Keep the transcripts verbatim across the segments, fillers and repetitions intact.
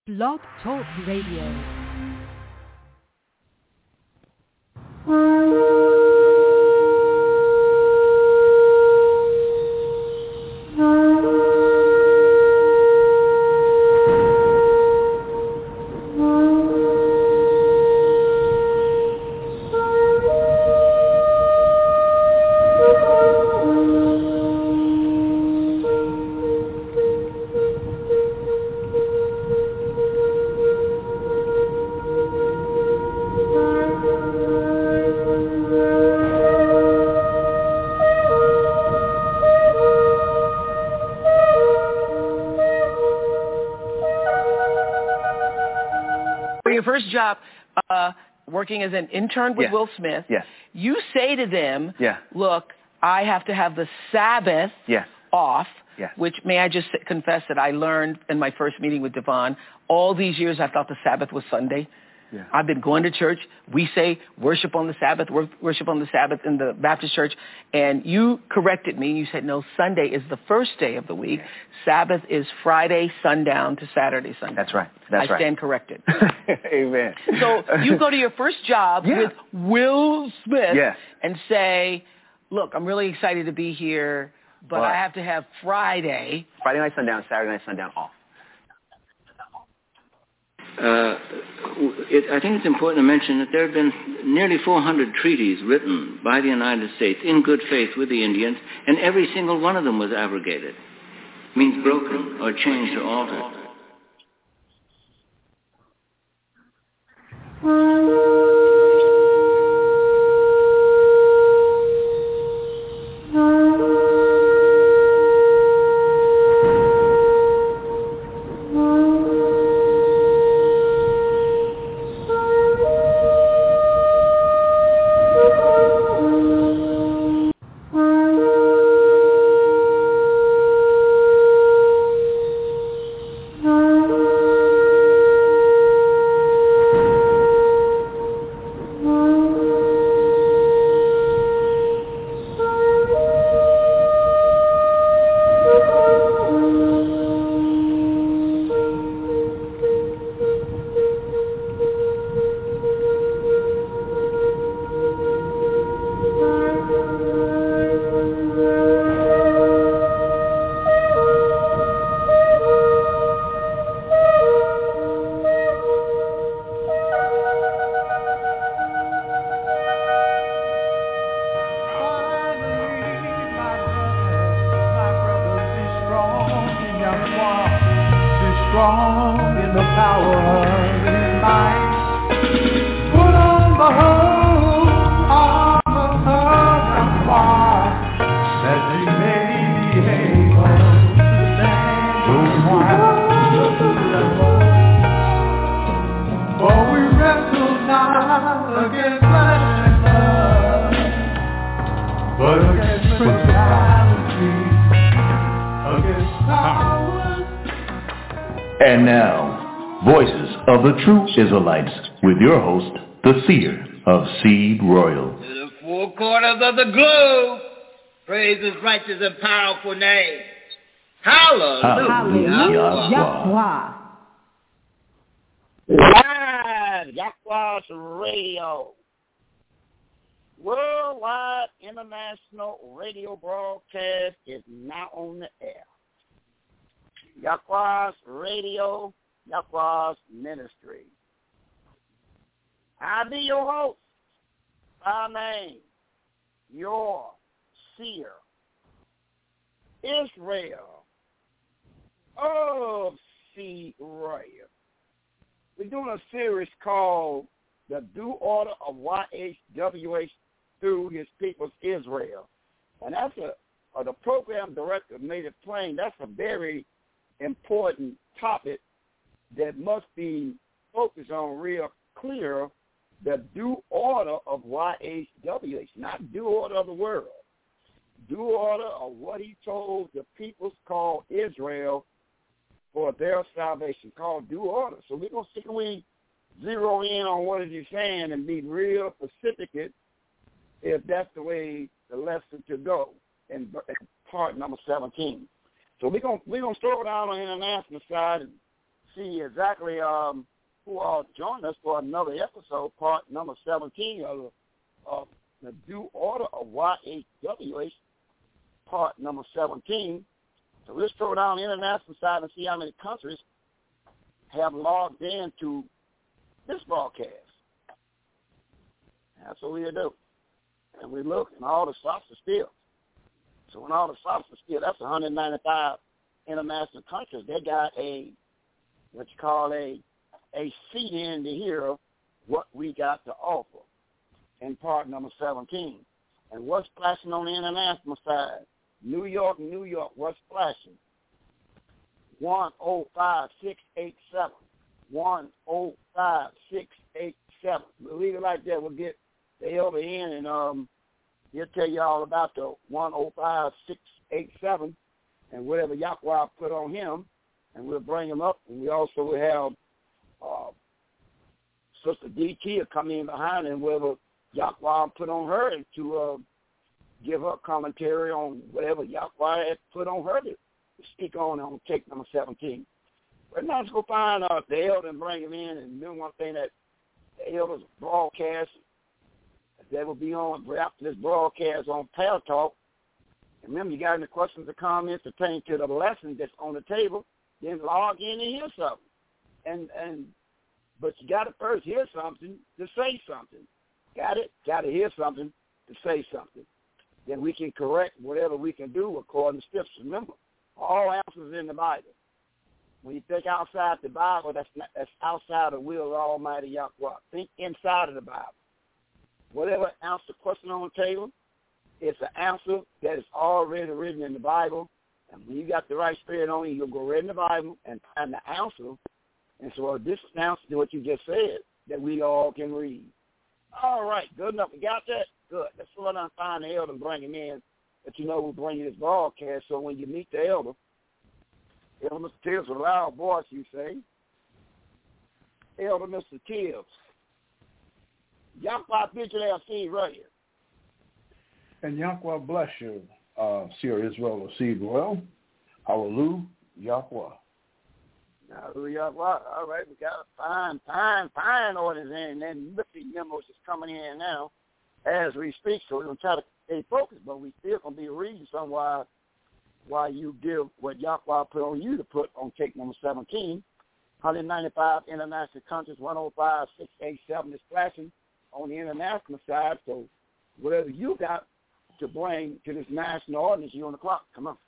Blog Talk Radio. First job, uh, working as an intern with yeah. Will Smith, yes. you say to them, yeah. look, I have to have the Sabbath yes. off, yes. which may I just confess that I learned in my first meeting with Devon. All these years I thought the Sabbath was Sunday. Yeah. I've been going to church. We say worship on the Sabbath, worship on the Sabbath in the Baptist church. And you corrected me. You said, no, Sunday is the first day of the week. Yeah. Sabbath is Friday sundown to Saturday sundown. That's right. That's I right. stand corrected. Amen. So you go to your first job yeah. with Will Smith yes. and say, look, I'm really excited to be here, but what? I have to have Friday. Friday night sundown, Saturday night sundown off. Uh, it, I think it's important to mention that there have been nearly four hundred treaties written by the United States in good faith with the Indians, and every single one of them was abrogated. Means broken or changed or altered. And now, Voices of the True Israelites, with your host, the Seer of Seed Royal. To the four corners of the globe, praise His righteous and powerful name. Hallelujah. Hallelujah. Live, Yakwa's Radio. Worldwide International Radio Broadcast is now on the air. Yakwa's Radio, Yakwa's Ministry. I'll be your host. My name, your seer, Israel of Seed Royal. We're doing a series called The Due Order of Y H W H Through His People's Israel. And that's a, or the program director made it plain, that's a very important topic that must be focused on real clear, the due order of Y H W H, not due order of the world, due order of what he told the peoples called Israel for their salvation, called due order. So we're going to see we zero in on what is he saying and be real specific if that's the way the lesson to go in part number seventeen. So we're going we're gonna start out on the international side and see exactly um, who all joined us for another episode, part number seventeen of the, of the due order of Y H W H, part number seventeen. So let's throw down the international side and see how many countries have logged in to this broadcast. That's what we do. And we look, and all the stops are still. So when all the stops are still, that's one hundred ninety-five international countries. They got a, what you call a, a seat in to hear what we got to offer in part number seventeen. And what's flashing on the international side? New York, New York, what's flashing? one oh five six eight seven. one oh five six eight seven. We'll leave it like that. We'll get the elder in, and um, he'll tell you all about the one oh five six eight seven and whatever Yahweh put on him, and we'll bring him up. And we also will have uh, Sister D T will come in behind, and whatever Yahweh put on her to uh, give her commentary on whatever Yahweh had put on her to speak on on take number seventeen. But now let's go find uh, the elder and bring him in. And then one thing that the elders broadcast, they will be on after this broadcast on Pal Talk. And remember, you got any questions or comments pertaining to the lesson that's on the table, then log in and hear something. And and but you got to first hear something to say something. Got it? Got to hear something to say something. Then we can correct whatever we can do according to Scripture. Remember, all answers in the Bible. When you think outside the Bible, that's not, that's outside the will of Almighty Yahweh. Think inside of the Bible. Whatever answer question on the table, it's an answer that is already written in the Bible. And when you got the right spirit on you, you'll go right in the Bible and find the answer. And so this is the answer to what you just said that we all can read. All right, good enough. We got that? Good. Let's go down and find the elder and bring him in. But you know we'll bring you this broadcast, so when you meet the elder, Elder Mister Tibbs with a loud voice, you say, Elder Mister Tibbs, Yahweh bid you there, see right here. And Yahweh bless you, uh, Seer Israel received well. Hallelujah, Yahweh. Hallelujah, Yahweh. All right, we got a fine, fine, fine orders in, and Mister Memos is coming in now as we speak, so we're going to try to stay focused, but we still going to be reading some while, while you give what Yahweh put on you to put on take number seventeen. one hundred ninety-five international countries, one oh five six eight seven is flashing on the international side, so whatever you got to bring to this national audience, you on the clock. Come on.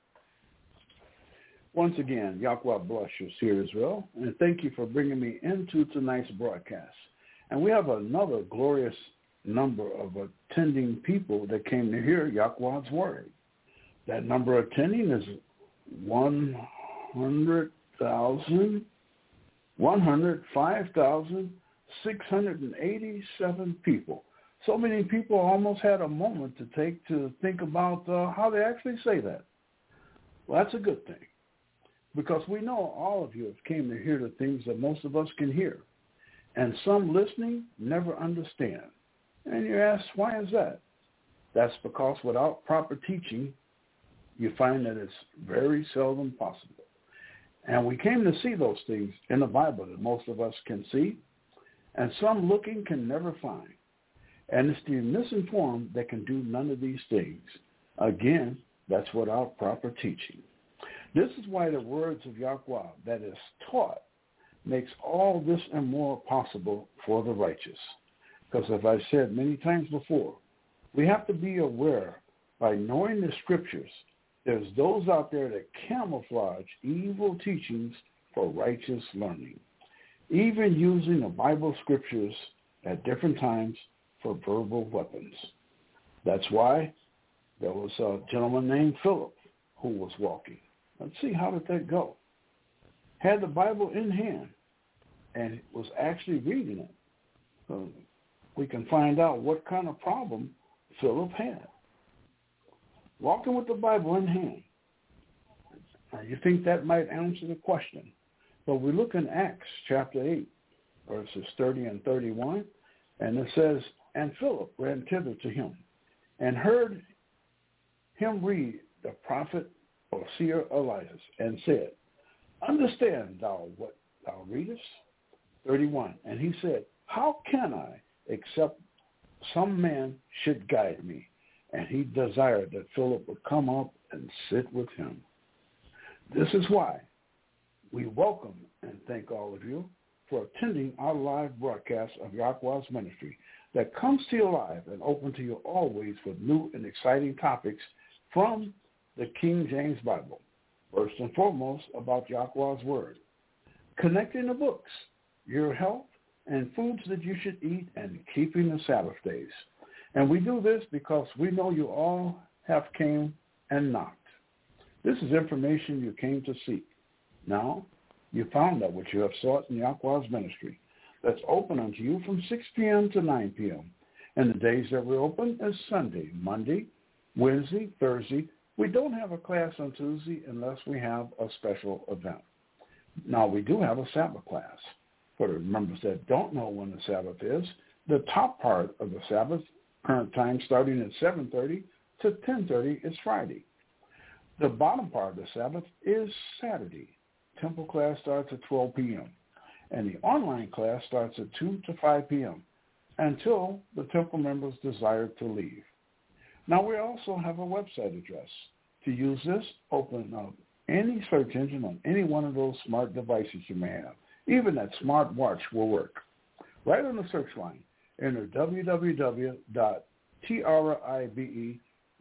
Once again, Yahweh bless you, Seer Israel, and thank you for bringing me into tonight's broadcast. And we have another glorious number of attending people that came to hear Yahweh's word. That number attending is one hundred thousand, one hundred five thousand, six hundred eighty-seven people. So many people almost had a moment to take to think about uh, how they actually say that. Well, that's a good thing, because we know all of you have came to hear the things that most of us can hear. And some listening never understand. And you ask, why is that? That's because without proper teaching, you find that it's very seldom possible. And we came to see those things in the Bible that most of us can see, and some looking can never find. And it's the misinformed that can do none of these things. Again, that's without proper teaching. This is why the words of Yahweh that is taught makes all this and more possible for the righteous. Because as I've said many times before, we have to be aware by knowing the scriptures, there's those out there that camouflage evil teachings for righteous learning, even using the Bible scriptures at different times for verbal weapons. That's why there was a gentleman named Philip who was walking. Let's see, how did that go? Had the Bible in hand and was actually reading it. So we can find out what kind of problem Philip had. Walking with the Bible in hand. Now, you think that might answer the question. But we look in Acts chapter eight, verses thirty and thirty-one, and it says, and Philip ran thither to him and heard him read the prophet or seer Elias, and said, understand thou what thou readest, thirty-one. And he said, how can I, except some man should guide me? And he desired that Philip would come up and sit with him. This is why we welcome and thank all of you for attending our live broadcast of Yahweh's ministry that comes to you live and open to you always with new and exciting topics from the King James Bible. First and foremost, about Yahweh's Word, connecting the books, your health, and foods that you should eat, and keeping the Sabbath days. And we do this because we know you all have came and knocked. This is information you came to seek. Now, you found out what you have sought in Yahweh's ministry. That's open unto you from six p.m. to nine p.m. And the days that we're open is Sunday, Monday, Wednesday, Thursday. We don't have a class on Tuesday unless we have a special event. Now, we do have a Sabbath class. For the members that don't know when the Sabbath is, the top part of the Sabbath, current time starting at seven thirty to ten thirty, is Friday. The bottom part of the Sabbath is Saturday. Temple class starts at twelve p.m. and the online class starts at two to five p.m. until the temple members desire to leave. Now, we also have a website address. To use this, open up any search engine on any one of those smart devices you may have. Even that smart watch will work. Right on the search line, enter w w w dot tribehyhdh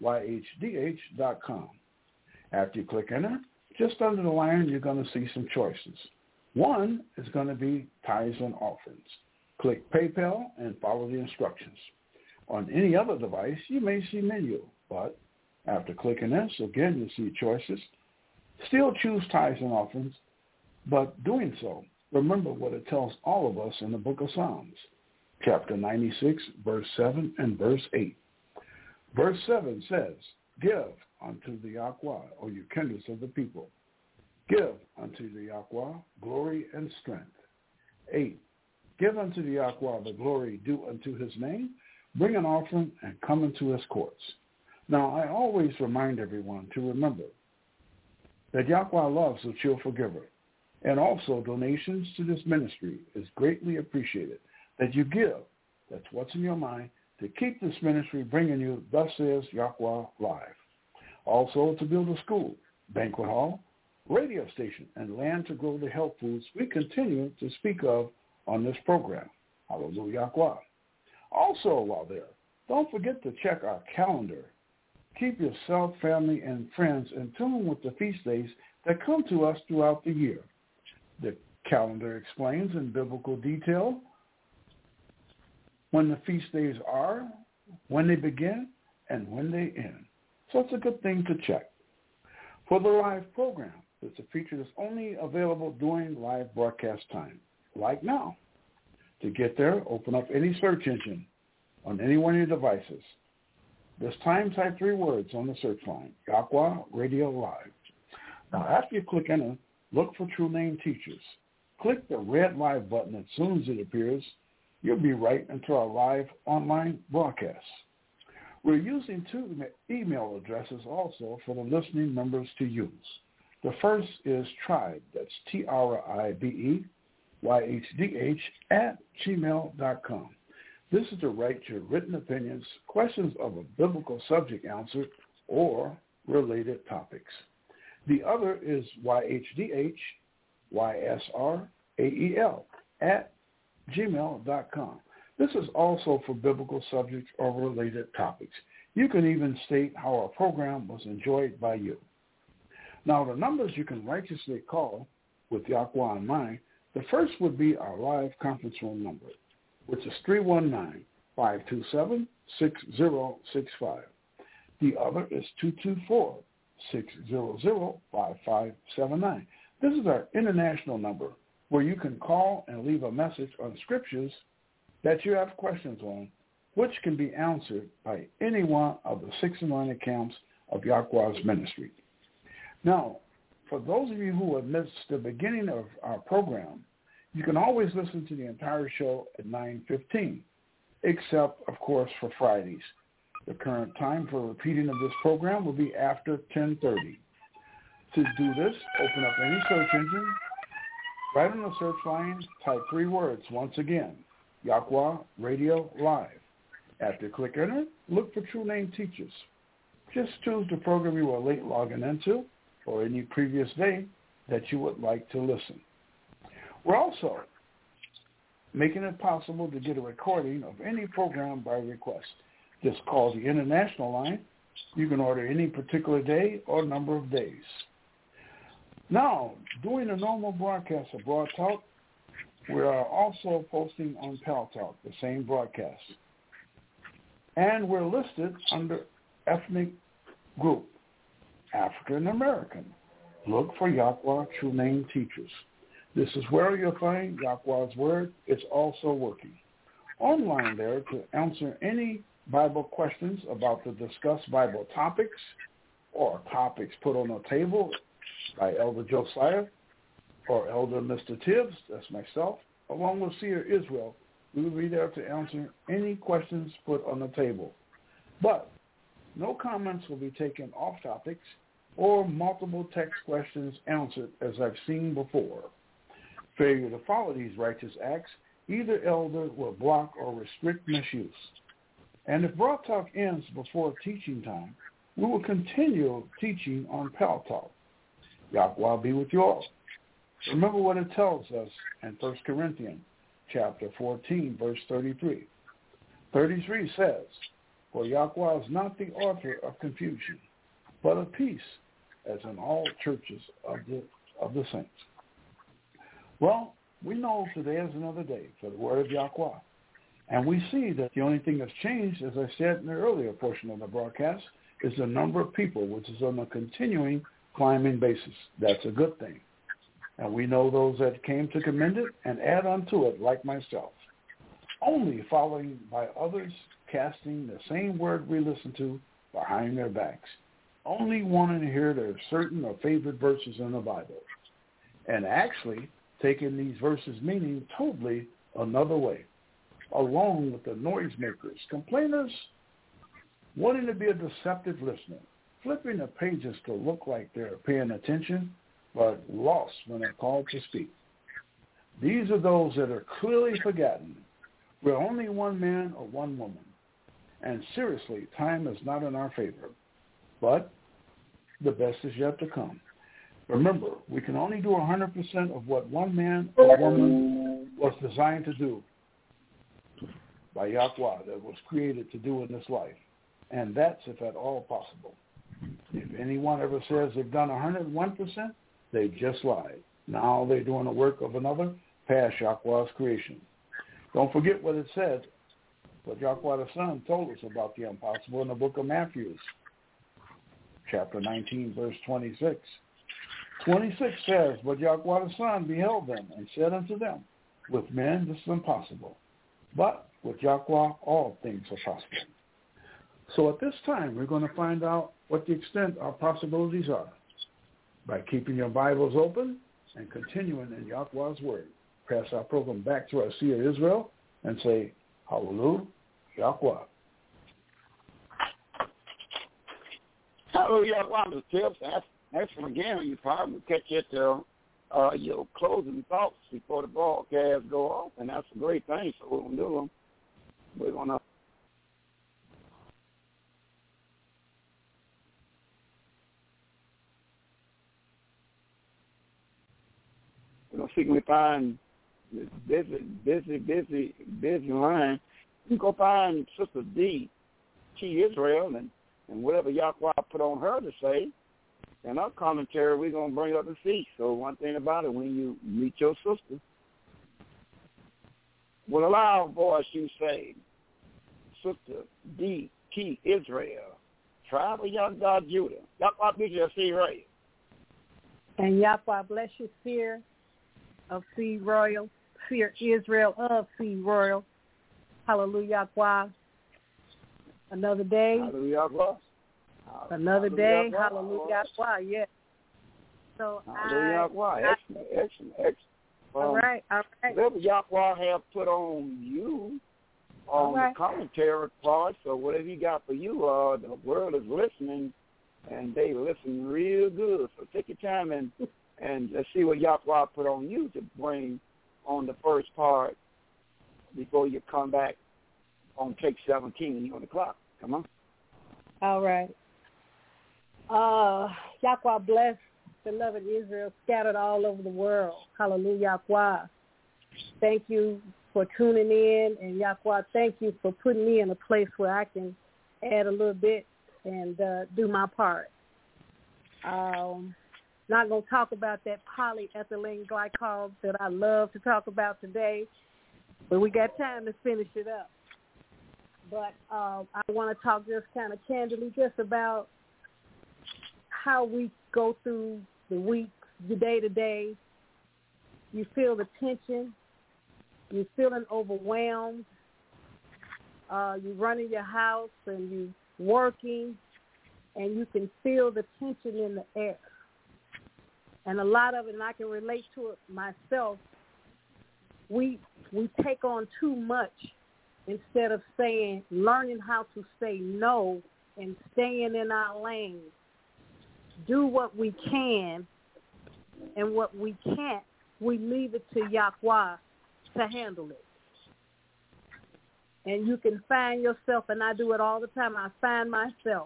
dot com. After you click enter, just under the line, you're going to see some choices. One is going to be tithes and offerings. Click PayPal and follow the instructions. On any other device, you may see menu, but after clicking this, again, you'll see choices. Still choose tithes and offerings, but doing so, remember what it tells all of us in the book of Psalms, chapter ninety-six, verse seven and verse eight. Verse seven says, give unto the Yahweh, O you kindreds of the people. Give unto the Yahweh glory and strength. eight. Give unto the Yahweh the glory due unto his name. Bring an offering and come into his courts. Now, I always remind everyone to remember that Yahweh loves a cheerful giver. And also donations to this ministry is greatly appreciated. That you give, that's what's in your mind, to keep this ministry bringing you Thus Says Yahweh Live. Also to build a school, banquet hall, radio station, and land to grow the health foods we continue to speak of on this program. Hallelujah. Also, while there, don't forget to check our calendar. Keep yourself, family, and friends in tune with the feast days that come to us throughout the year. The calendar explains in biblical detail when the feast days are, when they begin, and when they end. So it's a good thing to check. For the live program, it's a feature that's only available during live broadcast time, like now. To get there, open up any search engine on any one of your devices. This time, type three words on the search line, Yahweh Radio Live. Now, after you click enter, look for True Name Teachers. Click the red live button as soon as it appears. You'll be right into our live online broadcast. We're using two email addresses also for the listening members to use. The first is tribe, that's T R I B E Y H D H at gmail dot com. This is to write your written opinions, questions of a biblical subject answered, or related topics. The other is Y H D H Y S R A E L at gmail dot com. This is also for biblical subjects or related topics. You can even state how our program was enjoyed by you. Now, the numbers you can righteously call with Yahweh in mind, the first would be our live conference room number, which is three one nine, five two seven, six zero six five. The other is two two four, six zero zero, five five seven nine. This is our international number where you can call and leave a message on scriptures that you have questions on, which can be answered by any one of the six anointed camps of Yahweh's ministry. Now, for those of you who have missed the beginning of our program, you can always listen to the entire show at nine fifteen, except, of course, for Fridays. The current time for repeating of this program will be after ten thirty. To do this, open up any search engine, Right on the search line, type three words once again, Yahweh Radio Live. After you click enter, look for True Name Teachers. Just choose the program you were late logging into or any previous day that you would like to listen. We're also making it possible to get a recording of any program by request. Just call the international line. You can order any particular day or number of days. Now, during the normal broadcast of Broad Talk, we are also posting on Pal Talk, the same broadcast. And we're listed under ethnic group, African American. Look for Yahweh True Name Teachers. This is where you'll find Yahweh's Word. It's also working. Online there to answer any Bible questions about the discussed Bible topics or topics put on the table by Elder Josiah or Elder Mister Tibbs, that's myself, along with Seer Israel. We will be there to answer any questions put on the table. But no comments will be taken off topics or multiple text questions answered as I've seen before. Failure to follow these righteous acts, either elder will block or restrict misuse. And if Broad Talk ends before teaching time, we will continue teaching on Pal Talk. Yahweh be with you all. Remember what it tells us in First Corinthians chapter fourteen, verse thirty-three. thirty-three says, for Yahweh is not the author of confusion, but of peace, as in all churches of the of the saints. Well, we know today is another day for the word of Yahweh. And we see that the only thing that's changed, as I said in the earlier portion of the broadcast, is the number of people, which is on a continuing climbing basis. That's a good thing. And we know those that came to commend it and add unto it, like myself. Only following by others casting the same word we listen to behind their backs. Only wanting to hear their certain or favorite verses in the Bible. And actually taking these verses' meaning totally another way, along with the noisemakers, complainers, wanting to be a deceptive listener, flipping the pages to look like they're paying attention, but lost when they're called to speak. These are those that are clearly forgotten. We're only one man or one woman. And seriously, time is not in our favor. But the best is yet to come. Remember, we can only do one hundred percent of what one man or woman was designed to do by Yahweh, that was created to do in this life. And that's if at all possible. If anyone ever says they've done one hundred one percent, they just lied. Now they're doing the work of another past Yahweh's creation. Don't forget what it said, what Yahweh the Son told us about the impossible in the book of Matthew, chapter nineteen, verse twenty-six. twenty-six says, but Yahweh the Son beheld them and said unto them, with men this is impossible, but with Yahweh all things are possible. So at this time, we're going to find out what the extent our possibilities are by keeping your Bibles open and continuing in Yahweh's Word. Pass our program back to our Seer Israel and say, Hallelujah, Yahweh. Hallelujah, Yahweh. The tips. That's, that's again, you probably will catch it till uh, your closing thoughts before the broadcast go off, and that's a great thing. So we're going to do them. We're going to We're going to see if we find this busy, busy, busy, busy line. You can go find Sister D, T. Israel, and, and whatever Yahweh put on her to say. And our commentary, we're going to bring up the feast. So one thing about it, when you meet your sister, with a loud voice you say, Sister D. T. Israel, tribe of Yahweh Judah. Yahweh bless you, see right. And Yahweh bless you, Seer of Sea Royal, Seer Israel of Sea Royal. Hallelujah, Yahweh. Another day. Hallelujah, Yahweh. Another day. Hallelujah, Yahweh. Yes. So Hallelujah, Yahweh. Excellent, excellent, excellent. Um, all right, all right. Whatever Yahweh have put on you on right. the commentary part, so whatever you got for you, uh, the world is listening, and they listen real good. So take your time and And let's see what Yahweh put on you to bring on the first part before you come back on take seventeen on the clock. Come on. All right. Uh, Yahweh bless beloved Israel scattered all over the world. Hallelujah. Yahweh. Thank you for tuning in. And Yahweh, thank you for putting me in a place where I can add a little bit and uh, do my part. Um, not going to talk about that polyethylene glycol that I love to talk about today, but we got time to finish it up. But uh, I want to talk just kind of candidly just about how we go through the week, the day-to-day. You feel the tension. You're feeling overwhelmed. Uh, you're running your house and you're working, and you can feel the tension in the air. And a lot of it, and I can relate to it myself, we we take on too much instead of saying, learning how to say no and staying in our lane. Do what we can, and what we can't, we leave it to Yahweh to handle it. And you can find yourself, and I do it all the time, I find myself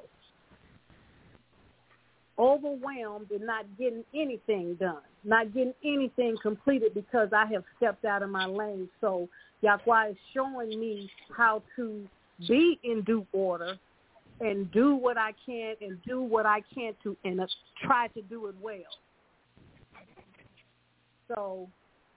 overwhelmed and not getting anything done, not getting anything completed because I have stepped out of my lane. So Yahweh is showing me how to be in due order and do what I can and do what I can to and uh, try to do it well. So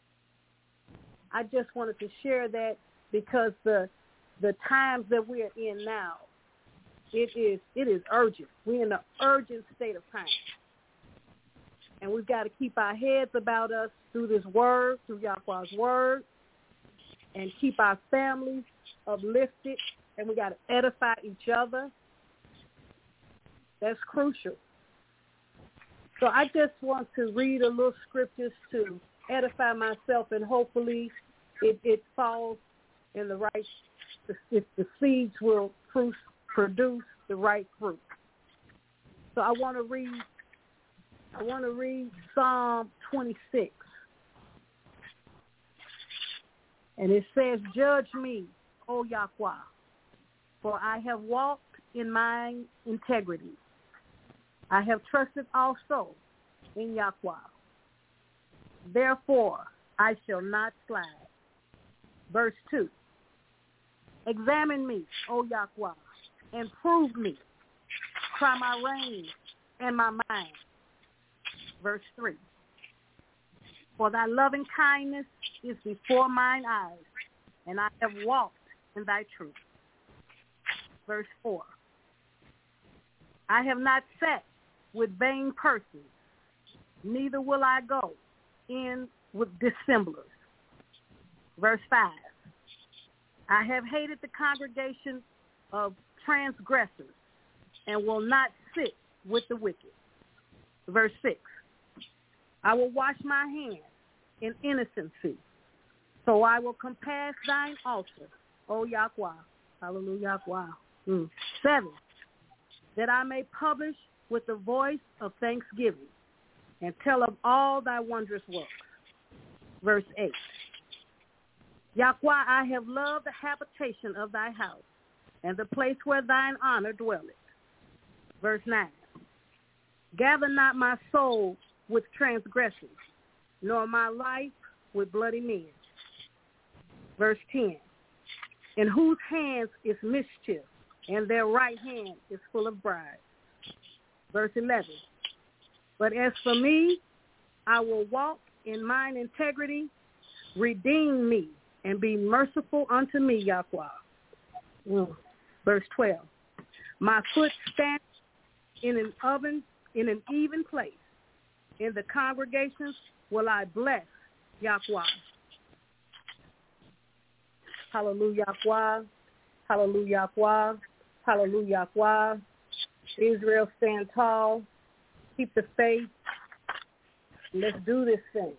I just wanted to share that because the the times that we are in now, it is it is urgent. We're in an urgent state of time. And we've got to keep our heads about us through this word, through Yahweh's word, and keep our families uplifted, and we got to edify each other. That's crucial. So I just want to read a little scriptures to edify myself, and hopefully it, it falls in the right, if the seeds will produce the right fruit. So I want to read, I want to read Psalm twenty-six. And it says, "Judge me, O Yahweh, for I have walked in mine integrity. I have trusted also in Yahweh. Therefore, I shall not slide." Verse two, "Examine me, O Yahweh, and prove me. Try my reins and my mind." Verse three, "For thy loving kindness is before mine eyes, and I have walked in thy truth." Verse four, "I have not sat with vain persons, neither will I go in with dissemblers." Verse five, "I have hated the congregation of transgressors, and will not sit with the wicked." Verse six, "I will wash my hands in innocency, so I will compass thine altar, O Yahweh." Hallelujah, Yahweh. Mm. Seven, "That I may publish with the voice of thanksgiving, and tell of all thy wondrous works." Verse eight, "Yahweh, I have loved the habitation of thy house, and the place where thine honor dwelleth." Verse nine, "Gather not my soul with transgressors, nor my life with bloody men." Verse ten, "In whose hands is mischief, and their right hand is full of bribes." Verse eleven, "But as for me, I will walk in mine integrity. Redeem me and be merciful unto me, Yahweh." Mm. Verse twelve, "My foot stands in an oven, in an even place. In the congregations will I bless Yahweh." Hallelujah, Yahweh. Hallelujah, Yahweh. Hallelujah, Yahweh. Israel, stand tall. Keep the faith. Let's do this thing.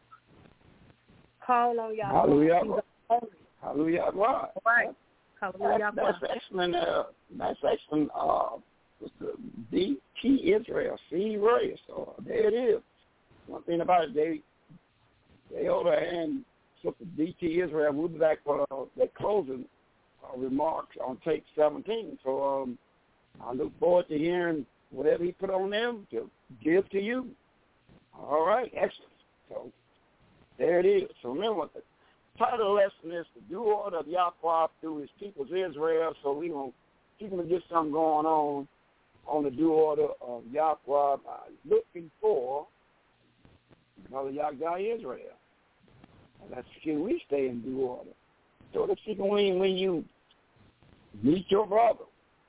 Call on Yahweh. Hallelujah. Hallelujah. All right. Hallelujah. That's, that's excellent. Uh, that's excellent. Uh, D T Israel, C. Royal. So there it is. one thing about it, they they over and Sister D T Israel. We'll be back for uh, their closing uh, remarks on tape seventeen. So um, I look forward to hearing whatever he put on them to give to you. All right, excellent. So there it is. So remember, the title of the lesson is the due order of Yahweh through his people's Israel. So we're going to get something going on on the due order of Yahweh by looking for Brother Yahweh Israel. And that's can we stay in due order. So that's when, when you meet your brother,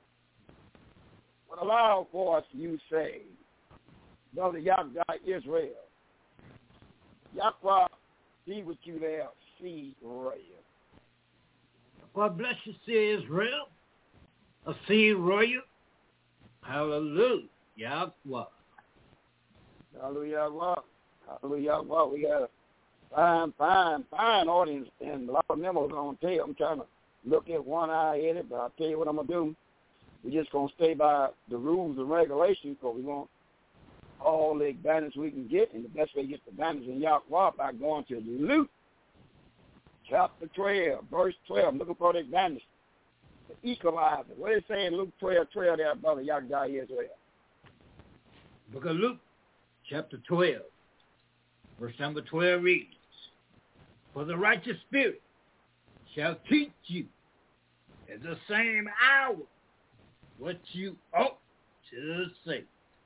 what allow for us you say, Brother Yahweh Israel, Yahweh be with you there, see Royal. God bless you, see Israel. I see Royal. Hallelujah. Yahweh. Hallelujah. Hallelujah. We got a fine, fine, fine audience and a lot of memos on tape. I'm trying to look at one eye at it, but I'll tell you what I'm going to do. We're just going to stay by the rules and regulations because we want all the advantage we can get, and the best way to get the advantage in Yahweh by going to Luke chapter twelve, verse twelve. I'm looking for the advantage. The equalizer. What is it saying, Luke twelve, twelve there, Brother Yahweh Israel? Book of Luke, chapter twelve, verse number twelve reads, for the righteous spirit shall teach you at the same hour what you ought to say.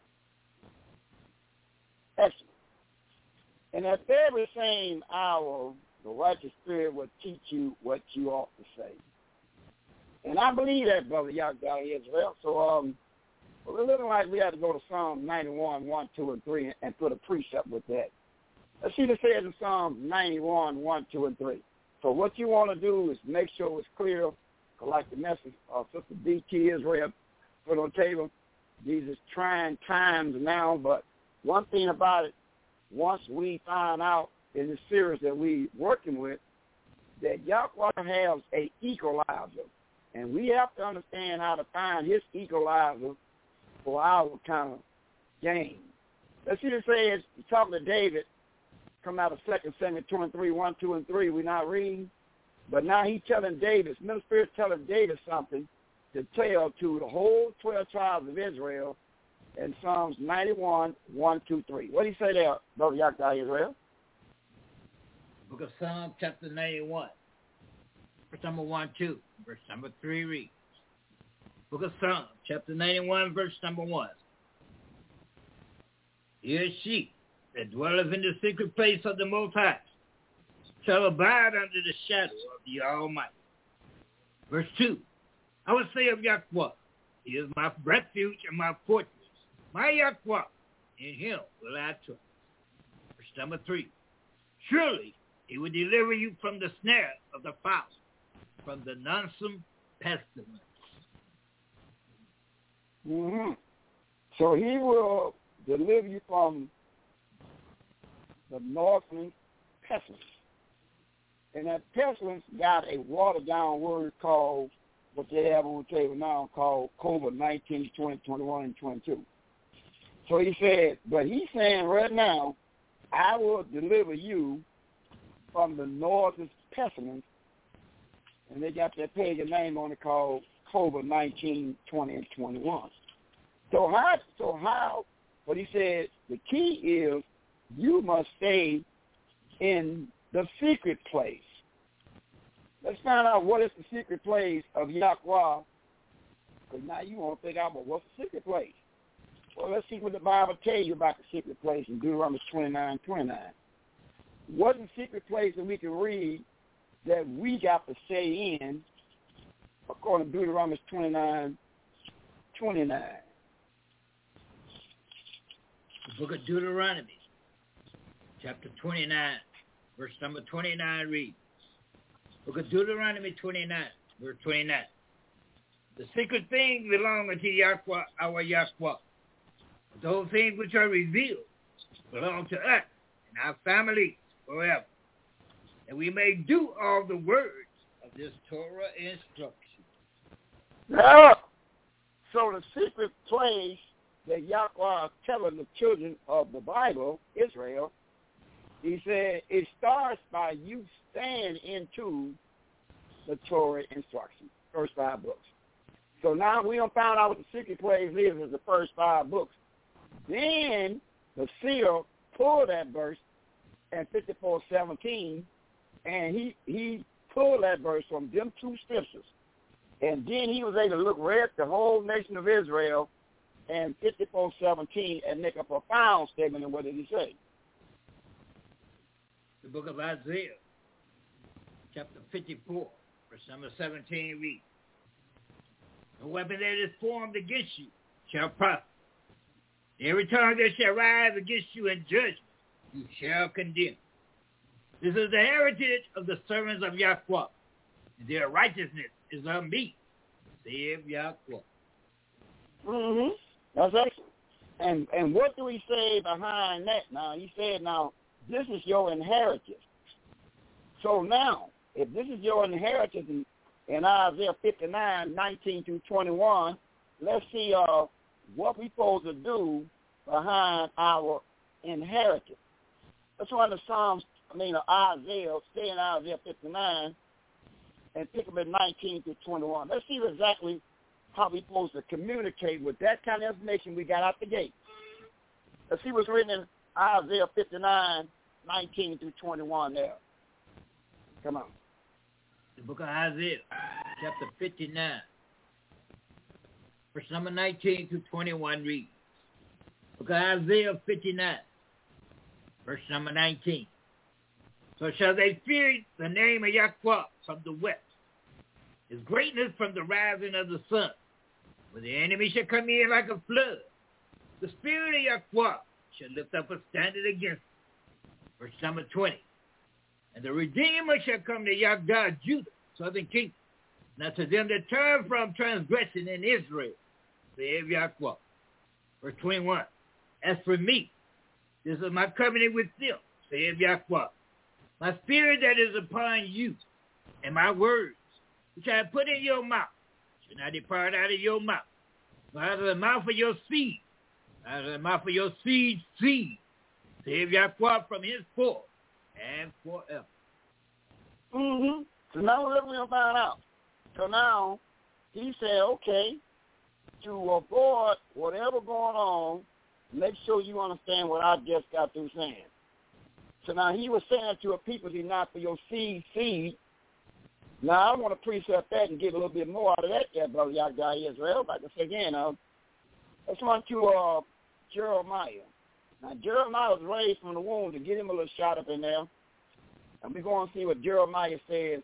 Excellent. And at every same hour, the righteous spirit will teach you what you ought to say. And I believe that, Brother Yahweh Israel. So um, we're looking like we had to go to Psalm ninety-one, one, two, and three and put a precept with that. Let's see what it says in Psalm ninety-one, one, two, and three. So what you want to do is make sure it's clear, like the message of Sister D T Israel put on the table. These is trying times now, but one thing about it, once we find out in the series that we working with that Yahweh has a equalizer, and we have to understand how to find his equalizer for our kind of game. Let's see what it says. He's talking to David, come out of Second Samuel twenty-three, one, two, and three. We're not reading, but now he's telling David, the Spirit's telling David something to tell to the whole twelve tribes of Israel in Psalms ninety-one, one, two, three. What do you say there, Brother Yahweh Israel? Book of Psalms, chapter ninety-one, verse number one, two, verse number three reads. Book of Psalms, chapter ninety-one, verse number one. Here is she that dwelleth in the secret place of the Most High shall abide under the shadow of the Almighty. Verse two. I will say of Yahweh, he is my refuge and my fortress. My Yahweh, in him will I trust. Verse number three. Surely he will deliver you from the snare of the fowler, from the noisome pestilence. Mm-hmm. So he will deliver you from the northern pestilence. And that pestilence got a watered-down word called, what they have on the table now, called COVID nineteen, twenty, twenty-one, and twenty-two. So he said, but he's saying right now, I will deliver you from the northern pestilence. And they got that page of name on it called COVID nineteen, twenty, and twenty-one. So how, so how, but he said, the key is you must stay in the secret place. Let's find out what is the secret place of Yahweh. Because now you want to think out, well, what's the secret place? Well, let's see what the Bible tells you about the secret place in Deuteronomy twenty-nine, twenty-nine. What's the secret place that we can read that we got to stay in according to Deuteronomy twenty-nine, twenty-nine? The book of Deuteronomy, chapter twenty-nine, verse number twenty-nine reads. Book of Deuteronomy twenty-nine, verse twenty-nine. The secret things belong unto Yahweh, our Yahweh. Those things which are revealed belong to us and our families forever. And we may do all the words of this Torah instruction. Now, so the secret place that Yahweh is telling the children of the Bible, Israel, he said, it starts by you staying into the Torah instruction, first five books. So now we don't find out what the secret place is as the first five books. Then the seer pulled that verse at fifty-four seventeen, and he, he pulled that verse from them two scriptures. And then he was able to look right at the whole nation of Israel and fifty-four seventeen and make a profound statement. And what did he say? The book of Isaiah, chapter fifty-four, verse number seventeen reads, "The weapon that is formed against you shall prosper. Every tongue that shall rise against you in judgment, you shall condemn. This is the heritage of the servants of Yahweh, and their righteousness is of me, saith Yahweh." Mm-hmm. That's excellent. And and what do we say behind that? Now, he said, now, this is your inheritance. So now, if this is your inheritance in, in Isaiah fifty-nine, nineteen through twenty-one, let's see uh, what we're supposed to do behind our inheritance. Let's run the Psalms, I mean, Isaiah, stay in Isaiah fifty-nine, and pick up at nineteen through twenty-one. Let's see exactly how we're supposed to communicate with that kind of information we got out the gate. Let's see what's written in Isaiah fifty-nine, nineteen through twenty-one there. Come on. The book of Isaiah, chapter fifty-nine, verse number nineteen through twenty-one reads. Book of Isaiah fifty-nine, verse number nineteen. "So shall they fear the name of Yahweh from the west, his greatness from the rising of the sun. When the enemy shall come in like a flood, the spirit of Yahweh shall lift up a standard against them." Verse number twenty. "And the Redeemer shall come to Yahweh, Judah, southern kingdom, now to them that turn from transgression in Israel, saith Yahweh." Verse twenty-one. "As for me, this is my covenant with them, saith Yahweh. My spirit that is upon you, and my words, which I have put in your mouth, shall not depart out of your mouth, but out of the mouth of your seed, out of the mouth of your seed's seed, saith Yahweh from henceforth and forever." Mm-hmm. So now what we're going to find out. So now he said, okay, to avoid whatever going on, make sure you understand what I just got through saying. So now he was saying to a people, he's not for your seed, seed. Now I want to precept that and get a little bit more out of that there, brother Yahweh Israel. Like I said again, uh, let's run to uh, Jeremiah. Now Jeremiah was raised from the womb to get him a little shot up in there. And we're going to see what Jeremiah says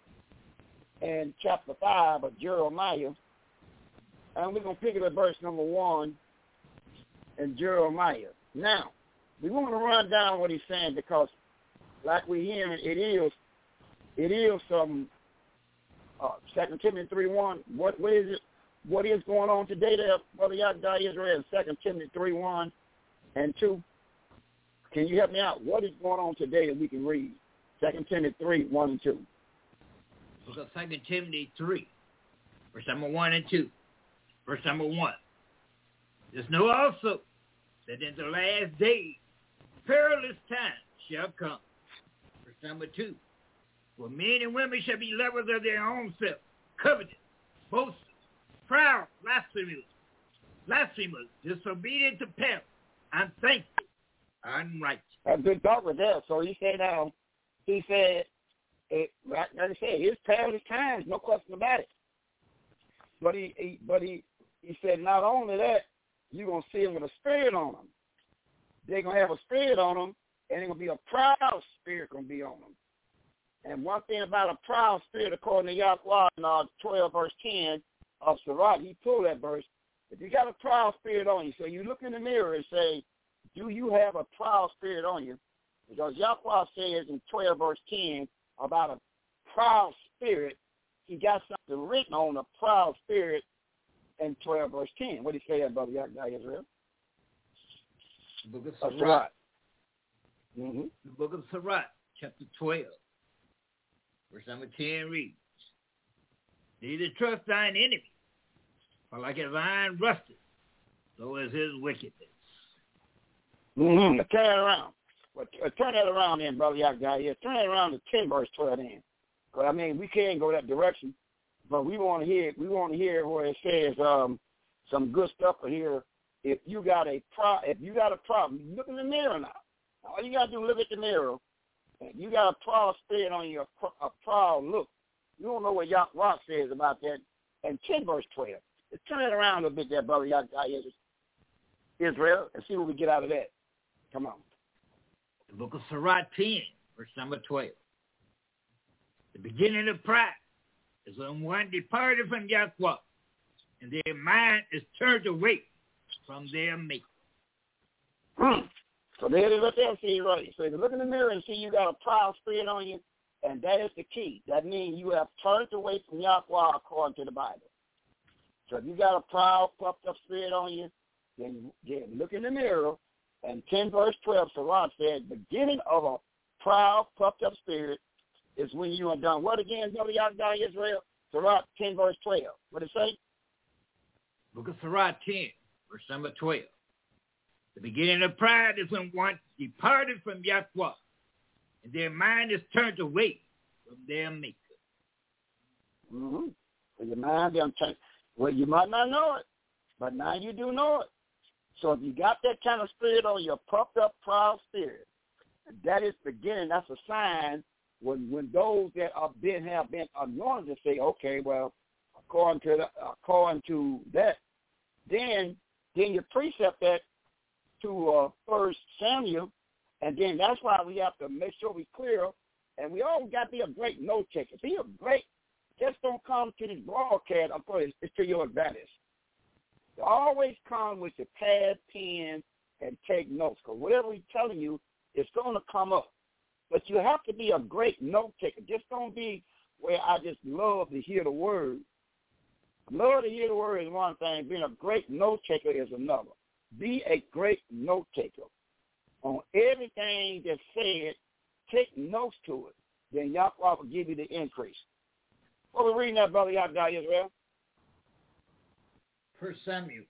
in chapter five of Jeremiah. And we're going to pick it at verse number one in Jeremiah. Now, we want to run down what he's saying because, like we're hearing, it is, it is some uh, Second Timothy three one. What, what is it? What is going on today there, Brother Yahweh Israel? Second Timothy three one and two. Can you help me out? What is going on today that we can read? Second Timothy three one and two. Book of Second Timothy three, verse number one and two. Verse number one. "Just know also that in the last days perilous times shall come." Verse number two. "For men and women shall be lovers of their own self, covetous, boasters, proud, blasphemers, blasphemers, disobedient to parents, unthankful, unrighteous." That's good talk with that. So he said, now, he said, it, like I said, it's perilous times, no question about it. But he, he but he, he said, not only that, you're going to see them with a spirit on them. They're going to have a spirit on them, and they're going to be a proud spirit going to be on them. And one thing about a proud spirit, according to Yahweh in uh, twelve, verse ten of Sirach, he pulled that verse. If you got a proud spirit on you, so you look in the mirror and say, do you have a proud spirit on you? Because Yahweh says in twelve, verse ten, about a proud spirit, he got something written on a proud spirit in twelve, verse ten. What did he say there, Brother Yahweh Israel? The book of Sirach. Mm-hmm. The book of Sirach, chapter twelve, verse number ten reads, "Neither trust thine enemy, for like as iron rusted, so is his wickedness. Mm-hmm. Turn it around. Well, turn that around then, Brother Yagda. Yeah, turn it around to ten verse twelve then. Because, I mean, we can't go that direction, but we want to hear we want to hear where it says um, some good stuff here. If you got a pro, if you got a problem, look in the mirror now. All you got to do is look at the mirror. If you got a proud spirit on you, a proud look, you don't know what Yahweh says about that. And ten verse twelve. Let's turn it around a little bit there, Brother Yagda, Israel, and see what we get out of that. Come on. The book of Sirach ten, verse number twelve. The beginning of pride is when one departed from Yahweh, and their mind is turned away from their maker. Mm. So there it is right there, see, right. So if you look in the mirror and see you got a proud spirit on you, and that is the key. That means you have turned away from Yahweh according to the Bible. So if you got a proud, puffed up spirit on you, then, then look in the mirror, and ten verse twelve, Sirach said, beginning of a proud, puffed up spirit is when you are done. What again, Brother Yahweh Israel? Sirach ten verse twelve. What did it say? Book of Sirach ten, verse number twelve. The beginning of pride is when one departed from Yahweh, and their mind is turned away from their maker. Mm-hmm. So your mind is turned. Well, you might not know it, but now you do know it. So if you got that kind of spirit on your puffed up, proud spirit, that is beginning. That's a sign when when those that are been have been anointed to say, okay, well, according to the, according to that, then then you precept that to uh, First Samuel, and then that's why we have to make sure we clear. And we all got to be a great note taker. Be a great. Just don't come to this broadcast. Of course, it's to your advantage. Always come with your pad, pen, and take notes. Because whatever we're telling you, it's going to come up. But you have to be a great note taker. Just don't be where I just love to hear the word. Love to hear the word is one thing. Being a great note taker is another. Be a great note taker. On everything that's said, take notes to it. Then Yahweh will give you the increase. What are we reading that, Brother Yahweh Israel? First Samuel.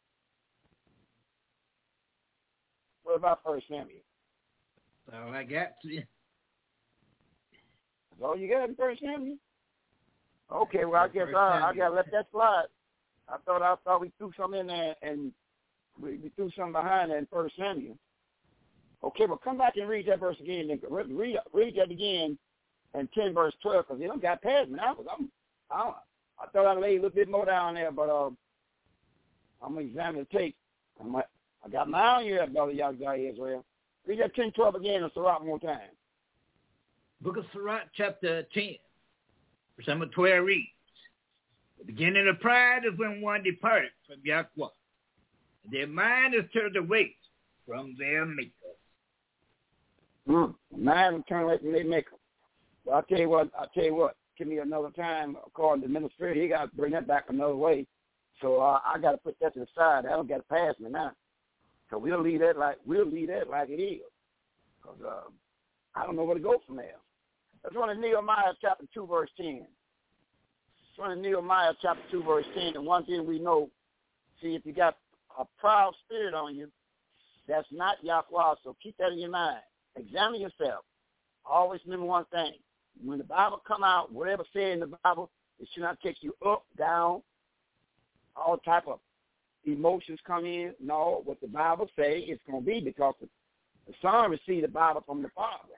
What about First Samuel? That's all I got to you. That's all you got in First Samuel? Okay, well I guess I, I gotta let that slide. I thought I thought we threw something in there and we, we threw something behind that in First Samuel. Okay, well come back and read that verse again. Then read read that again in ten verse twelve because you don't got past me. I was I'm I, I thought I'd lay a little bit more down there, but uh. I'm going to examine the tape. I'm like, I got my eye on you, Brother Yahweh Israel. Read that ten twelve again in Sirach one more time. Book of Sirach, chapter ten, verse number twelve reads, the beginning of pride is when one departed from Yahweh, and their mind is turned away from their maker. Mm, mind is turned away from their maker. Well, I'll tell you what, I'll tell you what, give me another time, according to the ministry, he got to bring that back another way. So uh, I got to put that to the side. I don't got to pass me now. So we'll leave that like we'll leave that like it is. Cause uh, I don't know where to go from there. Let's run to Nehemiah chapter two verse ten. Let's run to Nehemiah chapter two verse ten. And one thing we know, see if you got a proud spirit on you, that's not Yahweh. So keep that in your mind. Examine yourself. Always remember one thing: when the Bible come out, whatever said in the Bible, it should not take you up, down. All type of emotions come in. No, what the Bible say it's going to be because the, the Son received the Bible from the Father.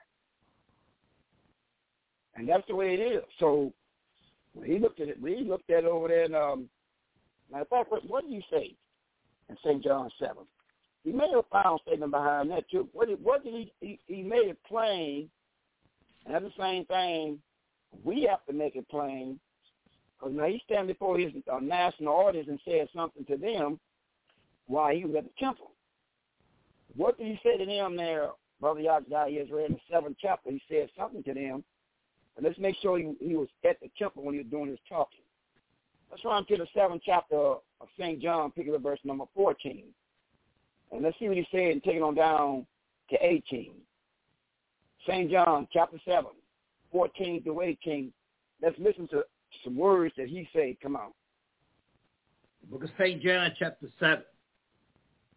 And that's the way it is. So when he looked at it, when he looked at it over there, and um, matter of fact, what, what did he say in Saint John seven? He made a final statement behind that too. What did, what did he, he, he made it plain, and that's the same thing we have to make it plain. Because now he's standing before his uh, national audience and said something to them while he was at the temple. What did he say to them there, Brother Yahweh Israel, in the seventh chapter? He said something to them. And let's make sure he, he was at the temple when he was doing his talking. Let's run to the seventh chapter of Saint John, picking up verse number fourteen. And let's see what he said and take it on down to eighteen. Saint John chapter seven, fourteen through eighteen. Let's listen to some words that he said. Come on. The book of Saint John chapter seven,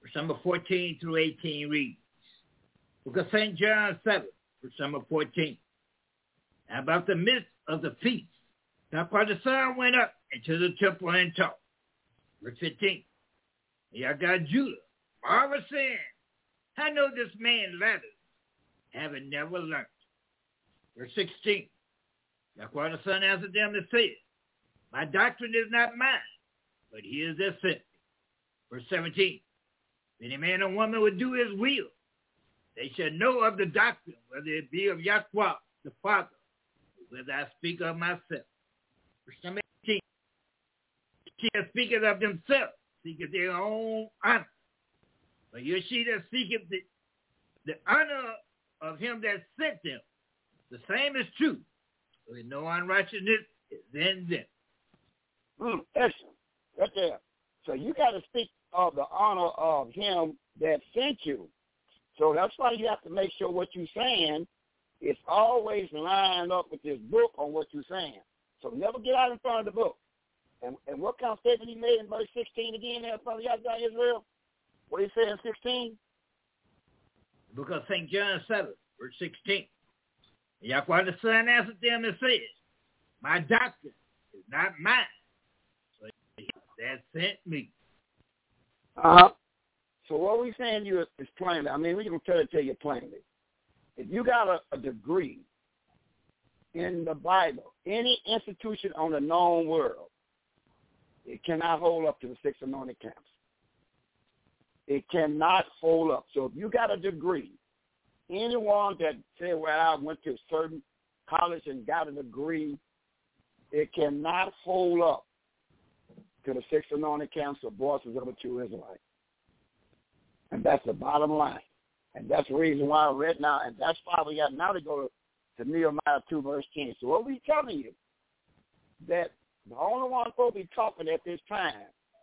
verse number fourteen through eighteen reads. Book of Saint John seven, verse number fourteen. Now about the midst of the feast, now while the sun went up into the temple and taught. Verse fifteen. Y'all got Judah, Marvel saying, I know this man latters, having never learned. Verse sixteen. Now while the son answered them and said, my doctrine is not mine, but his that sent me. Verse seventeen. If any man or woman would do his will, they shall know of the doctrine, whether it be of Yahweh, the Father, or whether I speak of myself. Verse number eighteen. She that speaketh of themselves, seeketh their own honor. But you she that seeketh the, the honor of him that sent them, the same is true. With no unrighteousness is in them. Mm, excellent. Right there. So you got to speak of the honor of him that sent you. So that's why you have to make sure what you're saying is always lined up with this book on what you're saying. So never get out in front of the book. And, and what kind of statement he made in verse sixteen again there in front of Yahweh Israel? What did he say in sixteen? The book of Saint John seven, verse sixteen. Yahweh the Son answered them and said, my doctrine is not mine, but he that sent me. Uh-huh. So what we're saying to you is, is plainly, I mean, we're going to try to tell you plainly. If you got a, a degree in the Bible, any institution on the known world, it cannot hold up to the six anointed camps. It cannot hold up. So if you got a degree, anyone that said, well, I went to a certain college and got a degree, it cannot hold up to the six anointed camps or voices of a true Israelite. And that's the bottom line. And that's the reason why I read now, and that's why we got now to go to, to Nehemiah two, verse ten. So what we telling you, that the only one supposed to be talking at this time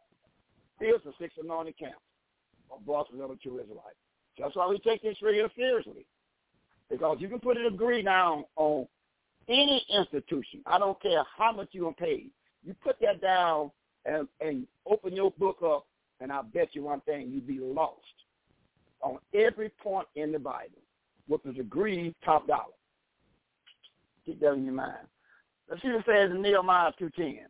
is the six anointed camps or voices of a true Israelite. That's why we take this real seriously. Because you can put a degree down on any institution. I don't care how much you're paid. You put that down and, and open your book up, and I bet you one thing, you'd be lost on every point in the Bible with a degree top dollar. Keep that in your mind. Let's see what it says in Nehemiah two ten.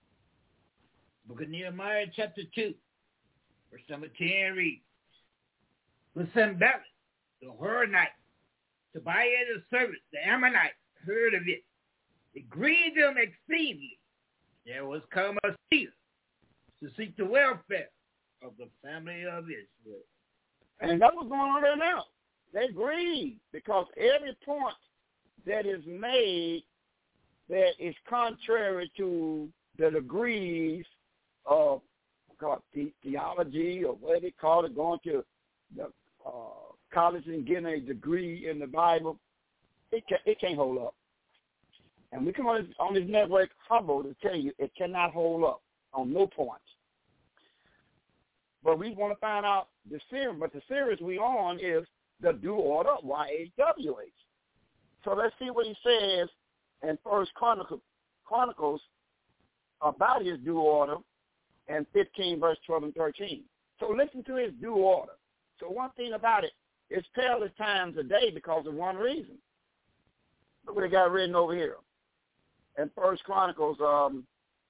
Book of Nehemiah chapter two, verse number ten reads, when Sanballat, the Horonite, Tobiah the servant, the Ammonite, heard of it, it grieved them exceedingly. There was come a seer to seek the welfare of the family of Israel. And that's what's going on there now. They grieve because every point that is made that is contrary to the degrees of God, the, theology or what they call it, going to the uh, college and getting a degree in the Bible, it, can, it can't hold up. And we come on this, on this network humble to tell you it cannot hold up on no points. But we want to find out the series, but the series we on is the due order of Y H W H. So let's see what he says in First Chronicles, Chronicles about his due order and fifteen, verse twelve and thirteen. So listen to his due order. So one thing about it, it's perilous times a day because of one reason. Look what they got written over here. In First Chronicles, um,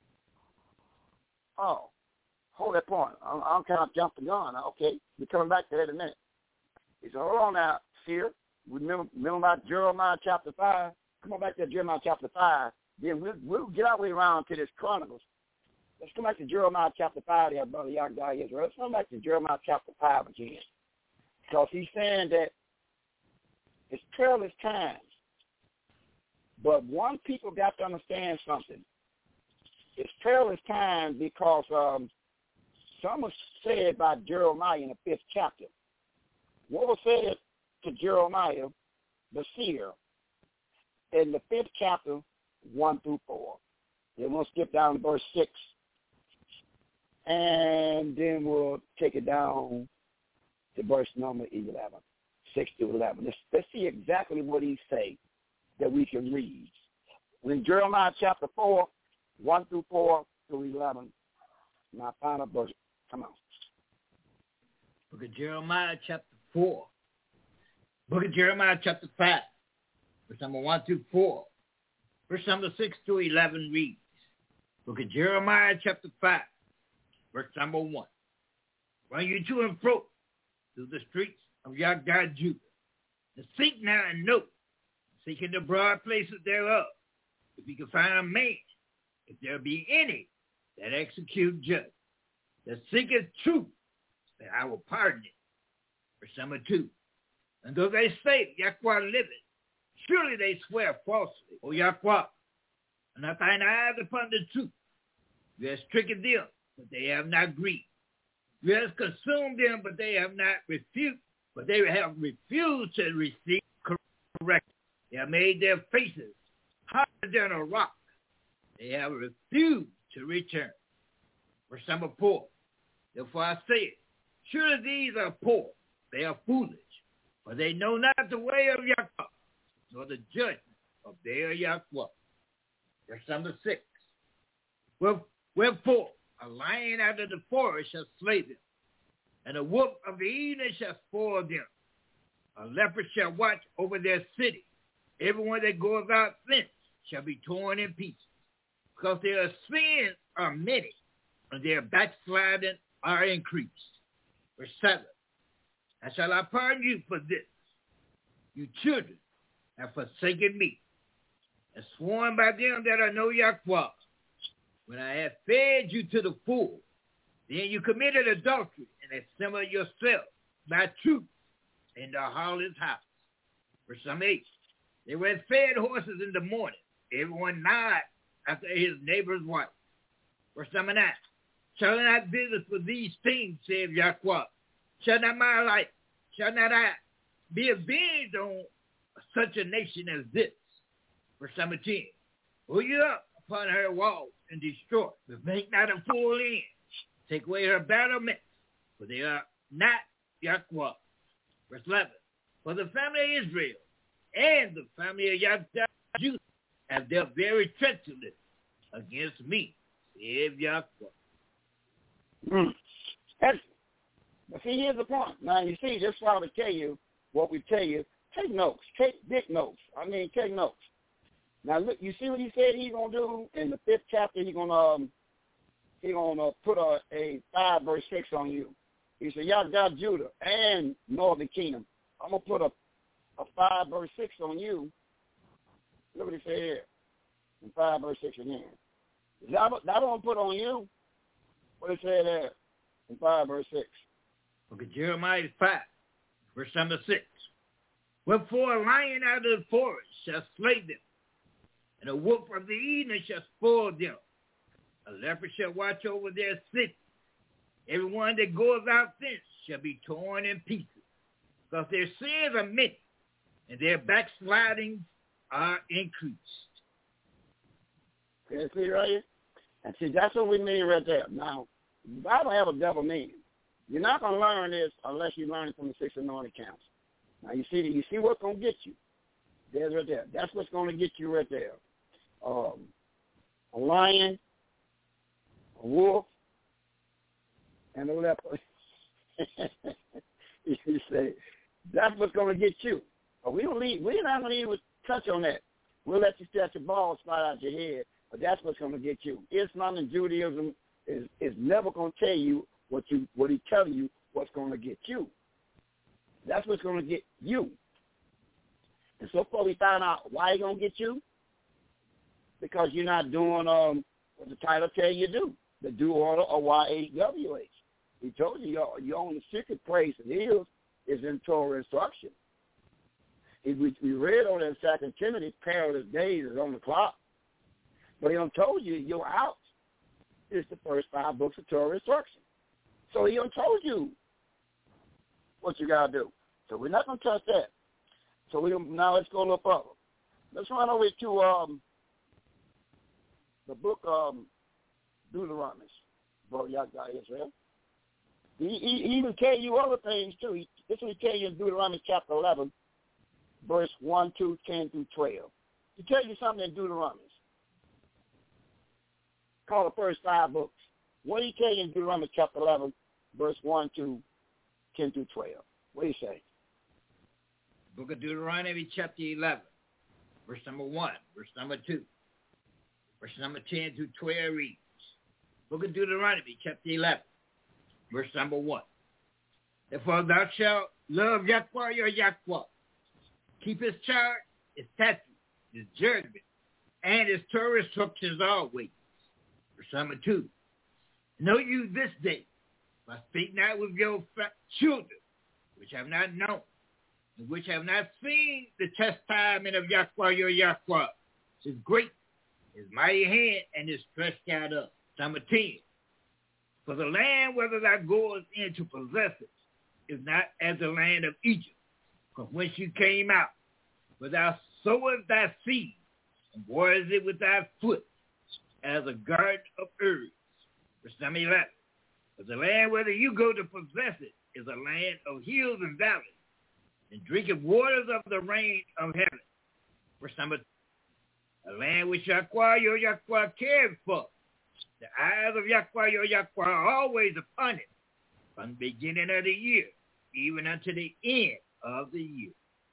oh, hold that point. I'm, I'm kind of jumping the gun. Okay, we're coming back to that in a minute. He said, hold on now, Seer. Remember, remember about Jeremiah chapter five? Come on back to Jeremiah chapter five. Then we'll, we'll get our way around to this Chronicles. Let's come back to Jeremiah chapter five there, Brother Yahweh Israel. Let's come back to Jeremiah chapter five again. Because he's saying that it's perilous times. But one people got to understand something. It's perilous times because um, some was said by Jeremiah in the fifth chapter. What was said to Jeremiah, the seer, in the fifth chapter, one through four. Then we'll skip down to verse six. And then we'll take it down to verse number eleven, six to eleven. Let's, let's see exactly what he say that we can read. In Jeremiah chapter four, one through four through eleven, my final verse. Come on. Book of Jeremiah, chapter four. Book of Jeremiah, chapter five, verse number one through four. Verse number six through eleven reads, Book of Jeremiah, chapter five, verse number one. Run you to and fro through the streets of Yahweh Judah, and seek now and know, seek in the broad places thereof, if you can find a man, if there be any that execute judgment, that seeketh truth, that I will pardon it. Verse number two. And though they say, Yahweh liveth, surely they swear falsely, O Yahweh, and not thine eyes upon the truth. You have stricken them, but they have not grieved. You have consumed them, but they have not refused, but they have refused to receive correction. They have made their faces harder than a rock. They have refused to return. Verse number four. Therefore I say it, surely these are poor, they are foolish, for they know not the way of Yahweh, nor the judgment of their Yahweh. Verse number six. Wherefore a lion out of the forest shall slay them, and a wolf of the evening shall spoil them. A leopard shall watch over their city. Everyone that goes out thence shall be torn in pieces, because their sins are many, and their backsliding are increased. Verse seven. And shall I pardon you for this? You children have forsaken me, and sworn by them that are no Yahweh. When I have fed you to the full, then you committed adultery and assembled yourselves by truth in the harlot's house. Verse eight. They were fed horses in the morning, everyone gnawed after his neighbor's wife. Verse number nine. Shall I not visit for these things, saith Yahweh? Shall not my life, shall not I be avenged on such a nation as this? Verse number ten. Pull you up upon her walls and destroy, but make not a full end. Take away her battlements, for they are not Yahweh. Verse eleven. For the family of Israel and the family of Yahweh Judah have dealt very treacherously against me, saith Yahweh. Mm. That's, but see, here's the point. Now, you see, this is why we tell you what we tell you. Take notes. Take big notes. I mean, take notes. Now, look, you see what he said he's going to do? In the fifth chapter, he's going to um, he gonna put a, a five, verse six on you. He said, y'all got Judah and Northern Kingdom. I'm going to put a, a five, verse six on you. Look what he said here. And five, verse six again. That, that won't put on you. What it said there in five, verse six. Book of Jeremiah five, verse number six. Wherefore a lion out of the forest shall slay them, and a wolf of the evening shall spoil them. A leopard shall watch over their city. Everyone that goes out thence shall be torn in pieces, because their sins are many, and their backslidings are increased. Okay, see right here? And see, that's what we mean right there. Now, the Bible have a double meaning. You're not going to learn this unless you learn it from the six anointed counts. Now, you see you see what's going to get you. There's right there. That's what's going to get you right there. Um, a lion, a wolf, and a leopard. You say, that's what's going to get you. But we don't leave, we're not going to even touch on that. We'll let you stretch your balls fly out your head. But that's what's going to get you. Islam and Judaism is, is never going to tell you what you what he telling you what's going to get you. That's what's going to get you. And so far we found out why he's going to get you. Because you're not doing um, what the title tell you to do. The due order of Y H W H. He told you you're, you're on the secret place and is is in Torah instruction. He, we, we read on in Second Timothy, perilous days is on the clock. But he done told you your out is the first five books of Torah instruction. So he done told you what you got to do. So we're not going to touch that. So we now let's go a little further. Let's run over to um, the book um, Deuteronomy. Bro, y'all got Israel. He, he, he even tell you other things too. He, this is what he tell you in Deuteronomy chapter eleven, verse one, two, ten through twelve. He tell you something in Deuteronomy. Call the first five books. What do you tell you in Deuteronomy chapter eleven, verse one to ten through twelve. What do you say? Book of Deuteronomy, chapter eleven, verse number one, verse number two, verse number ten through twelve reads. Book of Deuteronomy, chapter eleven, verse number one. Therefore thou shalt love Yahweh your Yahweh, keep his charge, his statutes, his judgment, and his Torah instructions always. Verse number two. Know you this day, but speak not with your children, which have not known, and which have not seen the chastisement of Yahweh your Yahweh. His great, his mighty hand, and his stretched out up. Number ten. For the land whether thou goest in to possess it is not as the land of Egypt, from whence you came out, but thou sowest thy seed, and waterest it with thy foot, as a garden of herbs. Verse number eleven. For the land whether you go to possess it is a land of hills and valleys, and drinketh waters of the rain of heaven. Verse number two. A land which Yahweh your Yahweh cares for. The eyes of Yahweh your Yahweh are always upon it, from the beginning of the year, even unto the end of the year.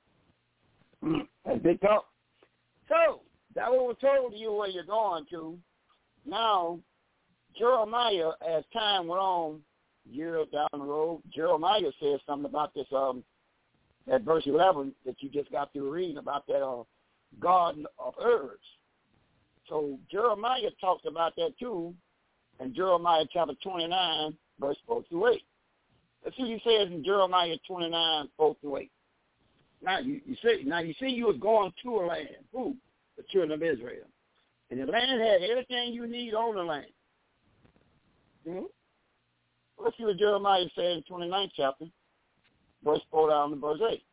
That's big talk. So, that was told to you where you're going to. Now, Jeremiah, as time went on, years down the road, Jeremiah says something about this, um, that verse eleven that you just got through reading about that uh, garden of herbs. So Jeremiah talks about that too, in Jeremiah chapter twenty-nine, verse four through eight. Let's see what he says in Jeremiah twenty-nine, four through eight. Now you, you see, now you see, you was going to a land, who? The children of Israel, and the land had everything you need on the land. Mm-hmm. Let's see what Jeremiah said in the twenty-ninth chapter, verse four down to verse eight.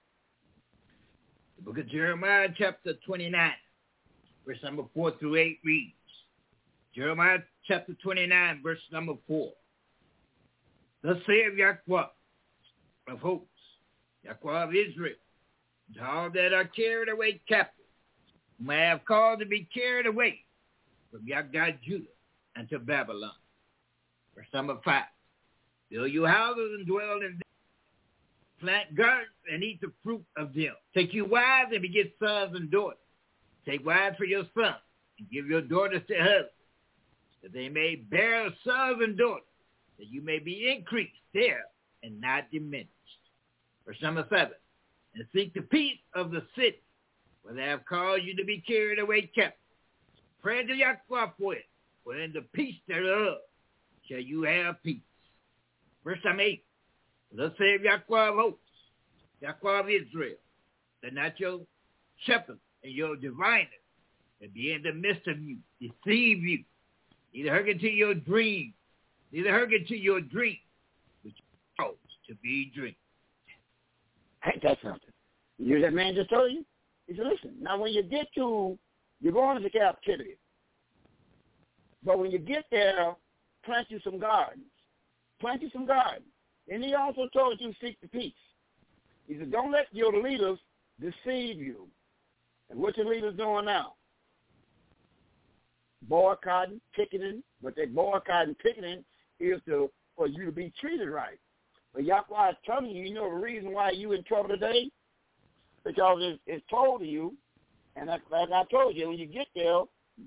The book of Jeremiah, chapter twenty-nine, verse number four through eight reads. Jeremiah, chapter twenty-nine, verse number four. Thus saith Yahweh of hosts, Yahweh of Israel, and all that are carried away captive, whom I have called to be carried away from Yahweh Judah unto Babylon. Verse number five. Build you houses and dwell in them. Plant gardens and eat the fruit of them. Take you wives and beget sons and daughters. Take wives for your sons and give your daughters to husbands, that they may bear sons and daughters, that you may be increased there and not diminished. Verse number seven. And seek the peace of the city, where they have called you to be carried away captive. Pray to Yahweh for it, for in the peace thereof shall you have peace. Verse number eight. Thus saith Yahweh of hosts, Yahweh of Israel, that not your shepherds and your diviners that be in the midst of you, deceive you, neither hearken to your dreams, neither hearken to your dreams, which are to be dreamed. Ain't that something? You hear that man just told you? He said, listen, now when you get to, you're going into captivity, but when you get there, plant you some gardens. Plant you some gardens. And he also told you to seek the peace. He said, don't let your leaders deceive you. And what your leaders doing now? Boycotting, picketing. What they boycotting, picketing is to, for you to be treated right. But Yahweh is telling you, you know the reason why you in trouble today? Because it's, it's told to you, and like, like I told you, when you get there,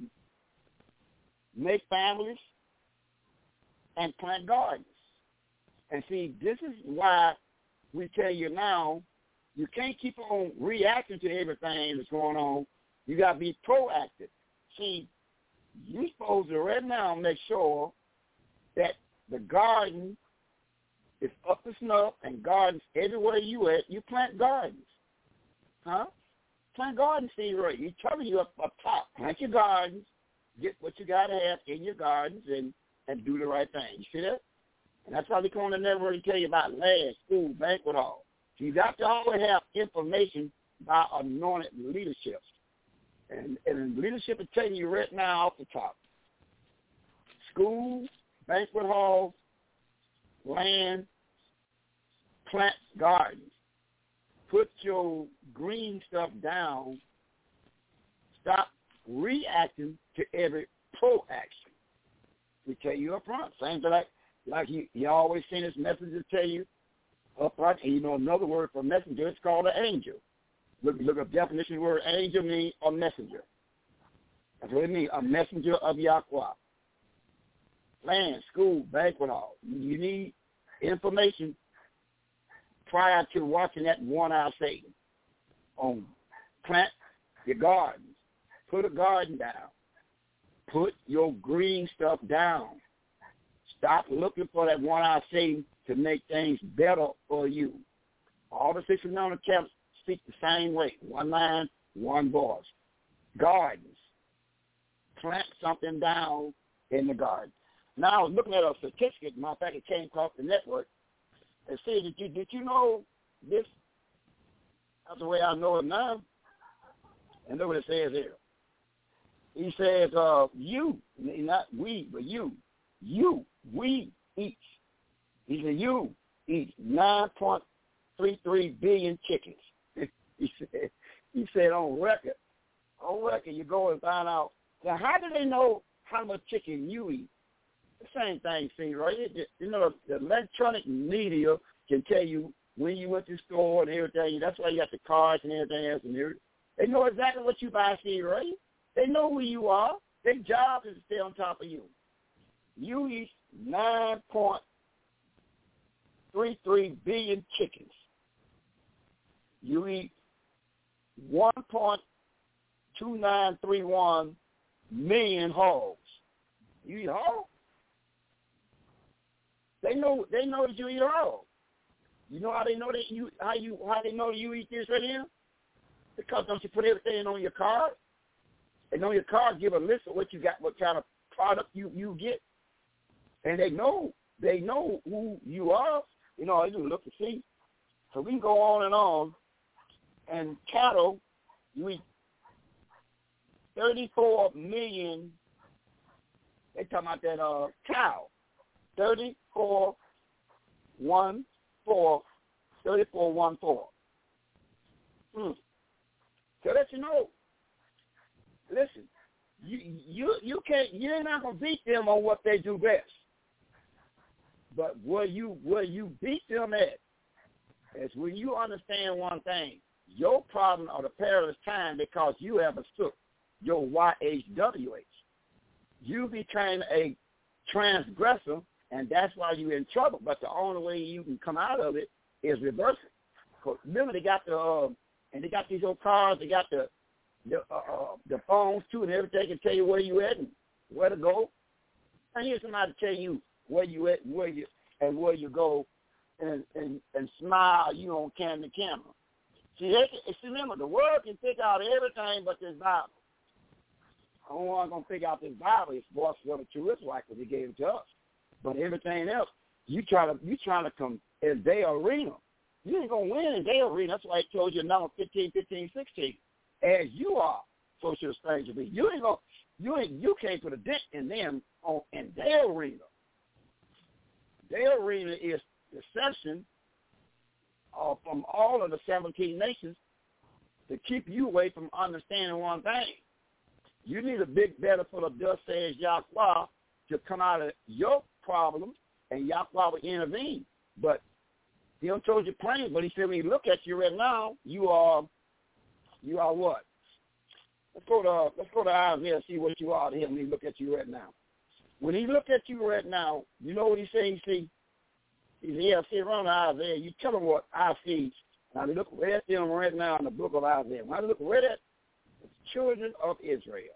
make families and plant gardens. And see, this is why we tell you now, you can't keep on reacting to everything that's going on. You got to be proactive. See, you're supposed to right now make sure that the garden is up to snuff, and gardens everywhere you at, you plant gardens. Huh? Plant gardens, Steve Roy. He's telling you up, up top. Plant your gardens, get what you got to have in your gardens, and, and do the right thing. You see that? And that's why they're going to never really tell you about land, school, banquet hall. So you got to always have information about anointed leadership. And, and leadership is telling you right now off the top. School, banquet halls, land, plant gardens. Put your green stuff down. Stop reacting to every pro-action. We tell you up front. Same thing like, like you, you always send this message to tell you, Upright, and you know another word for messenger, it's called an angel. Look, look up definition of the word angel means a messenger. That's what it means, a messenger of Yahweh. Land, school, banquet hall. You need information prior to watching that one-eye Satan on plant your gardens. Put a garden down. Put your green stuff down. Stop looking for that one-eye Satan to make things better for you. All the six known camps speak the same way. One line, one voice. Gardens. Plant something down in the garden. Now, I was looking at a statistic. Matter of fact, it came across the network. It said, did you, did you know this? That's the way I know it now. And look what it says here. He says, uh, you, not we, but you, you, we each. He said, you eat nine point three three billion chickens. he said, he said on record, on record, you go and find out. Now, how do they know how much chicken you eat? The same thing, see, right? It, you know, the electronic media can tell you when you went to the store and everything. That's why you got the cars and everything else. And everything. They know exactly what you buy, see, right? They know who you are. Their job is to stay on top of you. You eat nine point three three billion chickens. You eat one point two nine three one million hogs. You eat hogs? They know. They know that you eat hogs. You know how they know that you how you how they know that you eat this right here? Because don't you put everything on your card? And on your card, give a list of what you got, what kind of product you, you get. And they know, they know who you are. You know, you look to see. So we can go on and on. And cattle, you eat thirty-four million, they talking about that uh, cow. thirty-four, one, four, thirty-four, one, four. Hmm. So let you know. Listen, you you you can't you're not gonna beat them on what they do best. But where you where you beat them at is when you understand one thing. Your problem or the perilous time because you have mistook your Y H W H. You became a transgressor, and that's why you're in trouble. But the only way you can come out of it is reversing. Cause remember, they got the uh, and they got these old cars. They got the the uh, uh, the phones too, and everything can tell you where you at and where to go. And here's somebody to tell you where you at, where you and where you go, and and, and smile. You on camera to camera. See, they can, see, remember the world can pick out everything but this Bible. The only one gonna pick out this Bible is what's what the true Israelite because He gave it to us. But everything else, you try to you trying to come in their arena. You ain't gonna win in their arena. That's why I told you number fifteen, fifteen, sixteen. As you are, so should a stranger be. You ain't gonna, you ain't, you can't put a dent in them on in their arena. Their arena is deception uh, from all of the seventeen nations to keep you away from understanding one thing. You need a big belly full of dust, says Yahweh, to come out of your problem, and Yahweh will intervene. But He don't told you plain, but He said when He look at you right now, you are. You are what? Let's go to let's go to Isaiah and see what you are to Him when He look at you right now. When He look at you right now, you know what He say? He see, He said, yeah, see around Isaiah. You tell Him what I see. Now look right at them right now in the book of Isaiah. When I look right at the children of Israel,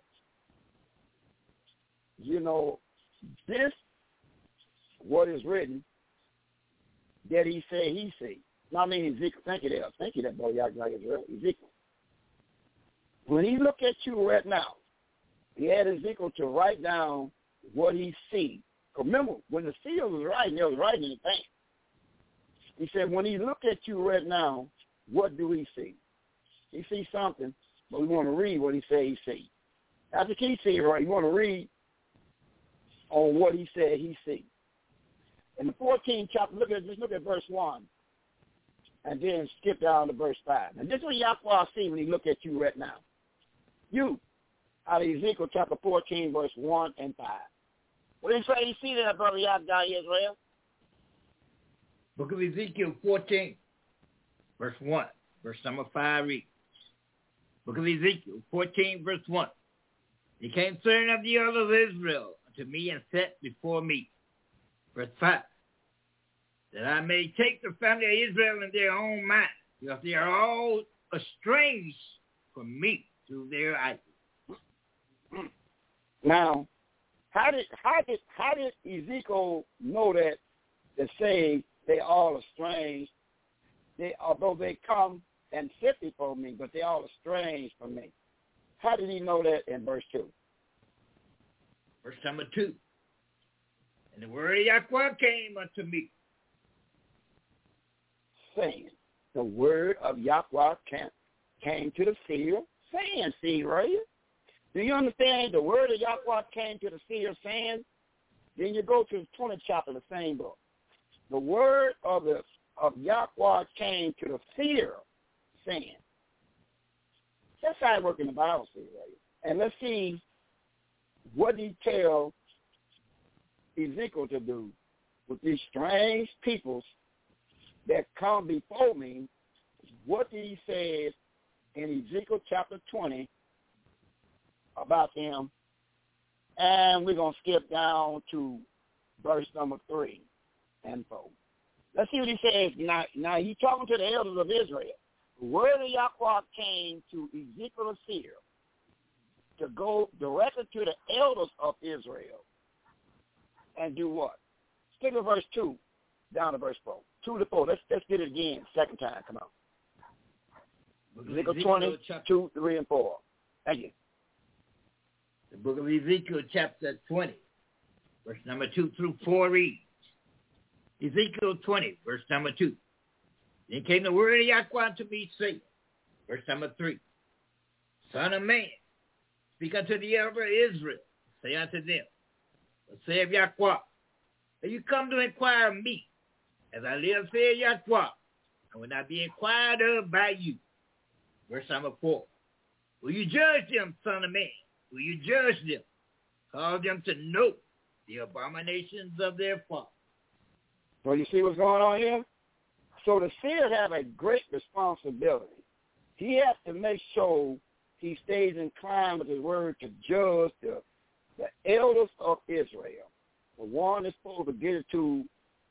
you know this what is written that He said He see. Now I mean Ezekiel. Thank you, there. Thank you, that boy. Y'all like Israel. Ezekiel. When He look at you right now, He had Ezekiel to write down what he see. Remember, when the seal was writing, he was writing anything. He said, when He look at you right now, what do He see? He sees something, but we want to read what He said He see. That's the key see, right? You want to read on what He said He see. In the fourteenth chapter, look at just look at verse one, and then skip down to verse five. And this is what Yahweh see when He look at you right now. You, out of Ezekiel chapter fourteen, verse one and five. What did He say He see there, brother Yahweh Israel? Book of Ezekiel fourteen, verse one, verse number five reads. Book of Ezekiel fourteen, verse one. He came certain of the elders of Israel unto me and set before me. Verse five. That I may take the family of Israel in their own mind, because they are all estranged from me through their idols. Now, how did how did how did Ezekiel know that to say they all estranged? They although they come and sit before me, but they all estranged from me. How did he know that in verse two? Verse number two. And the word of Yahweh came unto me, saying, the word of Yahweh came, came to the seer, saying, see, right? Do you understand? The word of Yahweh came to the seer, saying. Then you go to the twentieth chapter of the same book. The word of the of Yahweh came to the seer, saying. That's how it works in the Bible, see, right? And let's see what he tell Ezekiel to do with these strange peoples that come before me. What did he say in Ezekiel chapter twenty about them? And we're going to skip down to verse number three and four. Let's see what he says. Now, now he's talking to the elders of Israel. The word of Yahweh came to Ezekiel the seer to go directly to the elders of Israel and do what? Stick with verse two down to verse four. Two to four. Let's let's get it again. Second time. Come on. Ezekiel twenty, two, three, and four. Thank you. The book of Ezekiel chapter twenty, verse number two through four reads. Ezekiel twenty, verse number two. Then came the word of Yahweh to me, saying, verse number three. Son of man, speak unto the elder of Israel, say unto them, but say of Yahweh, that you come to inquire of me, as I live, saith Yahweh, I will not be inquired of by you. Verse number four. Will you judge them, son of man? Will you judge them? Cause them to know the abominations of their fathers. So you see what's going on here? So the seer have a great responsibility. He has to make sure he stays inclined with his word to judge the, the elders of Israel. The one that's supposed to get it to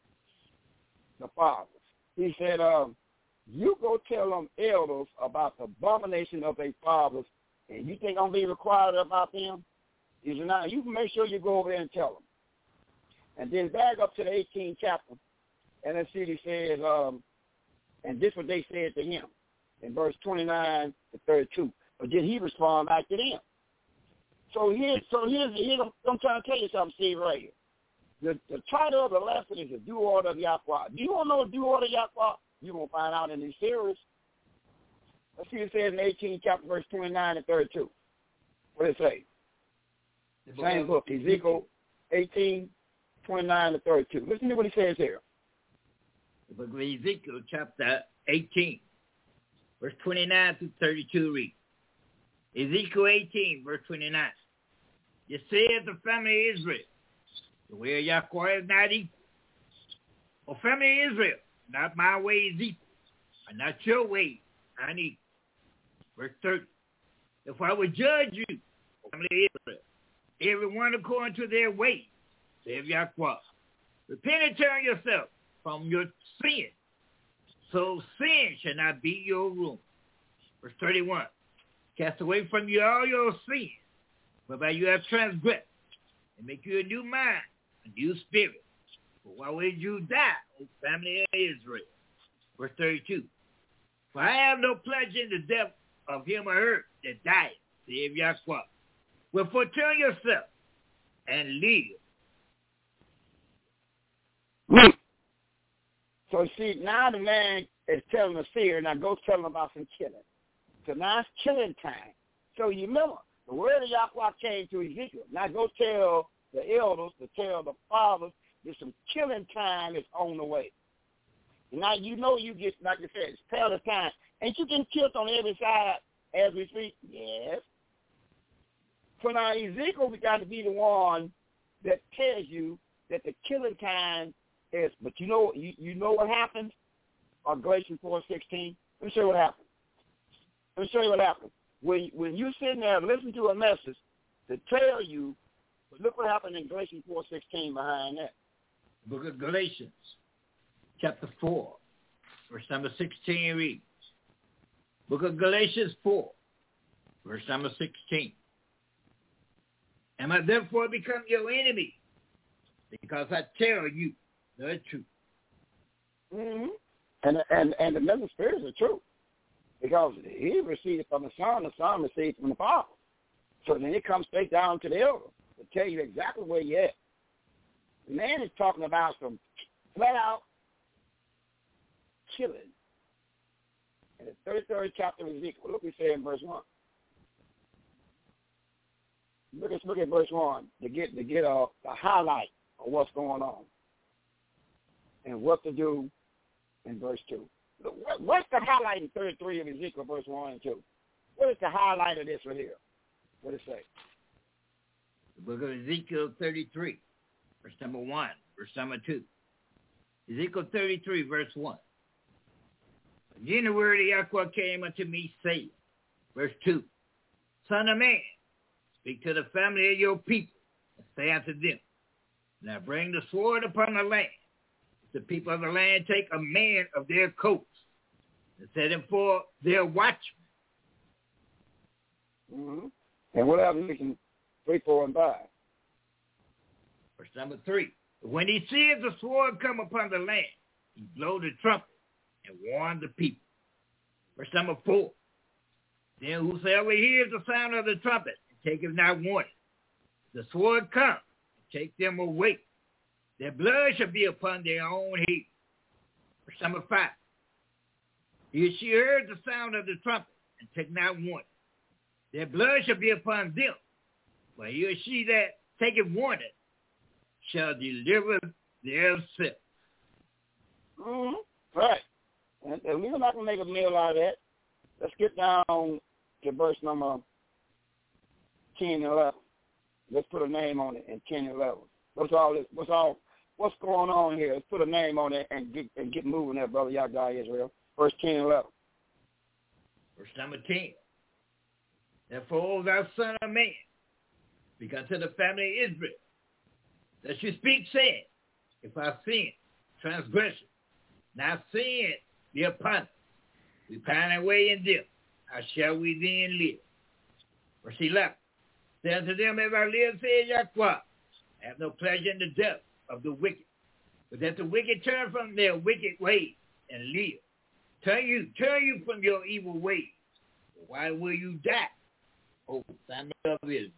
the fathers. He said, um, you go tell them elders about the abomination of their fathers, and you think I'm being required about them? He said, now you can make sure you go over there and tell them. And then back up to the eighteenth chapter, and let's see what he says, um, and this is what they said to him in verse twenty-nine to thirty-two. But then he responded back to them. So here, so here's, here's I'm trying to tell you something, Steve, right here. The, the title of the lesson is the due order of Yahweh. Do you want to know the due order of Yahweh? You're going to find out in this series. Let's see what it says in the eighteenth chapter, verse twenty-nine and thirty-two. What does it say? The same book, Ezekiel eighteen, twenty-nine to thirty-two. Listen to what he says here. The book of Ezekiel chapter eighteen, verse twenty-nine to thirty-two reads. Ezekiel eighteen, verse twenty-nine. You said the family of Israel, the way of Yahweh is not equal. O family of Israel, not my ways equal, and not your ways unequal. Verse thirty. If I would judge you, O family of Israel, everyone according to their ways, saith Yahweh, repent and turn yourself from your sin, so sin shall not be your ruin. Verse thirty-one. Cast away from you all your sins, whereby you have transgressed, and make you a new mind, a new spirit. For why would you die, O family of Israel? Verse thirty-two. For I have no pleasure in the death of him or her that dieth, saith Yahweh. Wherefore turn yourself and live. Mm. So see, now the man is telling the seer, now go tell him about some killing. So now it's killing time. So you remember, the word of Yahweh came to Ezekiel. Now go tell the elders, to tell the fathers, there's some killing time is on the way. And now you know you get, like I said, it's perilous time. Ain't you getting killed on every side as we speak? Yes. So now Ezekiel got to be the one that tells you that the killing time is, but you know, you, you know what happens on Galatians four sixteen? Let me show you what happens. Let me show you what happens. When, when you sit there and listen to a message to tell you, look what happened in Galatians four sixteen behind that. Book of Galatians, chapter four, verse number sixteen reads, Book of Galatians four, verse number sixteen. Am I therefore become your enemy? Because I tell you the truth. Mm-hmm. And, and, and the message spirit is the truth. Because he received it from the Son, the Son received it from the Father. So then it comes straight down to the elder to tell you exactly where you're at. The man is talking about some flat-out killing. In the thirty-third chapter of Ezekiel, look what we say in verse one. Look at, look at verse one to get, to get a, a highlight of what's going on and what to do in verse two. What, what's the highlight in thirty-three of Ezekiel, verse one and two? What is the highlight of this right here? What does it say? The book of Ezekiel thirty-three, verse number one, verse number two. Ezekiel thirty-three, verse one. Again the word of Yahweh came unto me, saying, verse two, Son of man, speak to the family of your people, and say unto them, now bring the sword upon the land. The people of the land take a man of their coats and set him for their watchman. Mm-hmm. And what happens in three, four, and five? Verse number three. When he sees the sword come upon the land, he blow the trumpet and warn the people. Verse number four. Then whosoever hears the sound of the trumpet and taketh not warning, the sword come and take them away. Their blood shall be upon their own head. Verse number five. If she heard the sound of the trumpet and take not warning, their blood shall be upon them. But he or she that taketh warning shall deliver themselves. Mm-hmm. Right. And, and we're not going to make a meal out of that. Let's get down to verse number ten and eleven. Let's put a name on it in ten and eleven. What's all this? What's all? What's going on here? Let's put a name on it and get and get moving there, brother Yahweh Israel. Verse ten and eleven. Verse number ten. Therefore, O thou son of man, speak unto the family of Israel, that you speak, saying, if I sin, transgression, now sin be upon us, we pine away in them, how shall we then live? Verse eleven. Say unto them, as I live, saith Yahweh, I have no pleasure in the death of the wicked, but that the wicked turn from their wicked ways and live. Turn you, turn you from your evil ways. Why will you die, O son of Israel?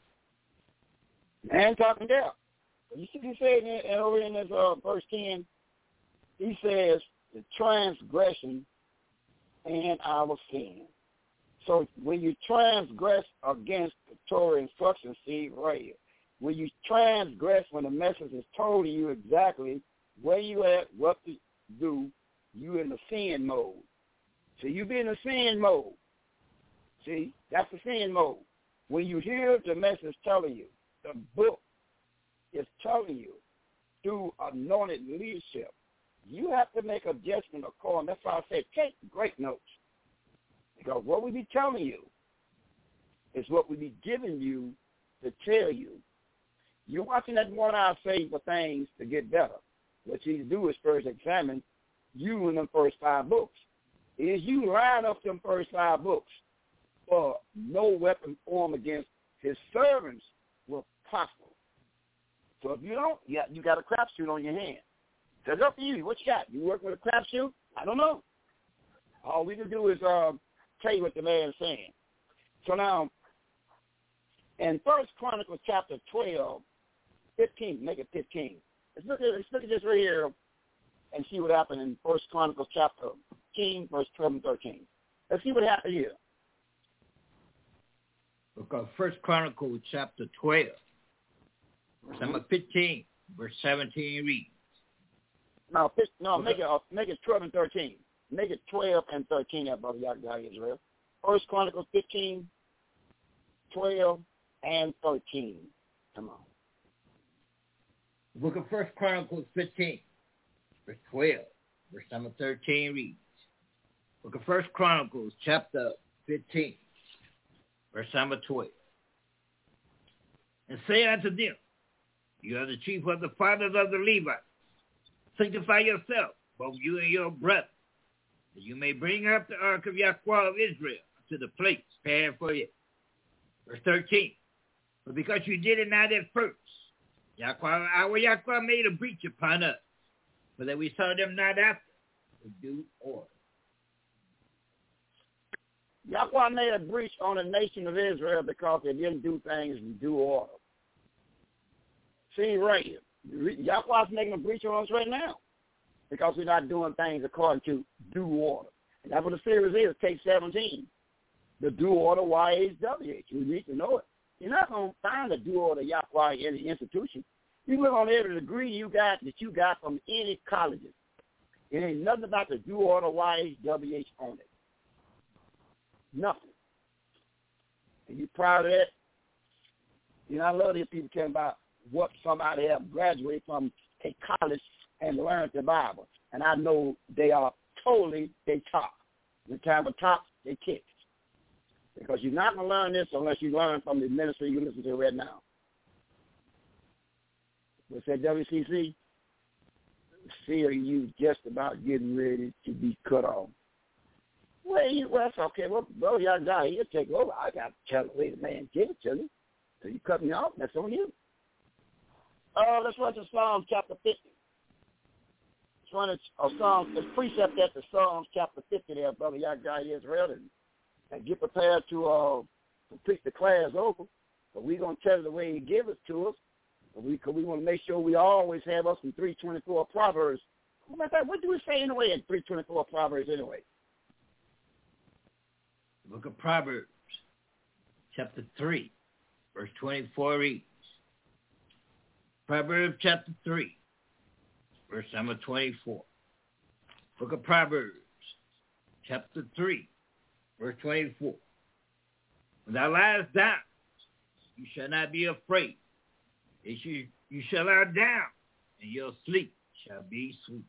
Man talking down. You see, he said in, over in this uh, verse ten, he says the transgression and our sin. So when you transgress against the Torah instructions, see right here. When you transgress, when the message is told to you exactly where you at, what to do, you in the sin mode. So you be in the sin mode. See, that's the sin mode. When you hear the message telling you, the book is telling you through anointed leadership, you have to make a judgment according. That's why I say take great notes. Because what we be telling you is what we be giving you to tell you. You're watching that one-hour save for things to get better. What you do is first examine you in them first five books. Is you line up them first five books for no weapon formed against his servants will prosper. So if you don't, you got, you got a crapshoot on your hand. So it's up to you. What you got? You work with a crapshoot? I don't know. All we can do is uh, tell you what the man is saying. So now, in First Chronicles chapter twelve, fifteen, make it fifteen. Let's look at, let's look at this right here and see what happened in First Chronicles chapter fifteen, verse twelve and thirteen. Let's see what happened here. Because First Chronicles chapter twelve, verse mm-hmm. number fifteen, verse seventeen reads. No, no, make it uh, make it twelve and thirteen. Make it twelve and thirteen, there, brother Yahweh Israel. First Chronicles fifteen, twelve, and thirteen. Come on. Book of First Chronicles fifteen, verse twelve, verse number thirteen reads, Book of First Chronicles, chapter fifteen, verse number twelve. And say unto them, you are the chief of the fathers of the Levites. Sanctify yourself, both you and your brother, that you may bring up the ark of Yahweh of Israel to the place prepared for you. Verse thirteen. But because you did it not at first, Yahweh, our Yahweh made a breach upon us, so that we saw them not after with due order. Yahweh made a breach on the nation of Israel because they didn't do things in due order. See right here. Yahweh's making a breach on us right now because we're not doing things according to due order. And that's what the series is, take seventeen. The due order Y H W H. You need to know it. You're not going to find a due order Yahweh in the institution. You look on every degree you got that you got from any colleges. It ain't nothing about the due order Y H W H on it. Nothing. And you proud of that? You know, I love these people talking about what somebody have graduated from a college and learned the Bible. And I know they are totally, they top. The time of top, they kick. Because you're not going to learn this unless you learn from the ministry you listen to right now. What's that, W C C? See, are you just about getting ready to be cut off? Well, you, well that's okay. Well, bro, y'all got he'll take over. I got to tell the way the man give it to me. So you cut me off, that's on you. Uh, let's run to Psalms chapter fifty. Let's run a, a Psalms, a precept at the Psalms chapter fifty there, brother. Y'all got Israel and, and get prepared to uh, complete the class over. But we're going to tell it the way he gives it to us. But we, cause we want to make sure we always have us in three twenty-four Proverbs. What do we say anyway in three twenty-four Proverbs anyway? The book of Proverbs, chapter three, verse twenty-four reads, Proverbs chapter three, verse number twenty-four. Book of Proverbs, chapter three, verse twenty-four. When thou liest down, you shall not be afraid. You, you shall lie down, and your sleep shall be sweet.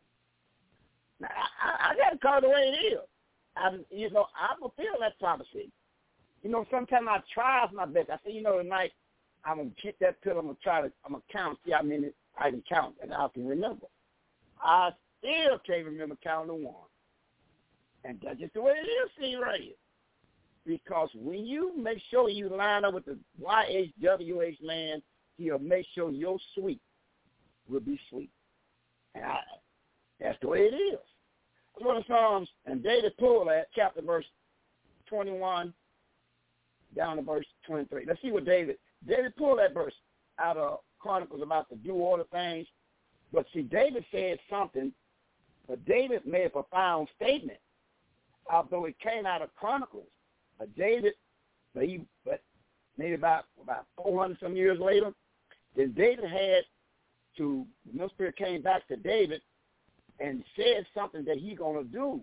Now, I, I, I got to call it the way it is. I, you know, I fulfill that prophecy. You know, sometimes I try my best. I say, you know, tonight I'm gonna hit that pill. I'm gonna try to. I'm gonna count. See how many I can count, and I can remember. I still can't remember counting one, and that's just the way it is. See right here, because when you make sure you line up with the Y H W H man, he'll make sure your sweet will be sweet. And I, that's the way it is. That's one of the Psalms, and David pulled that chapter verse twenty-one down to verse twenty-three. Let's see what David, David pulled that verse out of Chronicles about the due order things. But see, David said something, but David made a profound statement. Although it came out of Chronicles, but David, but he, but maybe about, about four hundred some years later, then David had to, the Holy Spirit came back to David and said something that he's going to do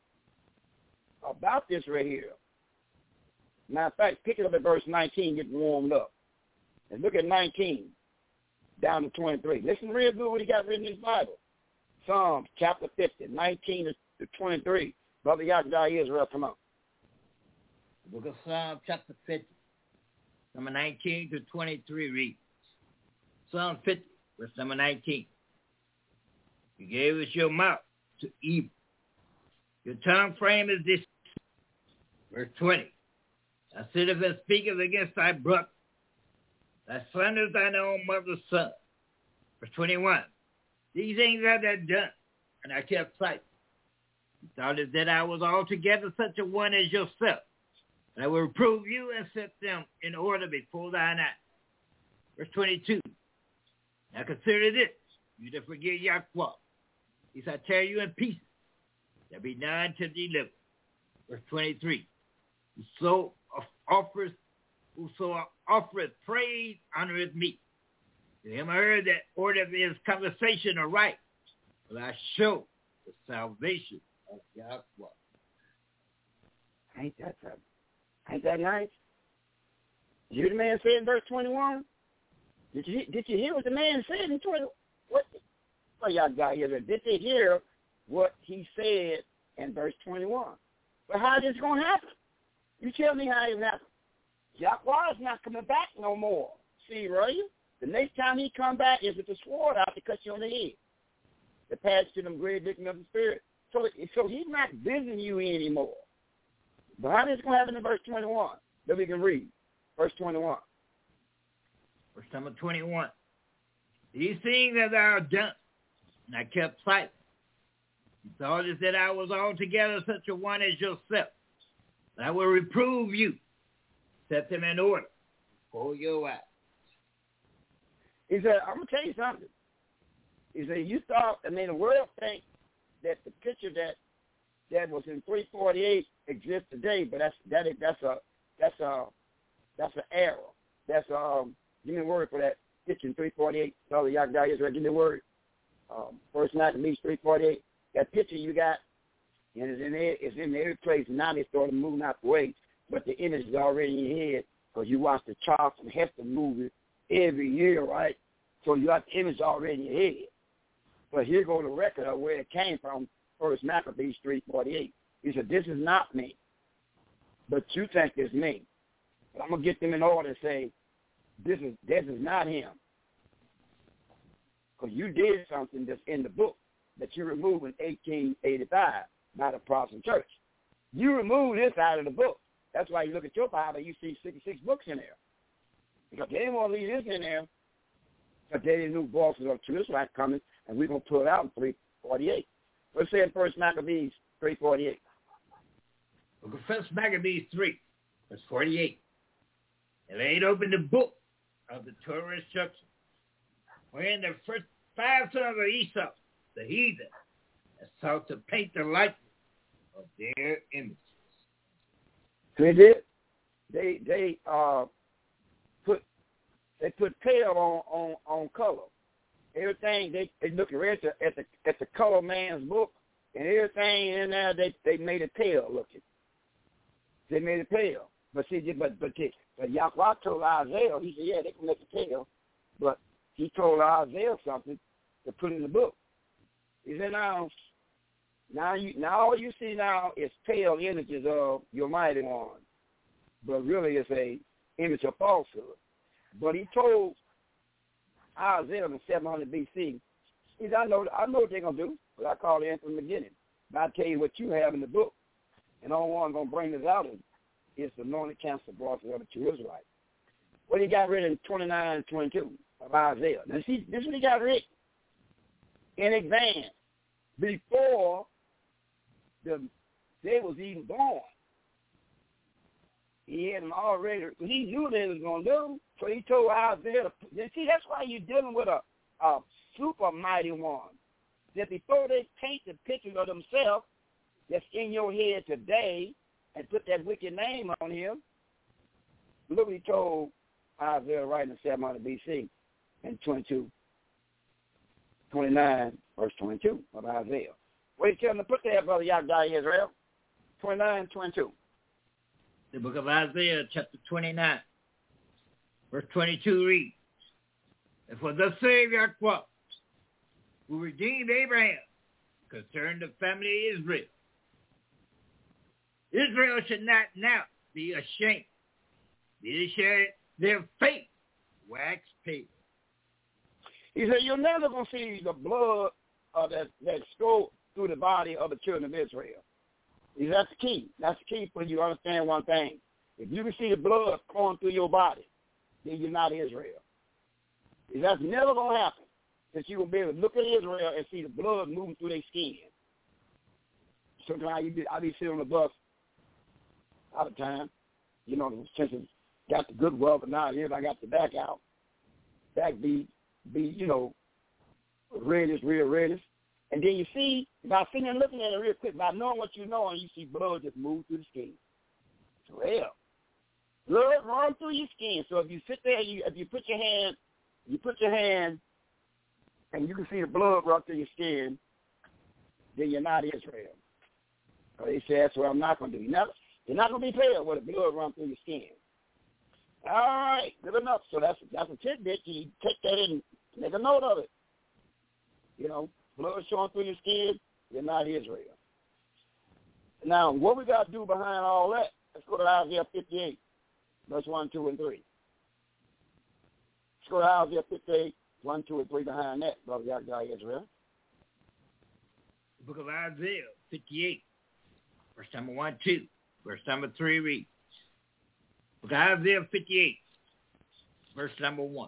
about this right here. Matter of fact, pick it up at verse nineteen, get warmed up. And look at nineteen down to twenty-three. Listen real good what he got written in his Bible. Psalms chapter fifty, nineteen to twenty-three. Brother Yahweh Israel, come on. The book of Psalms chapter fifty, number nineteen to twenty-three reads. Psalm fifty, verse number nineteen. You gave us your mouth to evil. Your tongue frame is this. Verse twenty. Thou sittest and speakest against thy brother. Thou slanderest thine own mother's son. Verse twenty-one. These things have thou done, and I kept silent. You thought that I was altogether such a one as yourself, and I will reprove you and set them in order before thine eyes. Verse twenty-two. Now consider this, you that forget Yahweh. He shall tear you in pieces. There be none to deliver. Verse twenty-three. Whoso offers, whoso offereth praise, honoreth me. To him I heard that order of his conversation aright, but I show the salvation of Yahweh. Ain't that something? Ain't that nice? Did you hear the man say in verse twenty-one? Did you did you hear what the man said in twenty? What for y'all guys here. Did they hear what he said in verse twenty-one? But how is this going to happen? You tell me how it's happening. Yahweh is not coming back no more. See, right? The next time he come back is with the sword out to cut you on the head. To pass to them great victim of the spirit. So, so he's not visiting you anymore. But how is this going to happen in verse twenty-one? That we can read. Verse twenty-one. Verse number twenty-one. These things that thou hast done, and I kept silent. You thought it that I was altogether such a one as yourself. I will reprove you. Set them in order before your eyes. He said, I'm going to tell you something. He said, you thought, I mean, the world thinks that the picture that that was in three forty-eight exists today, but that's that that's a that's a that's an error. That's um give me a word for that picture in three forty-eight. All the y'all guys right, give me a word. Um, First Maccabees three forty-eight. That picture you got, and it's in there, it's in every place. Now they started moving out the way, but the image is already in your head because you watch the Charlton Heston movie every year, right? So you got the image already in your head. But here go the record of where it came from, First Maccabees three forty-eight. He said, this is not me, but you think it's me. But I'm going to get them in order and say, this is this is not him. Because you did something that's in the book that you removed in eighteen eighty-five by the Protestant church. You removed this out of the book. That's why you look at your Bible, you see sixty-six books in there. Because they didn't want to leave this in there. But they didn't know voices of truth like coming, and we're going to pull it out in three forty-eight. Let's say in First Maccabees three forty-eight. Look at First Maccabees three, verse forty-eight. And laid open the book of the Torah instructions, wherein the first five sons of Esau, the heathen, have sought to paint the likeness of their images. They did. They they uh put they put pale on, on, on color. Everything they they look at the at the at the color man's book, and everything in there they they made it pale looking. They made it pale. But see, but but but Yahweh told Isaiah, he said, yeah, they can make it pale, but he told Isaiah something to put in the book. He said, now, now you now all you see now is pale images of your mighty one, but really it's a image of falsehood. But he told Isaiah in seven hundred B C, he said, I know, I know what they're gonna do, but I call it in from the beginning. But I tell you what you have in the book, and the only one gonna bring this out is is the anointed counsel brought to the true Israelites. What he got written in twenty-nine and twenty-two of Isaiah. Now see, this is what he got written in advance before the they was even born. He had them already. He knew what they was gonna do, so he told Isaiah. To, see, that's why you're dealing with a, a super mighty one. That before they paint the picture of themselves that's in your head today and put that wicked name on him, look what he told Isaiah right in seven hundred B C and twenty-two, twenty-nine, verse twenty-two of Isaiah. What you tell him to put there, Brother Yahweh Israel? twenty-nine, twenty-two. The book of Isaiah, chapter twenty-nine, verse twenty-two reads, and for the Savior, quote, who redeemed Abraham, concerned the family of Israel. Israel should not now be ashamed. Neither shall their faith wax pale. He said, you're never going to see the blood of that, that go through the body of the children of Israel. He said, that's the key. That's the key for you to understand one thing. If you can see the blood flowing through your body, then you're not Israel. He said, that's never going to happen. That you're going to be able to look at Israel and see the blood moving through their skin. Sometimes I be sitting on the bus out of time, you know, since it got the good well, but now here I got the back out. Back be, be you know, reddish, real reddish. And then you see, by sitting and looking at it real quick, by knowing what you know, and you see blood just move through the skin. Well, blood run through your skin. So if you sit there, you, if you put your hand, you put your hand, and you can see the blood run through your skin, then you're not Israel. So they say, that's what I'm not going to do. You're not, you're not going to be pale with the blood run through your skin. All right, good enough. So that's that's a tidbit. You take that in, make a note of it. You know, blood showing through your skin, you're not Israel. Now, what we got to do behind all that, let's go to Isaiah fifty-eight, verse one, two, and three. Let's go to Isaiah fifty-eight, one, two, and three behind that, Brother Yahweh Israel. The book of Isaiah fifty-eight, verse number one, two, verse number three reads. Book of Isaiah fifty-eight, verse number one.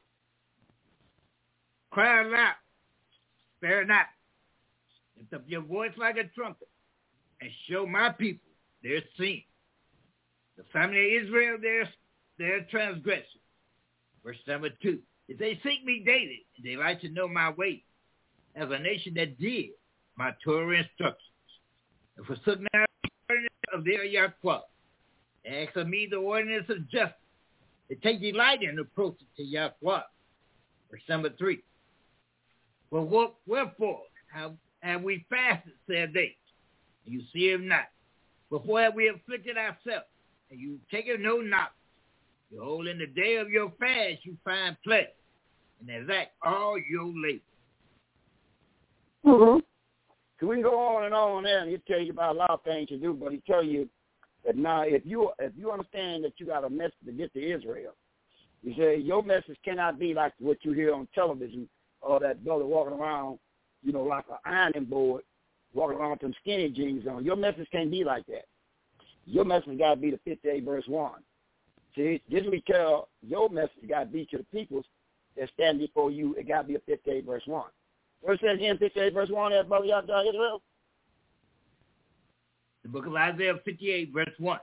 Cry aloud, spare not, lift up your voice like a trumpet, and show my people their sin. The family of Israel, their, their transgression. Verse number two. If they seek me daily, and they like to know my ways, as a nation that did my Torah instructions, and forsook not the ordinance of their Yahweh, and ask of me the ordinance of justice, they take delight in approaching to Yahweh. Verse number three. Well, what, wherefore have, have we fasted, said they, and you see him not? Wherefore have we afflicted ourselves, and you take it no knowledge? Behold, in the day of your fast you find pleasure, and exact all your labor. Mm-hmm. So we can go on and on there, and he'll tell you about a lot of things to do, but he tell you that now if you if you understand that you got a message to get to Israel, he said your message cannot be like what you hear on television, or that brother walking around, you know, like an ironing board, walking around with them skinny jeans on. Your message can't be like that. Your message got to be the fifty-eight verse one. See, this we tell your message got to be to the peoples that stand before you. It got to be a fifty-eight verse one. What it says again, fifty-eight verse one, there, Brother Yahweh Israel? The book of Isaiah fifty-eight, verse one.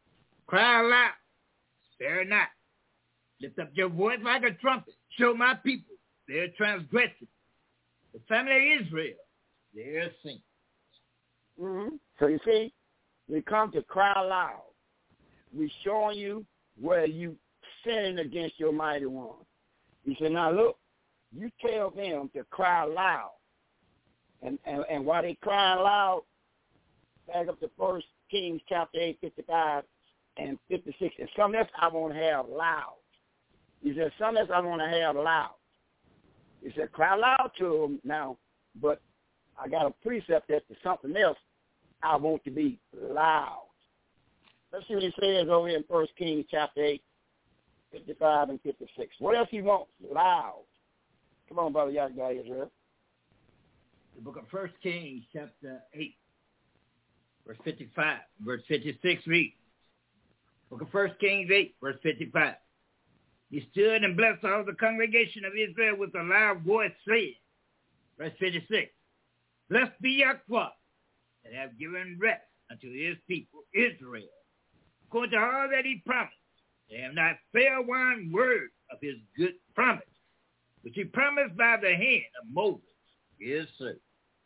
Cry aloud, spare not. Lift up your voice like a trumpet. Show my people their transgression. The family of Israel, their sin. Mm-hmm. So you see, we come to cry aloud. We showing you where you sinning against your mighty one. He said, now look, you tell them to cry loud. And, and, and while they crying loud, back up to First Kings chapter eight, fifty-five and fifty-six. And something else I want to have loud. He said, something else I want to have loud. He said, cry loud to them now, but I got a precept that there's something else I want to be loud. Let's see what he says over here in First Kings chapter eight, fifty-five and fifty-six. What else he wants? Loud. Come on, Brother Yahweh Israel. The book of First Kings chapter eight, verse fifty-five, verse fifty-six reads. Book of First Kings eight, verse fifty-five. He stood and blessed all the congregation of Israel with a loud voice, saying, verse fifty-six, blessed be Yahweh, that have given rest unto his people Israel, according to all that he promised. They have not failed one word of his good promise, which he promised by the hand of Moses, his servant.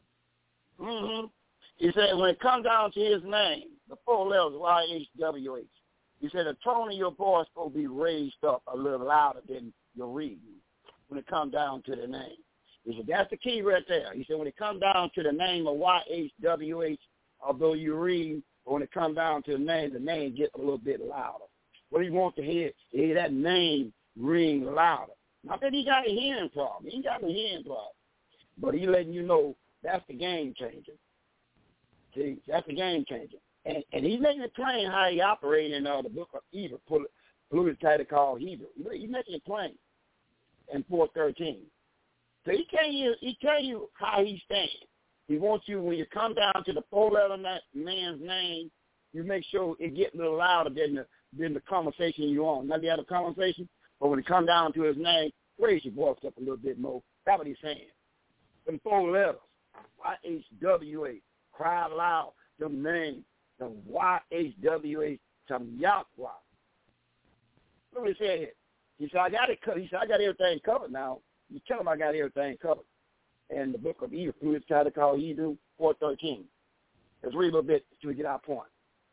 Mm-hmm. He said when it comes down to his name, the four letters Y H W H, he said the tone of your voice will be raised up a little louder than your reading when it comes down to the name. He said that's the key right there. He said when it comes down to the name of Y H W H, although you read, but when it comes down to the name, the name gets a little bit louder. What he wants to hear, hear that name ring louder. Not that he got a hearing problem. He ain't got a hearing problem. But he letting you know that's the game changer. See, that's the game changer. And, and he's making it plain how he operated in uh, the book of Hebrew, polluted title called Hebrew. He's making it plain in four thirteen. So he tell you, he tell you how he stands. He wants you, when you come down to the four-letter man's name, you make sure it gets a little louder than the, than the conversation you're on. Not the other conversation, but when it comes down to his name, raise your voice up a little bit more. That's what he's saying. Them four letters, Y H W H, cry loud, them names, them Y H W H, some Yahweh. Look what he said here. He said, I got it covered. He said, I got everything covered now. You tell him I got everything covered. And the book of Hebrew, it's kind of called Hebrew four thirteen. Let's read a little bit till we get our point.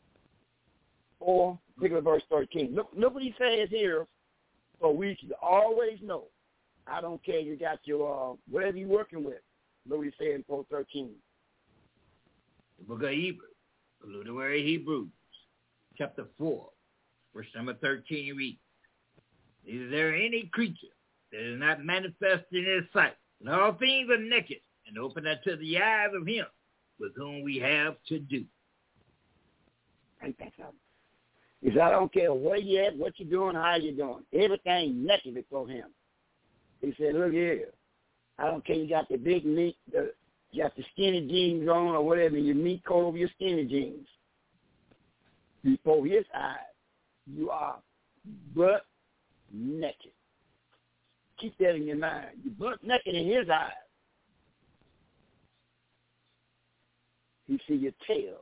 four, particular verse thirteen. Look, look what he says here. So we should always know. I don't care if you got your, uh, whatever you're working with. Look what he said in four thirteen. The book of Hebrew, the literary Hebrews, chapter four, verse number thirteen reads, is there any creature that is not manifest in his sight, And all things are naked and open unto the eyes of him with whom we have to do. Ain't that something? He said, I don't care where you at, what you're doing, how you're doing. Everything naked before him. He said, look here. I don't care you got the big meat, the, you got the skinny jeans on or whatever, your meat coat over your skinny jeans. Before his eyes, you are butt naked. Keep that in your mind. You're butt naked in his eyes. He see your tail.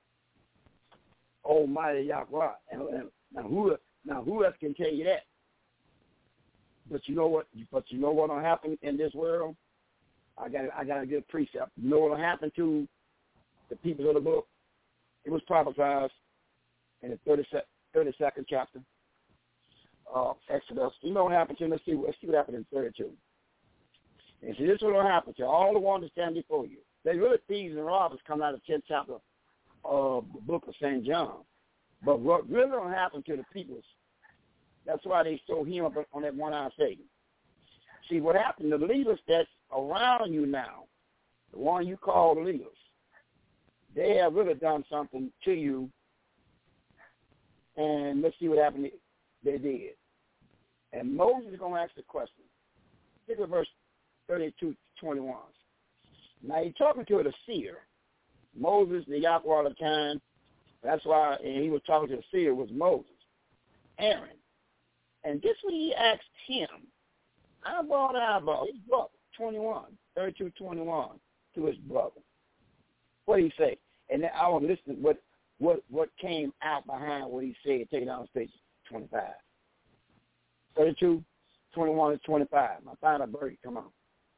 Almighty Yahweh. And, and now who now who else can tell you that? But you know what? But you know what'll happen in this world? I got I got a good precept. You know what'll happen to the people of the book? It was prophesied in the thirty-second chapter of Exodus. You know what happened to them? Let's see, let's see what happened in thirty-two. And see, this is what will happen to all the ones that stand before you. They really thieves and robbers come out of the tenth chapter of the book of Saint John. But what really will happen to the peoples, that's why they throw him up on that one-eyed Satan. See, what happened, the leaders that's around you now, the one you call the leaders, they have really done something to you. And let's see what happened. They did. And Moses is going to ask the question. Look at verse thirty-two, twenty-one. Now he's talking to the seer. Moses, the Yahweh of the time. That's why, and he was talking to the seer, was Moses. Aaron. And this what he asked him. Eyeball to eyeball. His brother, twenty-one, thirty-two, twenty-one, to his brother. What did he say? And then I want to listen to what, what, what came out behind what he said. Take it down to page twenty-five. thirty-two, twenty-one, and twenty-five. My final bird, come on.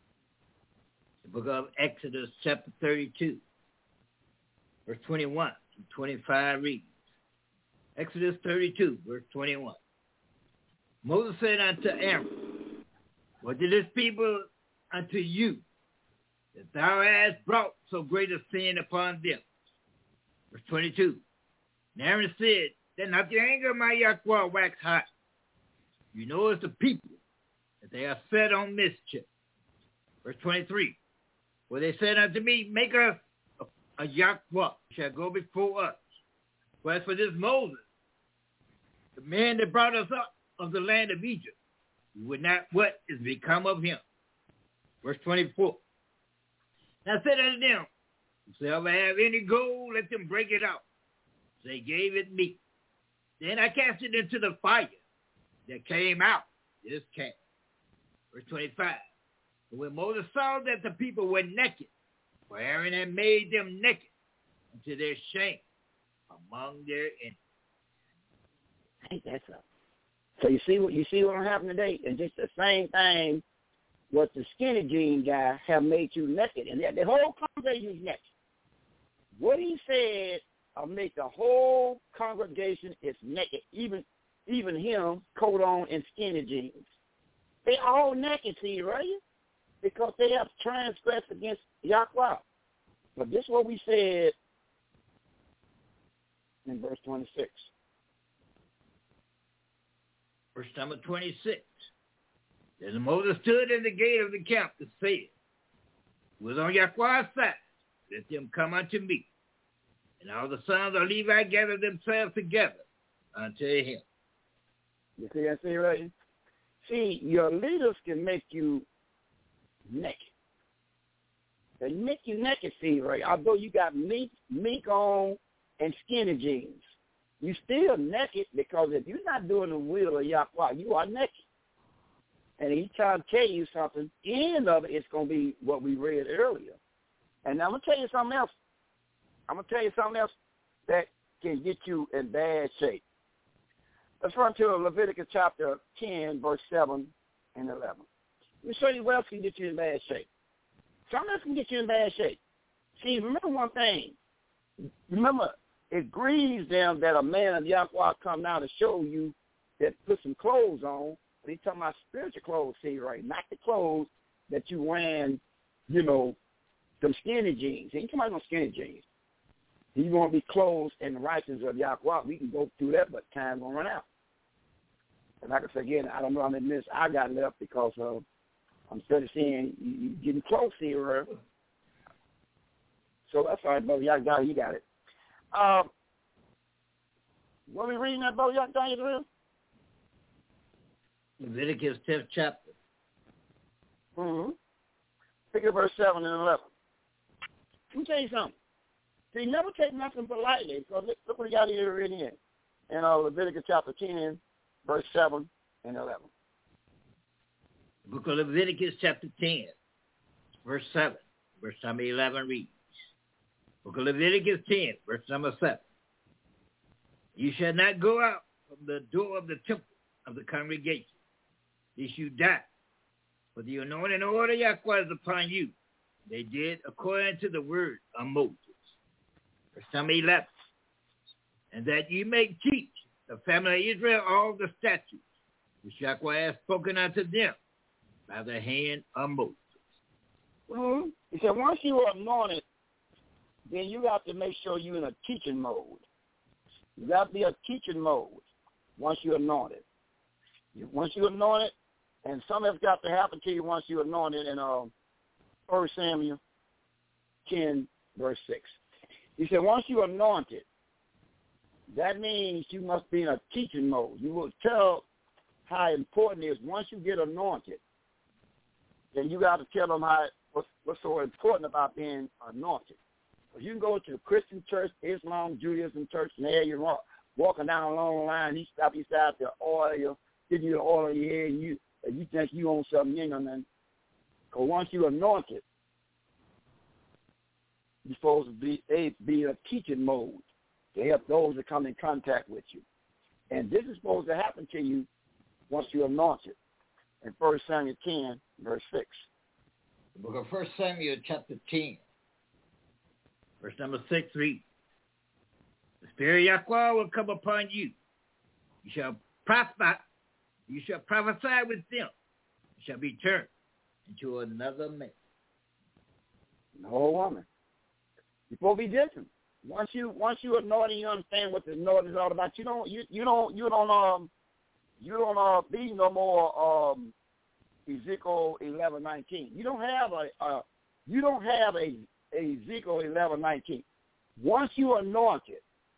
The book of Exodus, chapter thirty-two, verse twenty-one to twenty-five reads. Exodus thirty-two, verse twenty-one. Moses said unto Aaron, what did this people unto you, that thou hast brought so great a sin upon them? Verse twenty-two. And Aaron said, then not the anger of my Yahweh wax hot. You know it's the people, that they are set on mischief. Verse twenty-three. For they said unto me, make us a, a Yahweh shall go before us. For as for this Moses, the man that brought us up of the land of Egypt, we would not what is become of him. Verse twenty-four. Now said unto them, whosoever have any gold, let them break it out. So they gave it me. Then I cast it into the fire that came out, this cat. Verse twenty-five. And when Moses saw that the people were naked, for Aaron had made them naked unto their shame among their enemies. Ain't that something? So you see what you see what happened today? And just the same thing what the skinny jean guy have made you naked. And the whole congregation is naked. What he said will make the whole congregation is naked, even even him, coat on and skinny jeans. They all naked, see, right? Because they have transgressed against Yahweh. But this is what we said in verse twenty-six. Verse number twenty-six. Then Moses stood in the gate of the camp and said, who was on Yahweh's side, let them come unto me. And all the sons of Levi gathered themselves together unto him. You see that, see, right? See, your leaders can make you naked. They make you naked, see, right? Although you got mink, mink on and skinny jeans, you still naked because if you're not doing the will of Yahweh, you are naked. And he trying to tell you something. The end of it is going to be what we read earlier. And I'm going to tell you something else. I'm going to tell you something else that can get you in bad shape. Let's run to Leviticus chapter ten, verse seven and eleven. Let me show you what else can get you in bad shape. Something else can get you in bad shape. See, remember one thing. Remember, it grieves them that a man of Yahweh come now to show you that put some clothes on. But he's talking about spiritual clothes, see, right? Not the clothes that you wearing, you know, some skinny jeans. He ain't talking about no skinny jeans. He's going to be clothed in the righteousness of Yahweh. We can go through that, but time's going to run out. And like I said again, I don't know how many minutes I got left because of I'm starting to seeing you, you getting close here. So that's all right, brother. Y'all got it. You got it. Um, what are we reading that, brother? Y'all got it, Israel? Leviticus tenth chapter. Mm-hmm. Pick up verse seven and eleven. Let me tell you something. See, never take nothing for lightly, because look, look what we got here written in. In uh, Leviticus chapter ten, verse seven and eleven. Book of Leviticus chapter ten, verse seven, verse number eleven reads. Book of Leviticus ten, verse number seven. You shall not go out from the door of the temple of the congregation, lest you die. For the anointing order Yahweh is upon you. They did according to the word of Moses. Verse number eleven. And that you may teach the family of Israel all the statutes which Yahweh has spoken unto them by the hand of Moses. Mm-hmm. He said, once you are anointed, then you have to make sure you're in a teaching mode. You got to be a teaching mode once you're anointed. Once you're anointed, and something has got to happen to you once you're anointed in uh, First Samuel ten, verse six. He said, once you're anointed, that means you must be in a teaching mode. You will tell how important it is once you get anointed. Then you got to tell them how what's, what's so important about being anointed. Because you can go to the Christian church, Islam, Judaism church, and there you're walk, walking down a long line. He stop you beside the oil, give you the oil in your head, and you and you think you own something. You ain't on nothing. Because once you're anointed, you're supposed to be a be in a teaching mode to help those that come in contact with you. And this is supposed to happen to you once you're anointed. In First Samuel ten, verse six. The book of First Samuel chapter ten, verse number six reads, the Spirit of Yahweh will come upon you. You shall prosper. You shall prophesy with them. You shall be turned into another man. No woman. You're supposed to be different. Once you once you anointed, you understand what the anointing is all about. You don't you you don't you don't um you don't uh be no more um Ezekiel eleven nineteen. You don't have a uh you don't have a, a Ezekiel eleven nineteen. Once you anointed,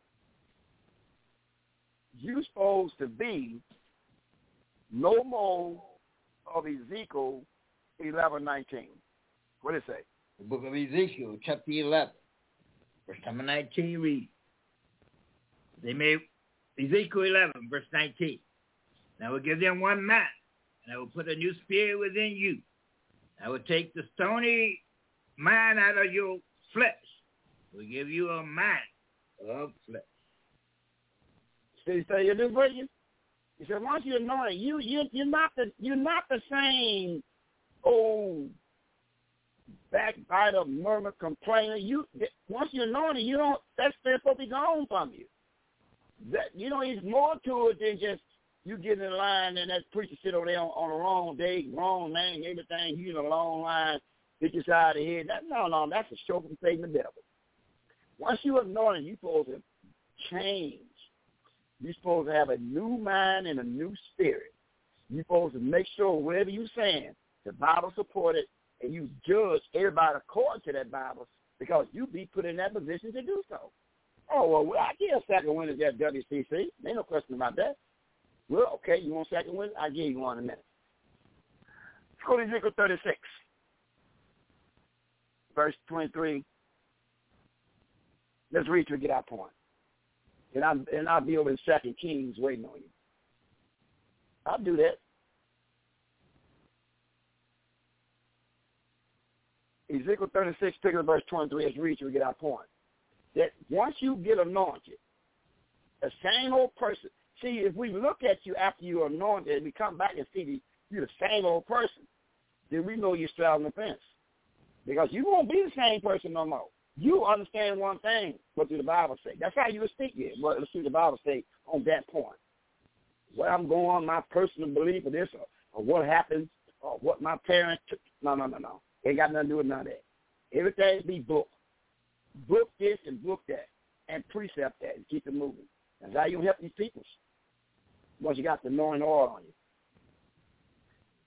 you're supposed to be no more of Ezekiel eleven nineteen. What does it say? The book of Ezekiel, chapter eleven, verse number nineteen reads, they made Ezekiel eleven, verse nineteen. And I will give them one mind, and I will put a new spirit within you. I will take the stony mind out of your flesh. I will give you a mind of flesh. See, so you do what you? He said, once you're anointed, you you you're not the you're not the same old backbiter, murmur, complainer. You once you're anointed, you don't that spirit's supposed to be gone from you. That you know, there's more to it than just you get in line and that preacher sit over there on, on the wrong day, wrong name, everything. You in a long line, hit your side of the head. That, no, no, that's a show from Satan the devil. Once you're anointed, you're supposed to change. You're supposed to have a new mind and a new spirit. You're supposed to make sure whatever you're saying, the Bible support it, and you judge everybody according to that Bible because you be put in that position to do so. Oh, well, I give a second win at W C C. Ain't no question about that. Well, okay, you want second win? I'll give you one in a minute. Let's go to Ezekiel thirty-six, verse twenty-three. Let's read to get our point. And I'll, and I'll be over in Second Kings waiting on you. I'll do that. Ezekiel thirty-six, pick up verse twenty-three. Let's read to get our point. That once you get anointed, the same old person. See, if we look at you after you're anointed and we come back and see you're the same old person, then we know you're straddling the fence. Because you won't be the same person no more. You understand one thing, what does the Bible say? That's how you will speak it. Well, let's see what the Bible say on that point. Where I'm going, my personal belief of this, or, or what happened, or what my parents took. No, no, no, no. Ain't got nothing to do with none of that. Everything be booked. Book this and book that, and precept that, and keep it moving. That's how you help these people once you got the anointing oil on you.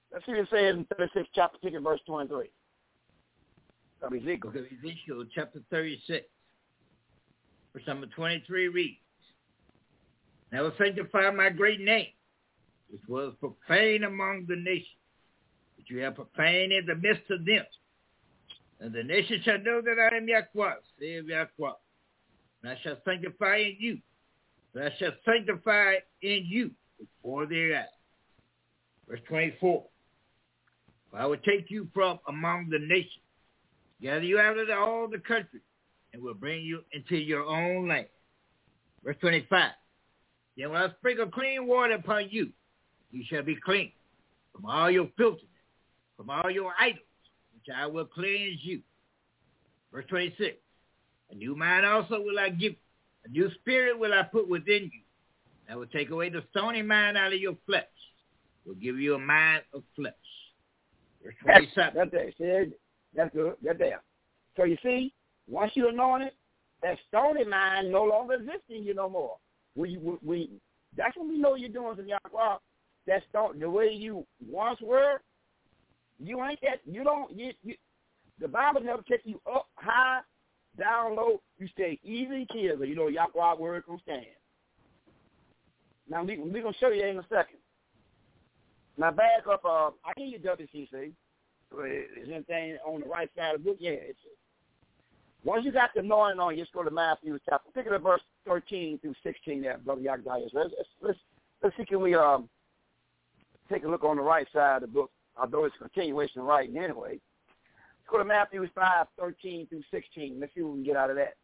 Let's see what it says in thirty-six, chapter six, verse twenty-three. Of Ezekiel. Book of Ezekiel, chapter thirty-six, verse number twenty-three reads, "And I will sanctify my great name, which was profaned among the nations, which you have profaned in the midst of them. And the nations shall know that I am Yahweh, saith Yahweh. And I shall sanctify in you, and I shall sanctify in you before their eyes." Verse twenty-four, "For I will take you from among the nations, gather you out of all the countries, and will bring you into your own land." Verse twenty-five, "Then when I sprinkle clean water upon you, you shall be clean from all your filthiness, from all your idols, which I will cleanse you." Verse twenty-six, "A new mind also will I give you, a new spirit will I put within you. I will take away the stony mind out of your flesh, will give you a mind of flesh." Verse twenty-seven. That's there. See, that's good. That's there. So you see, once you're anointed, that stony mind no longer exists in you no more. We, we, we that's what we know you're doing to Yahweh. That stone, the way you once were, you ain't that. You don't. You, you, the Bible never takes you up high, down low. You stay easy kids, you know Yahweh word can stand. Now we we gonna show you in a second. Now back up. Uh, I give you W C C. Is anything on the right side of the book? Yeah. It's, once you got the anointing on, you just go to Matthew chapter. Pick it up verse thirteen through sixteen. There, brother Yahweh. Let's let's let's see. Can we um take a look on the right side of the book? Although it's a continuation of writing anyway. Let's go to Matthew five, thirteen through sixteen. Let's see what we can get out of that.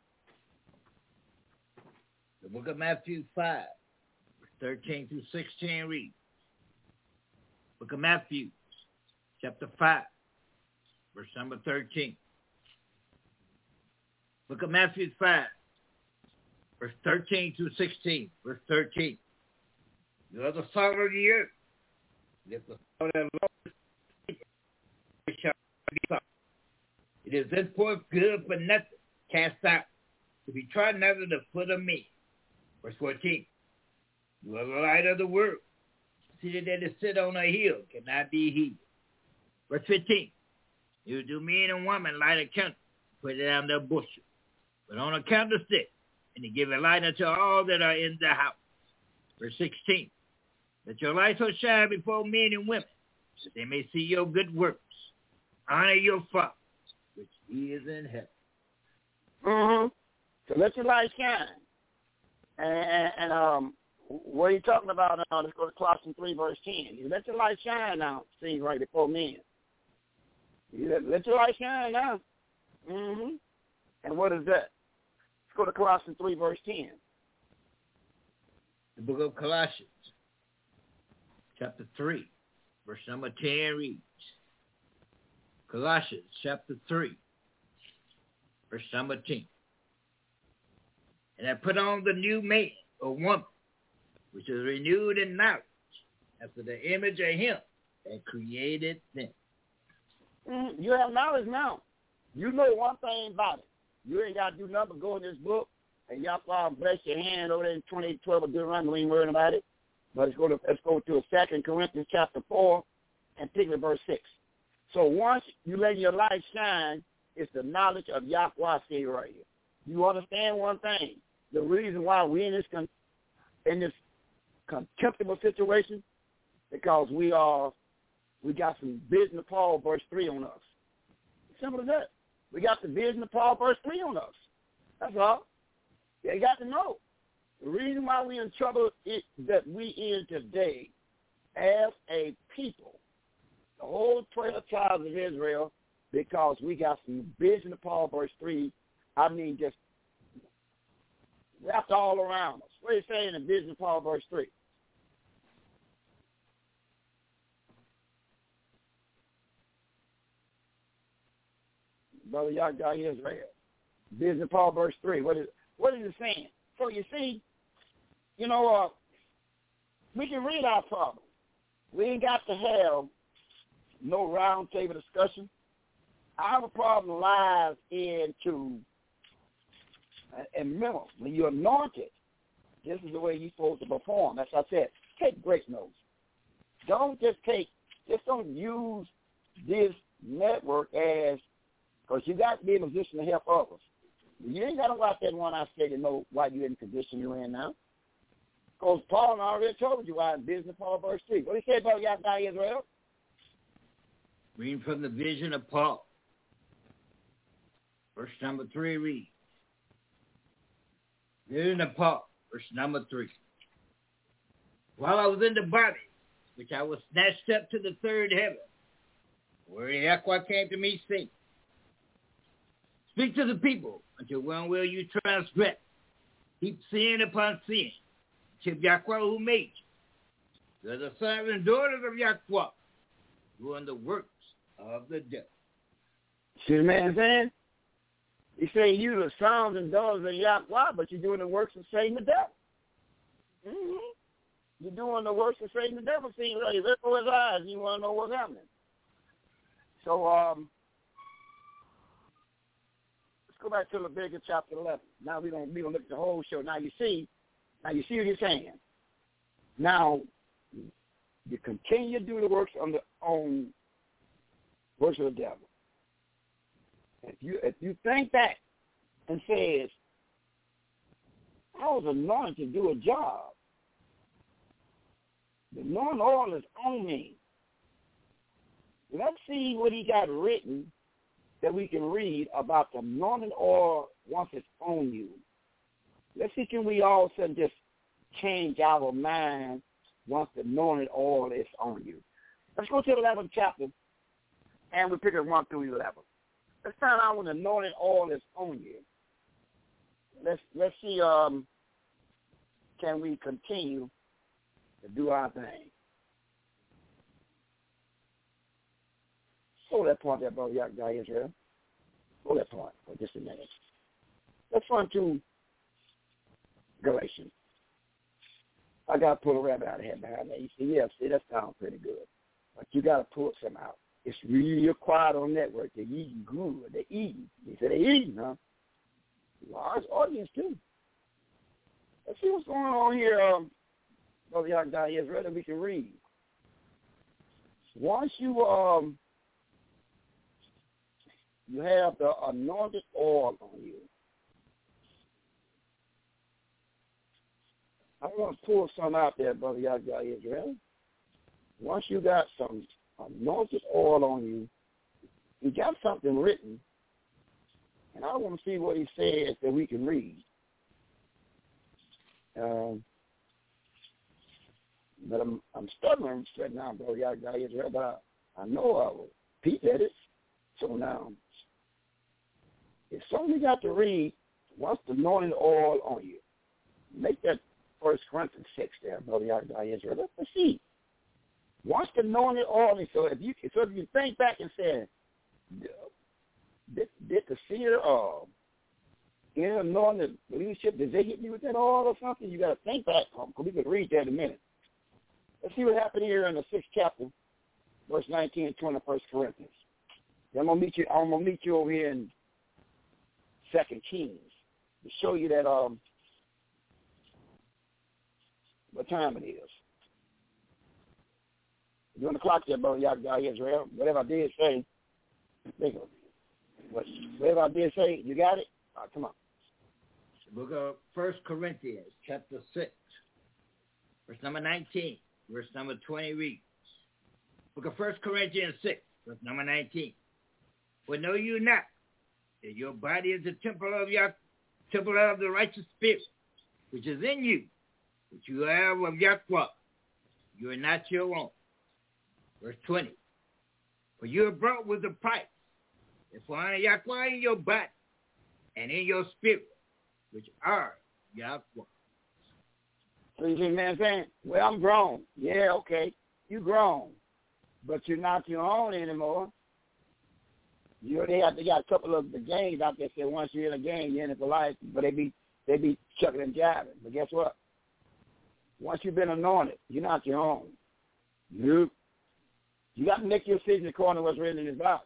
The book of Matthew five, thirteen through sixteen reads. Book of Matthew, chapter five, verse number thirteen. Book of Matthew five, verse thirteen through sixteen. Verse thirteen. "You are the salt of the earth. If the salt of the Lord shall be salt. It is thenceforth good for nothing, cast out, to be trodden under the foot of men." Verse fourteen. "You are the light of the world. City that is set on a hill cannot be hid." Verse fifteen. "You do men and women light a candle, put it on their bushel, but on a candlestick, and to give a light unto all that are in the house." Verse sixteen. "Let your light so shine before men and women, that they may see your good works. Honor your Father, which he is in heaven." Mm-hmm. So let your light shine. And, and, and um, what are you talking about now? Let's go to Colossians three, verse ten. You let your light shine now, see right before men. You let, let your light shine now. Mm-hmm. And what is that? Let's go to Colossians three, verse ten. The book of Colossians, chapter three, verse number ten reads. Colossians, chapter three, verse number ten. "And I put on the new man, or woman, which is renewed in knowledge, after the image of him that created them." Mm-hmm. You have knowledge now. You know one thing about it. You ain't got to do nothing but go in this book, and y'all bless your hand over there in twenty twelve of Deuteronomy. We ain't worrying about it. But let's go to let's go to Second Corinthians chapter four, and pick up verse six. So once you let your light shine, it's the knowledge of Yahweh see right here. You understand one thing: the reason why we're in this con- in this contemptible situation, because we are we got some vision of Paul verse three on us. Simple as that. We got the vision of Paul verse three on us. That's all. You got to know. The reason why we're in trouble is that we in today as a people, the whole twelve tribes of Israel, because we got some vision of Paul verse three, I mean just wrapped all around us. What do you say in the vision of Paul verse three? Brother, y'all got Israel. Vision of Paul verse three. What is what is it saying? So you see, you know, uh, we can read our problem. We ain't got to have no round table discussion. Our problem lies into, and remember, when you're anointed, this is the way you're supposed to perform. As I said, take great notes. Don't just take just don't use this network as, because you got to be in a position to help others. You ain't got to watch that one I said to know why you're in the condition you're in now. Because Paul already told you why in business, Paul verse three. What did he say about Yahweh Israel? Reading from the vision of Paul. Verse number three reads. Vision of Paul, verse number three. While I was in the body, which I was snatched up to the third heaven, where Yahweh came to me, saying, speak to the people, until when will you transgress? Keep sin upon sin, till Yahweh who made you. You're the sons and daughters of Yahweh, doing the works of the devil. See the man saying? He's saying you the sons and daughters of Yahweh, but you're doing the works of Satan the devil. Mm-hmm. You're doing the works of Satan the devil. See, like, look for his eyes. You want to know what's happening. So, um, let's go back to Leviticus chapter eleven. Now we don't we don't look at the whole show. Now you see, now you see what he's saying. Now you continue to do the works on the on works of the devil. If you if you think back and says, I was anointed to do a job. The anointing oil is on me. Let's see what he got written that we can read about the anointing oil once it's on you. Let's see, can we all of a sudden just change our mind once the anointing oil is on you. Let's go to the eleventh chapter, and we pick it one through eleven. Let's find out when the anointing oil is on you. Let's let's see. Um, can we continue to do our thing? Hold that point there, brother Yahweh Israel. Hold that point for just a minute. Let's run to Galatians. I got to pull a rabbit out of here behind that. You see, yeah, see, that sounds pretty good. But you got to pull some out. It's really quiet on network. They're eating good. They're eating. They say they're eating, huh? Large audience, too. Let's see what's going on here, um, brother Yahweh Israel, that we can read. Once you, um, you have the anointed oil on you, I want to pull some out there, brother Yahweh Israel. Once you got some anointed oil on you, you got something written, and I want to see what he says that we can read. Um, but I'm, I'm stuttering right now, brother Yahweh Israel, but I, I know I will peep at it. So now, it's something we got to read. Once the anointed oil on you, make that First Corinthians six there, brother Yahweh Israel. Let's see. Once the anointed oil, so if you so if you think back and say, did, did the seer uh, in anointed leadership, did they hit me with that oil or something? You got to think back, because we could read that in a minute. Let's see what happened here in the sixth chapter, verse nineteen and twenty, First Corinthians. I'm gonna meet you. I'm gonna meet you over here in Second Kings to show you that um what time it is. You're on the clock there, brother Yahweh Israel. Whatever I did say, think of it. Whatever I did say, you got it? All right, come on. The book of First Corinthians, chapter six, verse number nineteen, verse number twenty reads. Book of First Corinthians six, verse number nineteen. For know you not that your body is the temple of your temple of the righteous spirit, which is in you, which you have of Yahweh. You are not your own. Verse twenty. For you are brought with a price. Therefore honor Yahweh in your body and in your spirit, which are Yahweh. So you see, man, saying, well, I'm grown. Yeah, okay, you grown, but you're not your own anymore. You know, they have they got a couple of the gangs out there say once you're in a gang, you're in it for life, but they be they be chucking and jiving. But guess what? Once you've been anointed, you're not your own. You you got to make your decision according to what's written in this Bible.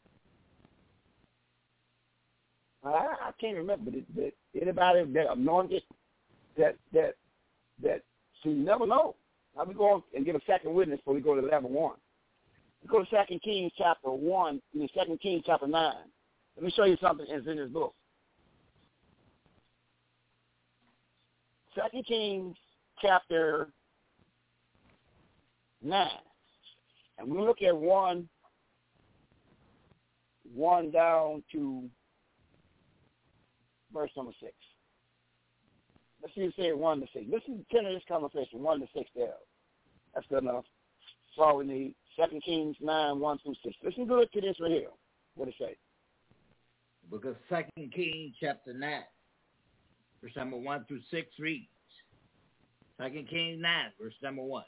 I, I can't remember, but, but anybody that anointed that that that so you never know. Now we go and get a second witness before we go to level one. Go to Second Kings chapter one, I mean Second Kings chapter nine. Let me show you something that's in this book. Second Kings chapter nine. And we look at one, one down to verse number six. Let's see you say one to six. Listen to this conversation, one to six there. That's good enough. That's all we need. Second Kings nine, one through six. Listen good to this right here. What it say? Book of Second Kings chapter nine, verse number one through six reads. Second Kings nine, verse number one.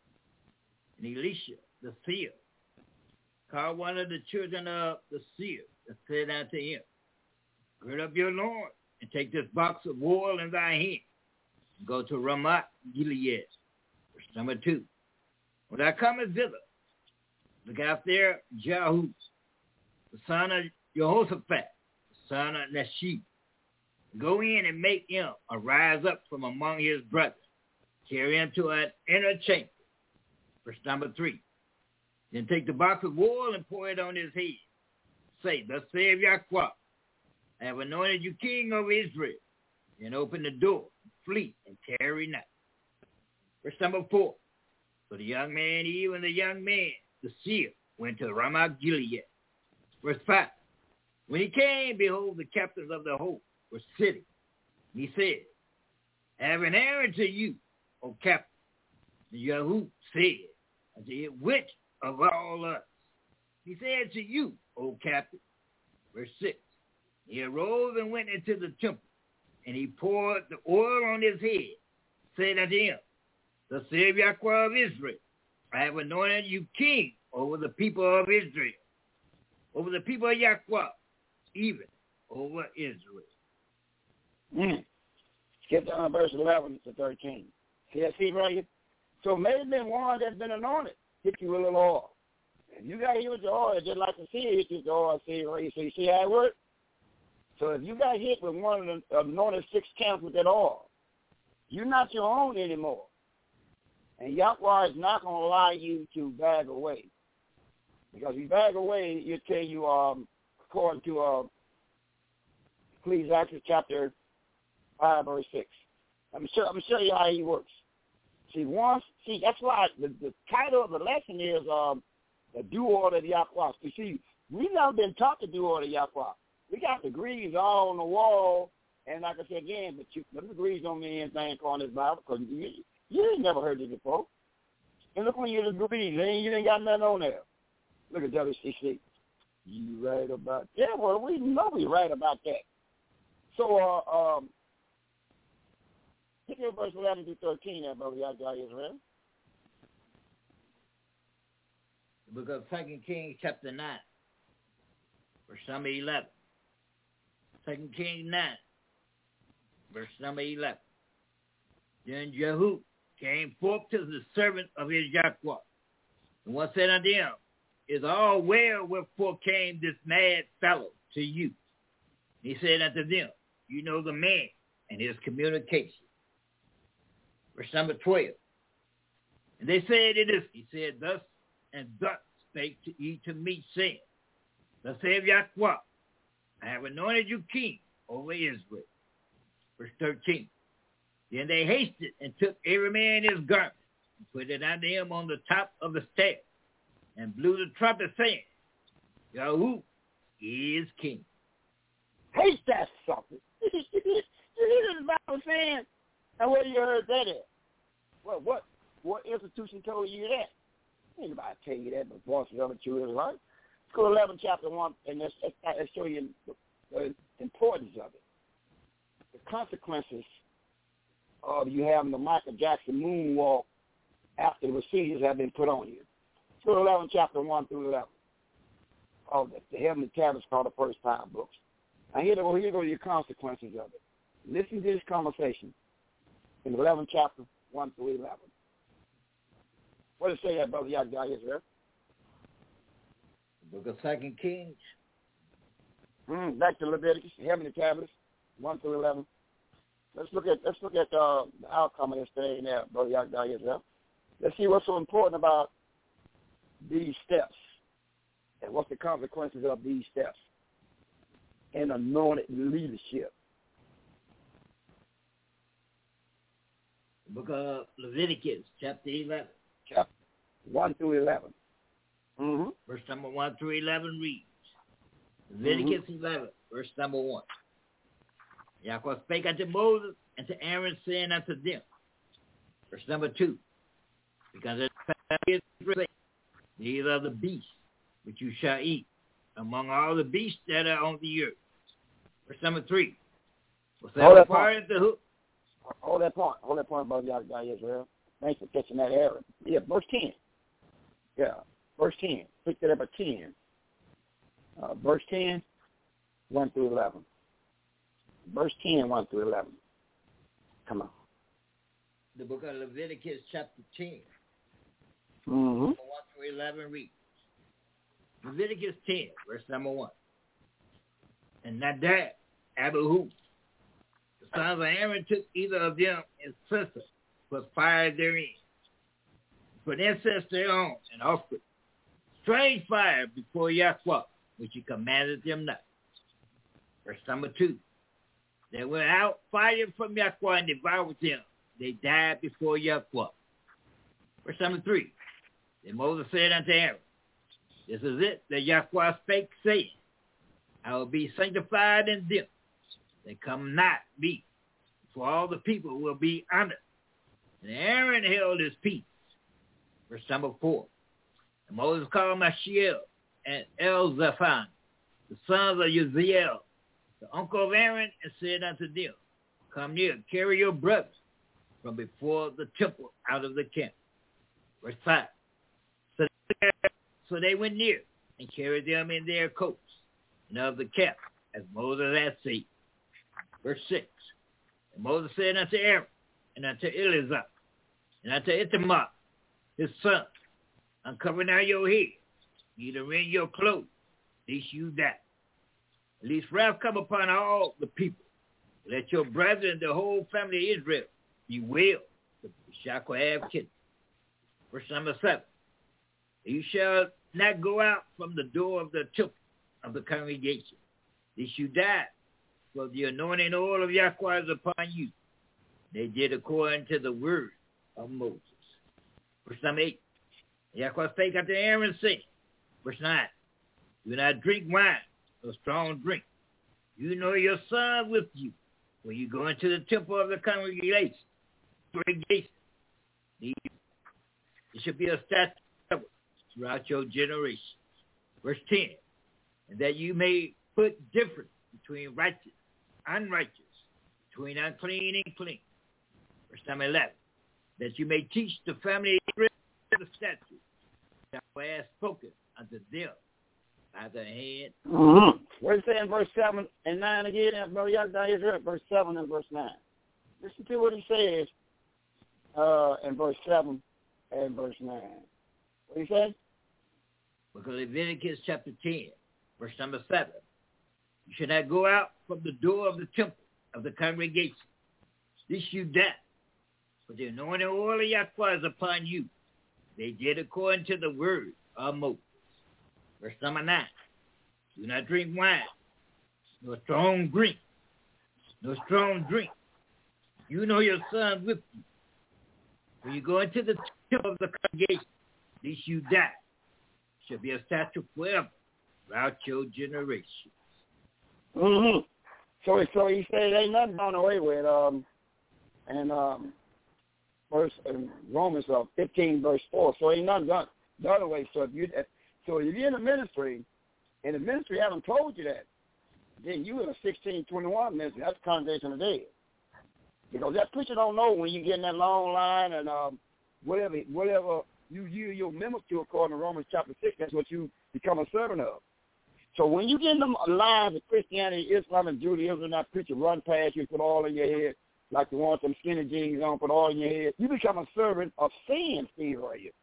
And Elisha, the seer, called one of the children of the seer and said unto him, gird up your loins and take this box of oil in thy hand and go to Ramoth Gilead. Verse number two. When thou comest thither, look out there Jehu, the son of Jehoshaphat, the son of Nashib. Go in and make him arise up from among his brothers. Carry him to an inner chamber. Verse number three. Then take the box of oil and pour it on his head. Say, thus saith Yahweh, I have anointed you king over Israel. Then open the door, flee, and tarry not. Verse number four. So the young man, even the young man, the seer, went to Ramoth Gilead. Verse five. When he came, behold, the captains of the host were sitting. He said, I have an errand to you, O captain. And Jehu said, unto him, which of all us? He said to you, O captain. Verse six. He arose and went into the temple, and he poured the oil on his head, said unto him, thus saith Yahweh of Israel, I have anointed you king over the people of Israel, over the people of Yahweh, even over Israel. Mm. Skip down to verse eleven to thirteen. See that, see right here? So maybe been one that's been anointed, hit you with a little oil. If you got hit with the oil, just like the seer hit you with the oil, see right here. So you see how it works? So if you got hit with one of the anointed six camps with that oil, you're not your own anymore. And Yahweh is not going to allow you to bag away. Because if you bag away, he'll tell you, um, according to uh, Ecclesiastes chapter five, verse six. I'm sure I'm show you how he works. See, once, see, that's why the, the title of the lesson is um, the due order of Yahweh. You see, we've never been taught the due order of Yahweh. We got degrees all on the wall, and like I said again, but you, the degrees don't mean anything on this Bible because you, you ain't never heard it before. And look when you're degrees, and you ain't got nothing on there. Look at W C C. You right about yeah? Well, we know we right about that. So, uh, um, take your verse eleven through thirteen, there, brother Yahweh Israel. The book of Second Kings, chapter nine, verse number eleven. Second Kings nine, verse number eleven. Then Jehu came forth to the servant of his Yahweh, and one said unto him, is all well wherefore came this mad fellow to you? He said unto them, you know the man and his communication. Verse number twelve. And they said it is, he said, thus and thus spake to ye to me, saying, thus saith Yahweh, I have anointed you king over Israel. Verse thirteen. Then they hasted and took every man his garment and put it unto him on the top of the staff and blew the trumpet, saying, Jehu is king. Hate that something. You hear the Bible saying, and where you heard that at? Well, what what institution told you that? Anybody tell you that but Boston other two is right? Go to eleven chapter one, and let's, let's show you the, the importance of it. The consequences of you having the Michael Jackson moonwalk after the procedures have been put on you. Go to eleven chapter one through eleven. Oh, the, the Heavenly Tablets called the first time books. Now here go here go your consequences of it. Listen to this conversation in eleven chapter one through eleven. What does it say there, brother Yahweh Israel? Book of Second Kings. Mm, back to Leviticus, Heavenly Tablets, one through eleven. Let's look at let's look at uh, the outcome of this thing there, brother Yahweh Israel. Let's see what's so important about these steps. And what's the consequences of these steps in anointed leadership? Book of Leviticus, chapter eleven. Chapter one through eleven. Mm-hmm. Verse number one through eleven reads. Leviticus mm-hmm. eleven, verse number one. Yahweh spake unto Moses and to Aaron, saying unto them. Verse number two. Because it is these are the beasts which you shall eat among all the beasts that are on the earth. Verse number three. Hold that point. The hook. Hold that point. Hold that point, brother Yahweh Israel. Thanks for catching that error. Yeah, verse ten. Yeah, verse ten. Pick that up at ten. Uh, verse ten, one through eleven. Verse ten, one through eleven. Come on. The book of Leviticus, chapter ten. Mm-hmm. one through eleven reads. Leviticus ten, verse number one. And Nadab, Abihu, the sons of Aaron, took either of them and sister, put fire therein, put incense thereon, and offered strange fire before Yahweh, which he commanded them not. Verse number two. They went out fighting from Yahweh and devoured them. They died before Yahweh. Verse number three. Then Moses said unto Aaron, this is it that Yahweh spake, saying, I will be sanctified in them. They come not me, for all the people will be honored. And Aaron held his peace. Verse number four. And Moses called Mashiel and Elzaphan, the sons of Uzziel, the uncle of Aaron, and said unto them, come near, carry your brothers from before the temple out of the camp. Verse five. So they, so they went near and carried them in their coats and of the camp, as Moses had said. Verse six. And Moses said unto Aaron and unto Eleazar and unto Ithamar, his son, uncover now your head, neither rend your clothes, lest you die. At least wrath come upon all the people. Let your brethren, the whole family of Israel, be well, the shall have killed. Verse number seven. You shall not go out from the door of the temple of the congregation, lest you die, for the anointing oil of Yahweh is upon you. They did according to the word of Moses. Verse number eight. Yahweh spake unto Aaron, saying, verse nine. Do not drink wine or strong drink. You know your son with you when you go into the temple of the congregation. It should be a statute throughout your generations. Verse ten. And that you may put difference between righteous and unrighteous, between unclean and clean. Verse number eleven. That you may teach the family of the statute that I have spoken unto them by the hand. Mm-hmm. What does it say in verse seven and nine again? Brother Yahweh Israel, verse seven and verse nine. Listen to what he says uh, in verse seven and verse nine. What do you say? Because Leviticus chapter ten, verse number seven. You should not go out from the door of the temple of the congregation, lest you die. For the anointing oil of Yahweh is upon you. They did according to the word of Moses. Verse number nine. Do not drink wine, nor strong drink, no strong drink. You know your son with you. When you go into the temple of the congregation, lest you die. Shall be a statute forever throughout your generations. Mm-hmm. So, so he said ain't nothing done away with. Um, and um, verse in Romans uh, fifteen verse four. So ain't nothing done the other way. So if you, so if you're in the ministry, and the ministry haven't told you that, then you in a sixteen twenty-one ministry. That's the congregation of the dead. Because that preacher don't know when you get in that long line and um, whatever, whatever. You yield your members to according to Romans chapter six. That's what you become a servant of. So when you get in them lines of Christianity, Islam, and Judaism, that preacher run past you, put all in your head, like you want some skinny jeans on, put all in your head. You become a servant of sin, Steve, right here.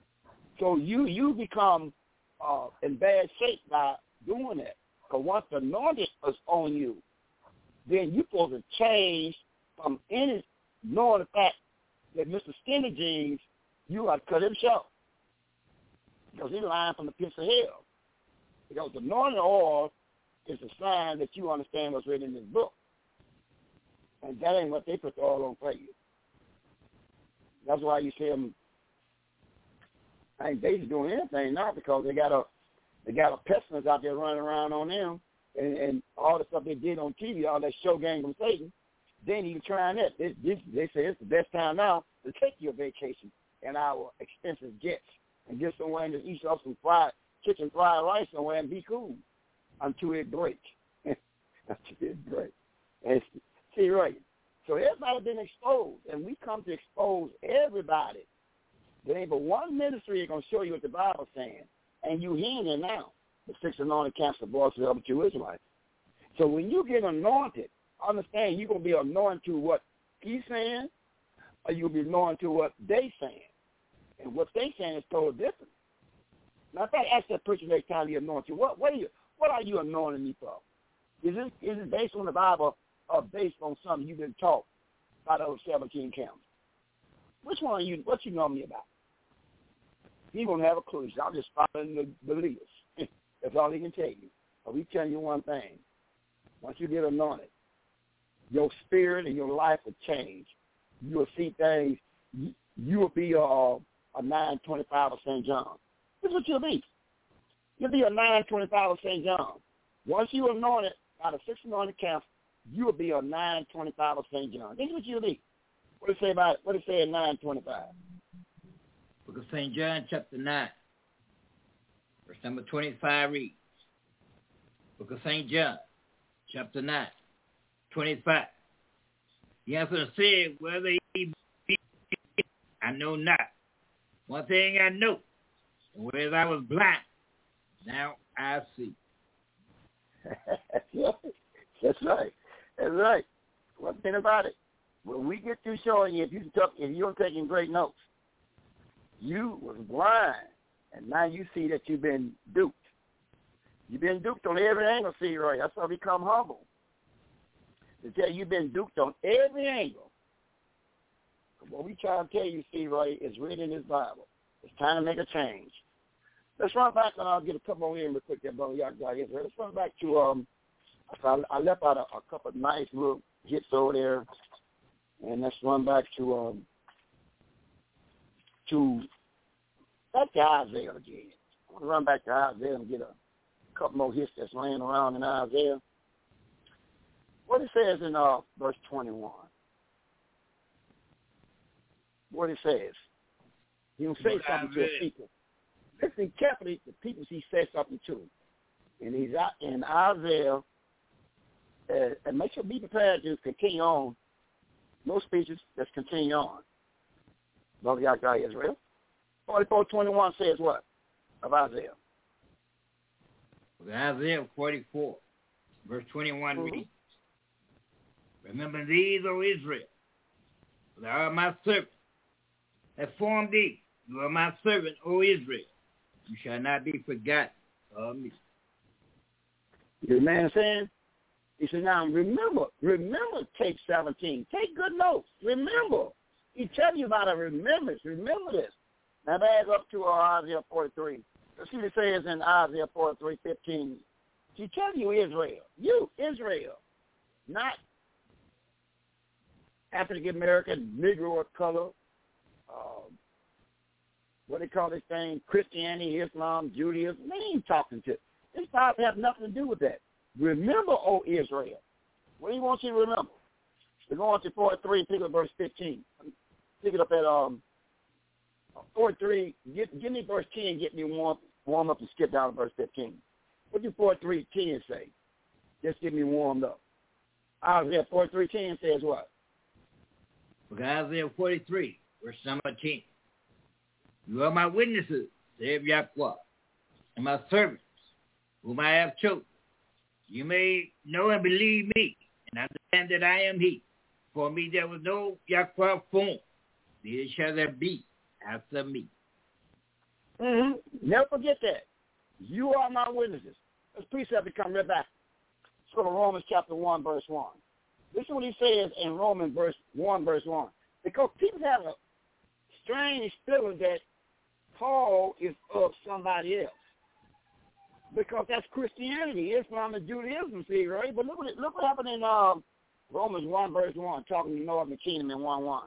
So you you become uh, in bad shape by doing that. Because once the anointing is on you, then you're supposed to change from any knowing the fact that Mister Skinny Jeans, you got to cut him short because he's lying from the pits of hell. Because the anointing oil is a sign that you understand what's written in this book. And that ain't what they put the oil on for you. That's why you see them, I ain't basically doing anything now because they got a they got a pestilence out there running around on them, and, and all the stuff they did on T V, all that show game from Satan, they ain't even trying that. This, this, they say it's the best time now to take your vacation in our expensive jets and get somewhere and just eat up some fried chicken fried rice somewhere and be cool until it breaks. Until it breaks. And see, right. So everybody's been exposed, and we come to expose everybody. There ain't but one ministry that's going to show you what the Bible's saying, and you hearing it now. The six anointed camps of voices of the two Israelites. So when you get anointed, understand you're going to be anointed to what he's saying, or you'll be anointed to what they saying. And what they saying is totally different. Now, if I ask that preacher next time you anoint you, what, what, are you, what are you anointing me for? Is it, is it based on the Bible or based on something you've been taught by those seventeen camps? Which one are you, what you know me about? He won't have a clue. So I'm just following the, the leaders. That's all he can tell you. But we tell you one thing. Once you get anointed, your spirit and your life will change. You will see things. You, you will be a, a nine twenty-five of Saint John. This is what you'll be. You'll be a nine twenty-five of Saint John. Once you're anointed by the six anointed camps, you will be a nine twenty-five of Saint John. This is what you'll be. What does it say about it? What does it say in nine twenty-five? Book of Saint John, chapter nine, verse number twenty-five reads, Book of Saint John, chapter nine, twenty-five. He answered and said, whether he be, I know not. One thing I know, whereas I was blind, now I see. That's right. That's right. One thing about it, when we get through showing you, if you took, if you're taking great notes, you was blind, and now you see that you've been duped. You've been duped on every angle, see, right? That's why we become humble. To tell you you've been duped on every angle. What we try to tell you, see, right, is written in this Bible. It's time to make a change. Let's run back, and I'll get a couple more in real quick there, brother. Y'all got it. Let's run back to, um, I left out a, a couple of nice little hits over there, and let's run back to, um, to, back to Isaiah again. I want to run back to Isaiah and get a couple more hits that's laying around in Isaiah. What it says in uh, verse twenty-one. What it says. He will say something to the people. Listen carefully to people he says something to. And he's out in Isaiah, uh, and make sure be prepared to continue on. No speeches, let's continue on. Brother Yahweh Israel. forty-four twenty-one says what of Isaiah? Isaiah forty-four, verse twenty-one mm-hmm. reads, remember these, O Israel, for thou art my servant, that formed thee. You are my servant, O Israel. You shall not be forgotten of me. You the man saying? He said, now remember, remember tape seventeen. Take good notes. Remember. He tell you about a remembrance. Remember this. Now back up to uh, Isaiah forty-three. Let's see what it says in Isaiah forty-three fifteen. He tell you Israel. You, Israel. Not African American, Negro or color. Um, what they call this thing, Christianity, Islam, Judaism. They ain't talking to. This Bible have nothing to do with that. Remember, O Israel. What do you want you to remember? We're going to forty-three and pick up verse fifteen. Pick it up at um forty-three. Get, give me verse ten. Get me warm, warm up and skip down to verse fifteen. What do forty-three ten say? Just get me warmed up. Isaiah forty-three ten says what? Okay, Isaiah forty-three, verse number ten. You are my witnesses, saith Yahweh, and my servants, whom I have chosen. You may know and believe me, and understand that I am he. For me there was no Yahweh form, neither shall there be after me. Mm-hmm. Never forget that. You are my witnesses. Let's precept to come right back. Let's go to Romans chapter one, verse one. This is what he says in Romans verse one, verse one. Because people have a strange feeling that Paul is of somebody else. because that's Christianity, Islam, and Judaism, see, right? But look what, it, look what happened in uh, Romans one, verse one, talking to Northern Kingdom in one one.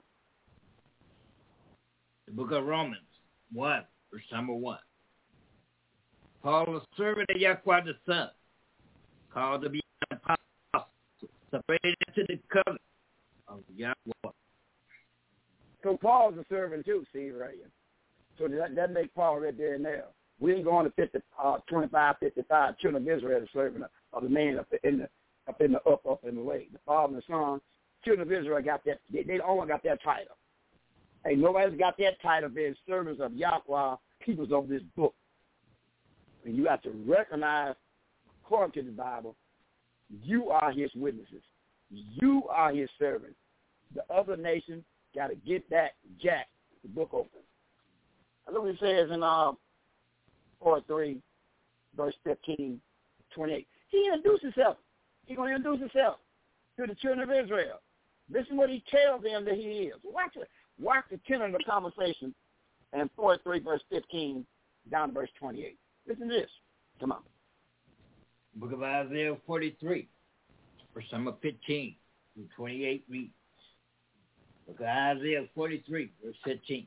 The book of Romans one, verse number one. Paul, a servant of Yahweh the Son, called to be an apostle, separated to the covenant of Yahweh. So Paul's a servant too, see, right? So that, that makes Paul right there and there. We ain't going to fifty, uh, twenty-five, fifty-five children of Israel, the servant of the man up in the up in the up, up in the way. The father and the son, children of Israel got that. They, they only got that title. Hey, nobody's got that title. They're servants of Yahweh, keepers of this book. And you have to recognize, according to the Bible, you are his witnesses. You are his servants. The other nations got to get that jack, the book open. Look what it says in uh, four three, verse fifteen, twenty-eight. He introduced himself. He's going to introduce himself to the children of Israel. Listen what he tells them that he is. Watch it. Watch the tenor of the conversation in four three, verse fifteen, down to verse twenty-eight. Listen to this. Come on. Book of Isaiah forty-three, verse number fifteen through twenty-eight reads. Book of Isaiah forty-three, verse fifteen.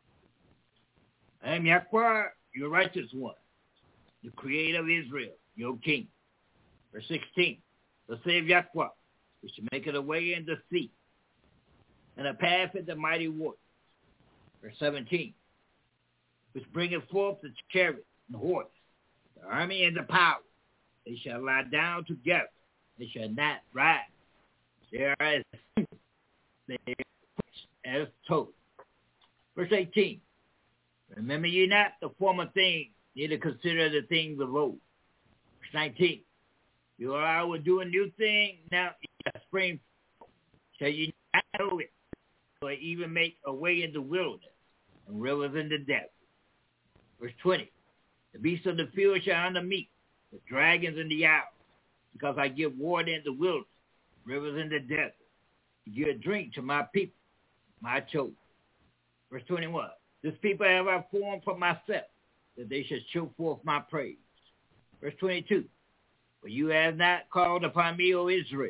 I am Yahweh, your righteous one, the creator of Israel, your king. Verse sixteen. The save Yahweh, which maketh a way in the sea, and a path in the mighty waters. Verse seventeen. Which bringeth forth the chariot and horse, the army and the power. They shall lie down together. They shall not rise. They are as they are as told. Verse eighteen. Remember ye not the former things, neither consider the things of old. Verse nineteen. Behold, I will do a new thing now in the spring. Shall you not know it? Or even make a way in the wilderness and rivers in the desert. Verse twenty. The beasts of the field shall honor me, the dragons and the owls, because I give water in the wilderness, rivers in the desert, to give drink to my people, my chosen. Verse twenty-one. This people have I formed for myself, that they should show forth my praise. Verse twenty-two. For you have not called upon me, O Israel,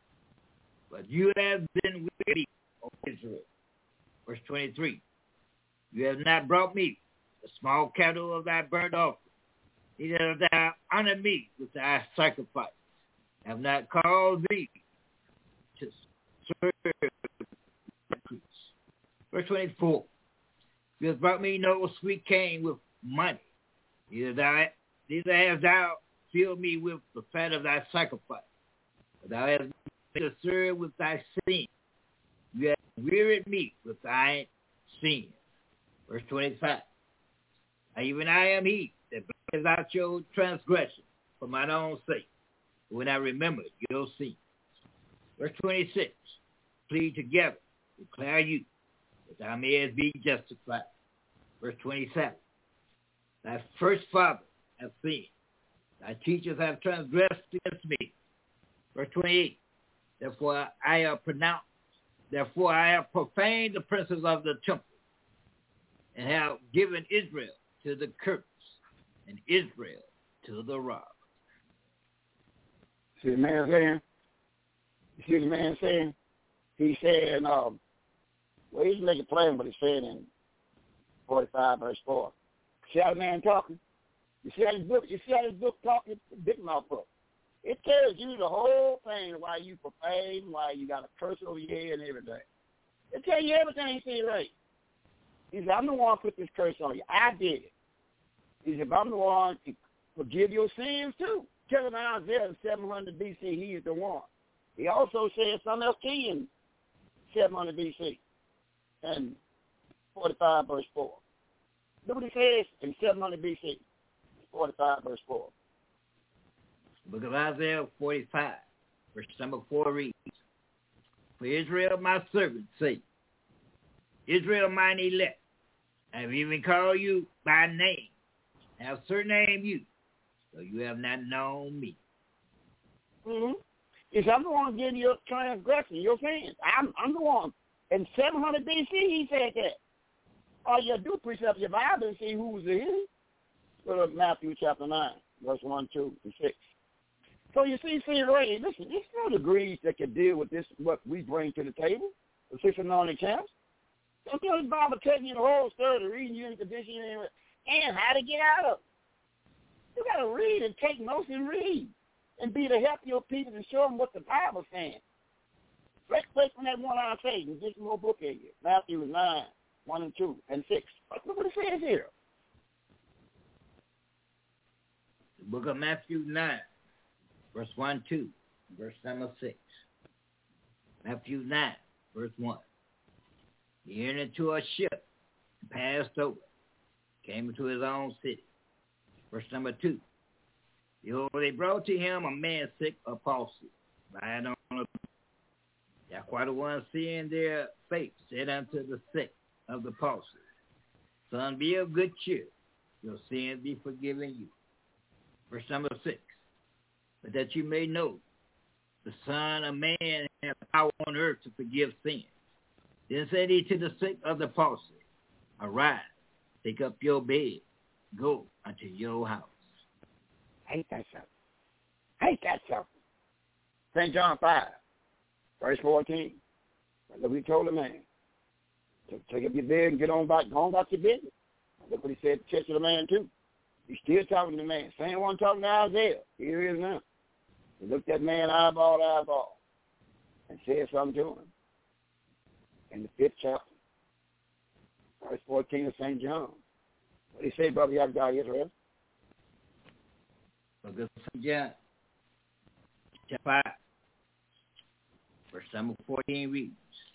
but you have been with me, O Israel. Verse twenty-three. You have not brought me the small cattle of thy burnt offering, neither have thou honored me with thy sacrifice. I have not called thee to serve the priests. Verse twenty-four. You have brought me no sweet cane with money, neither thou, neither hast thou filled me with the fat of thy sacrifice, but thou hast made to serve with thy sin. You have wearied me with thy sin. Verse twenty-five. Even I am he that blotted out your transgression for mine own sake, when I remember your sin. Verse twenty-six. Plead together, declare you, that thou mayest be justified. Verse twenty-seven. Thy first father hath sinned, thy teachers have transgressed against me. Verse twenty-eight. Therefore I have pronounced, therefore I have profaned the princes of the temple, and have given Israel to the curse, and Israel to the rob. See the man saying? You see the man saying? He said, um, well, he's making it plain, but he said in forty-five, verse four. See how the man talking? You see how his book, you see how his book talking? It's a big mouth book. It tells you the whole thing, why you profane, why you got a curse over your head and everything. It tells you everything he said right. He said, I'm the one who put this curse on you. I did it. He said, I'm the one to forgive your sins too. Tell him in Isaiah seven hundred B C, he is the one. He also said something else to you in seven hundred B C and forty-five verse four. Look what he says in seven hundred B C, forty-five verse four. The book of Isaiah forty-five, verse number four reads, For Israel my servant's sake, Israel mine elect, I have even called you by name, I have surnamed you, so you have not known me. Mm-hmm. He said, I'm the one getting your transgression, your sins. I'm, I'm the one. In seven hundred B C, he said that. All you do is preach up your Bible and see who's the him. Go to Matthew chapter nine. verse one, two, and six. So you see, see, Ray, listen, there's no degrees that can deal with this, what we bring to the table, the six anointing champs. Don't tell the Bible telling you the whole story, the reading you in the condition, and how to get out of it. You got to read and take notes and read and be to help your people and show them what the Bible's saying. Let's take from that one line page and get some more book in you. Matthew nine, one and two, and six. Look what it says here. The book of Matthew nine, verse one, two, verse number six. Matthew nine, verse one. He entered into a ship and passed over, came into his own city. Verse number two. Behold, they brought to him a man sick of palsy, lying on a Yahweh the one seeing their faith said unto the sick of the palsy, Son, be of good cheer, your sins be forgiven you. Verse number six. But that you may know, the Son of Man hath power on earth to forgive sins. Then said he to the sick of the palsy, Arise, take up your bed, go unto your house. Ain't that something? Ain't that something? Saint John five, verse fourteen. Look what he told the man. Take up your bed and get on back, go on about your business. Look what he said to the man too. He's still talking to the man. Same one talking to Isaiah. Here he is now. He looked at man eyeball to eyeball and said something to him. In the fifth chapter, verse fourteen of Saint John. What do you say, Brother Yahweh Israel? Book of Saint John, chapter five, verse number fourteen reads,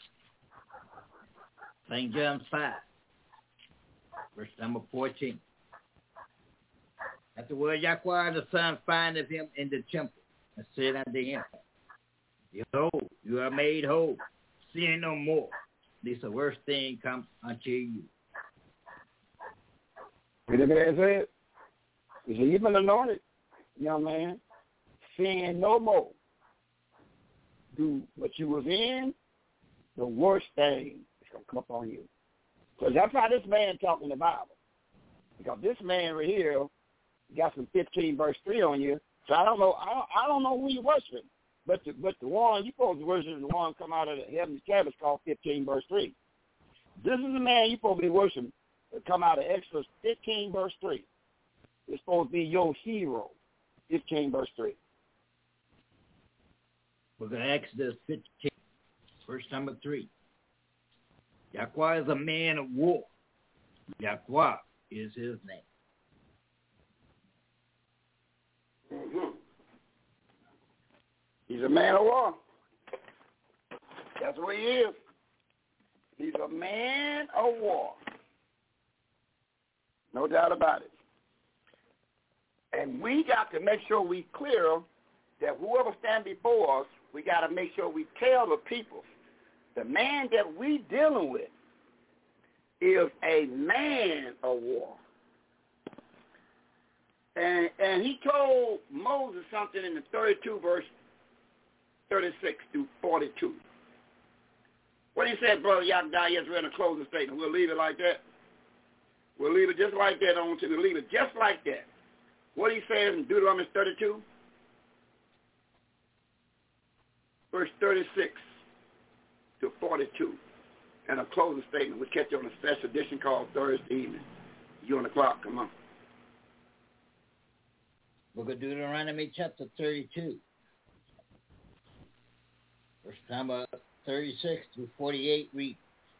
Saint John five, verse number fourteen. Afterward, Yahweh the Son findeth him in the temple, and said unto him, Behold, you are made whole, sin no more, lest the worst thing come unto you. Look at that said. He said, you've been anointed, young man. Sin no more. Do what you was in, the worst thing is going to come upon you. Because that's how this man talking the Bible. Because this man right here got some fifteen verse three on you. So I don't know, I don't, I don't know who you're worshiping. But the, but the one, you're supposed to worship the one come out of the heavenly cabinet called fifteen verse three. This is the man you're supposed to be worshiping that come out of Exodus fifteen verse three. It's supposed to be your hero, fifteen verse three. We're going to Exodus fifteen, verse number three. Yahweh is a man of war. Yahweh is his name. Mm-hmm. He's a man of war. That's what he is. He's a man of war. No doubt about it. And we got to make sure we clear that whoever stand before us, we got to make sure we tell the people, the man that we dealing with is a man of war. And and he told Moses something in the thirty-two verse thirty-six through forty-two. What he said, Brother Yahweh Israel, in a closing statement. We'll leave it like that. We'll leave it just like that on to the leave it just like that. What he says in Deuteronomy thirty-two, verse thirty-six to forty-two. And a closing statement. We'll catch you on a special edition called Thursday evening. You on the clock, come on. Book of Deuteronomy chapter thirty-two, verse number thirty-six through forty-eight reads.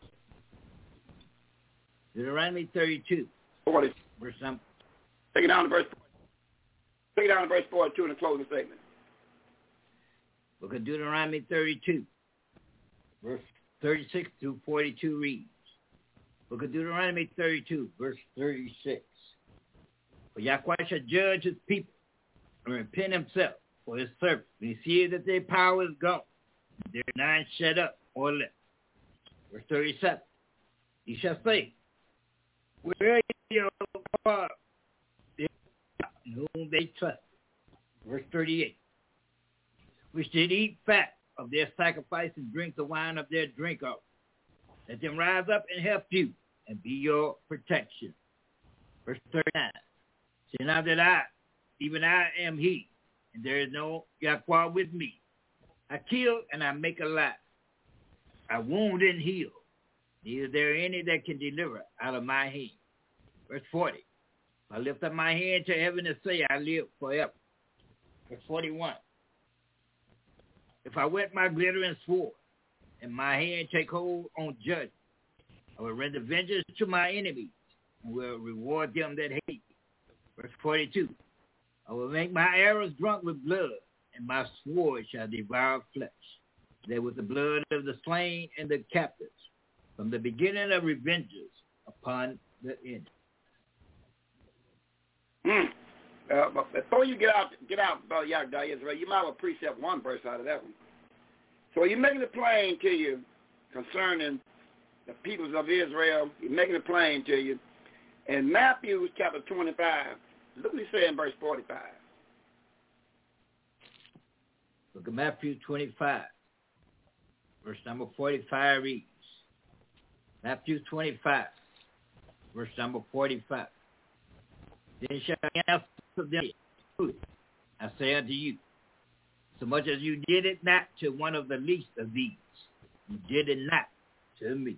Deuteronomy thirty-two, forty. Verse number. Take it down to verse. Take it down to verse forty-two in the closing statement. Book of Deuteronomy thirty-two, verse thirty-six through forty-two reads. Book of Deuteronomy thirty-two, verse thirty-six. For Yahweh shall judge his people and repent himself for his servants. When he sees that their power is gone, their nine shut up or left. Verse thirty-seven. He shall say, where is your God, in whom they trust? Verse thirty-eight. Which did eat fat of their sacrifice and drink the wine of their drink of. Let them rise up and help you and be your protection. Verse thirty-nine. See now that I, even I am he, and there is no Yahweh with me. I kill and I make alive. I wound and heal. Neither there any that can deliver out of my hand. Verse forty. I lift up my hand to heaven and say, I live forever. Verse forty-one. If I wet my glittering sword, and my hand take hold on judgment, I will render vengeance to my enemies, and will reward them that hate me. Verse forty-two. I will make my arrows drunk with blood, and my sword shall devour flesh. There was the blood of the slain and the captives, from the beginning of revenges upon the end. Hmm. Uh, but before you get out, get out about Yahweh Israel, you might well precept one verse out of that one. So he's making it plain to you concerning the peoples of Israel. He's making it plain to you. In Matthew chapter twenty-five, look what he said in verse forty-five. Look at Matthew twenty-five, verse number forty-five reads. Matthew twenty-five, verse number forty-five. Then shall I answer them, I say unto you, so much as you did it not to one of the least of these, you did it not to me.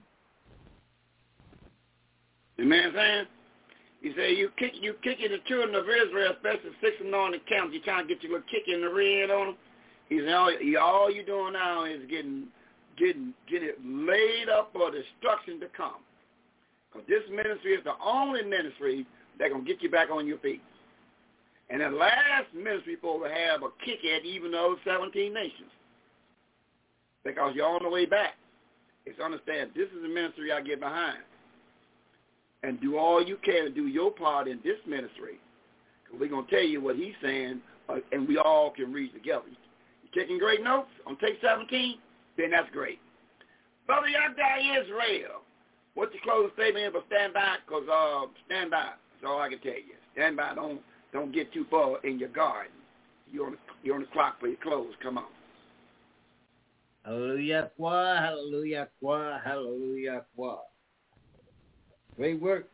Amen, saying? He said, you kick, you kicking the children of Israel, especially six and on the camp. You trying to get your little kick in the rear on them. He said, all, all you doing now is getting, getting, getting it laid up for destruction to come. Because this ministry is the only ministry that's going to get you back on your feet. And the last ministry supposed to have a kick at even those seventeen nations. Because you're on the way back. It's understand this is the ministry I get behind. And do all you can to do your part in this ministry. Because we're going to tell you what he's saying, uh, and we all can read together. You taking great notes on take seventeen? Then that's great. Brother Yahweh Israel, what's your closing statement? But stand by, because uh, stand by. That's all I can tell you. Stand by. Don't don't get too far in your garden. You're on the, you're on the clock for your clothes. Come on. Hallelujah, qua, hallelujah, qua, hallelujah, qua. Great work.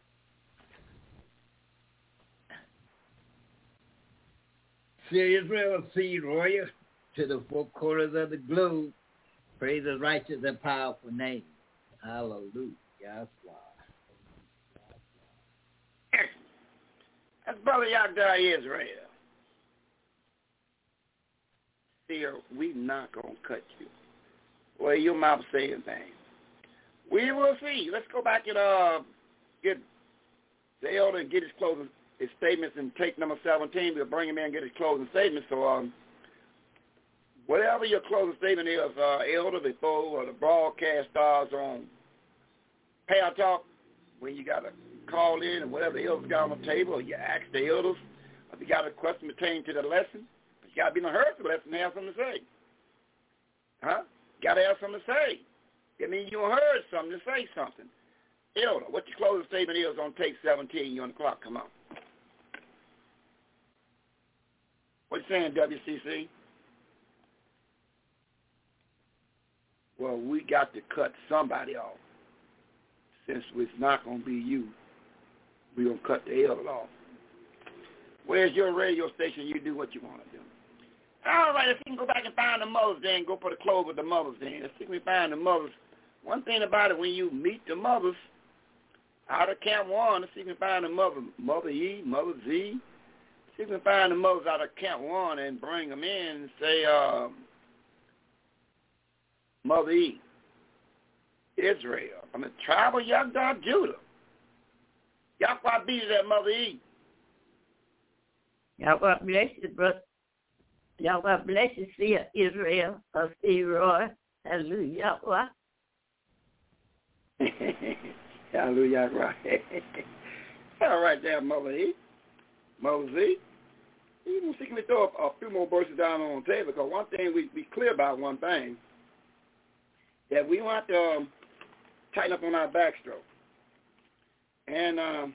See Israel, see royal to the four quarters of the globe. Praise his righteous and powerful name. Hallelujah. That's Brother Yahweh Israel. See, we not going to cut you. Well, your mouth say anything. We will see. Let's go back and uh, get the elder and get his closing his statements and take number seventeen. We'll bring him in and get his closing statement. So um, whatever your closing statement is, uh, elder, before the broadcast starts on Power Talk, when you got to call in and whatever the elders got on the table, or you ask the elders, if you got a question pertaining to the lesson, you got to be in a hurry for the lesson and have something to say. Huh? Got to have something to say. That means you heard something to say something. Elder, what your closing statement is on take seventeen, you on the clock, come on. What you saying, W C C? Well, we got to cut somebody off. Since it's not going to be you, we're going to cut the elder off. Where's your radio station? You do what you want to do. All right, if you can go back and find the mothers then, go put a close with the mothers then. Let's see if we find the mothers. One thing about it, when you meet the mothers out of Camp One, let's see if we can find the mother, Mother E, Mother Z. See if we can find the mothers out of Camp One and bring them in and say, uh, Mother E, Israel, I'm a tribe of Yahweh Judah. Yahweh be that Mother E. Yahweh bless you, brother. Yahweh bless you, see Israel of Roy. Hallelujah. Hallelujah. All right there, Mother E. Mother Z. Even see, can we throw a, a few more verses down on the table? Because one thing we be clear about, one thing, that we want to um, tighten up on our backstroke. And um,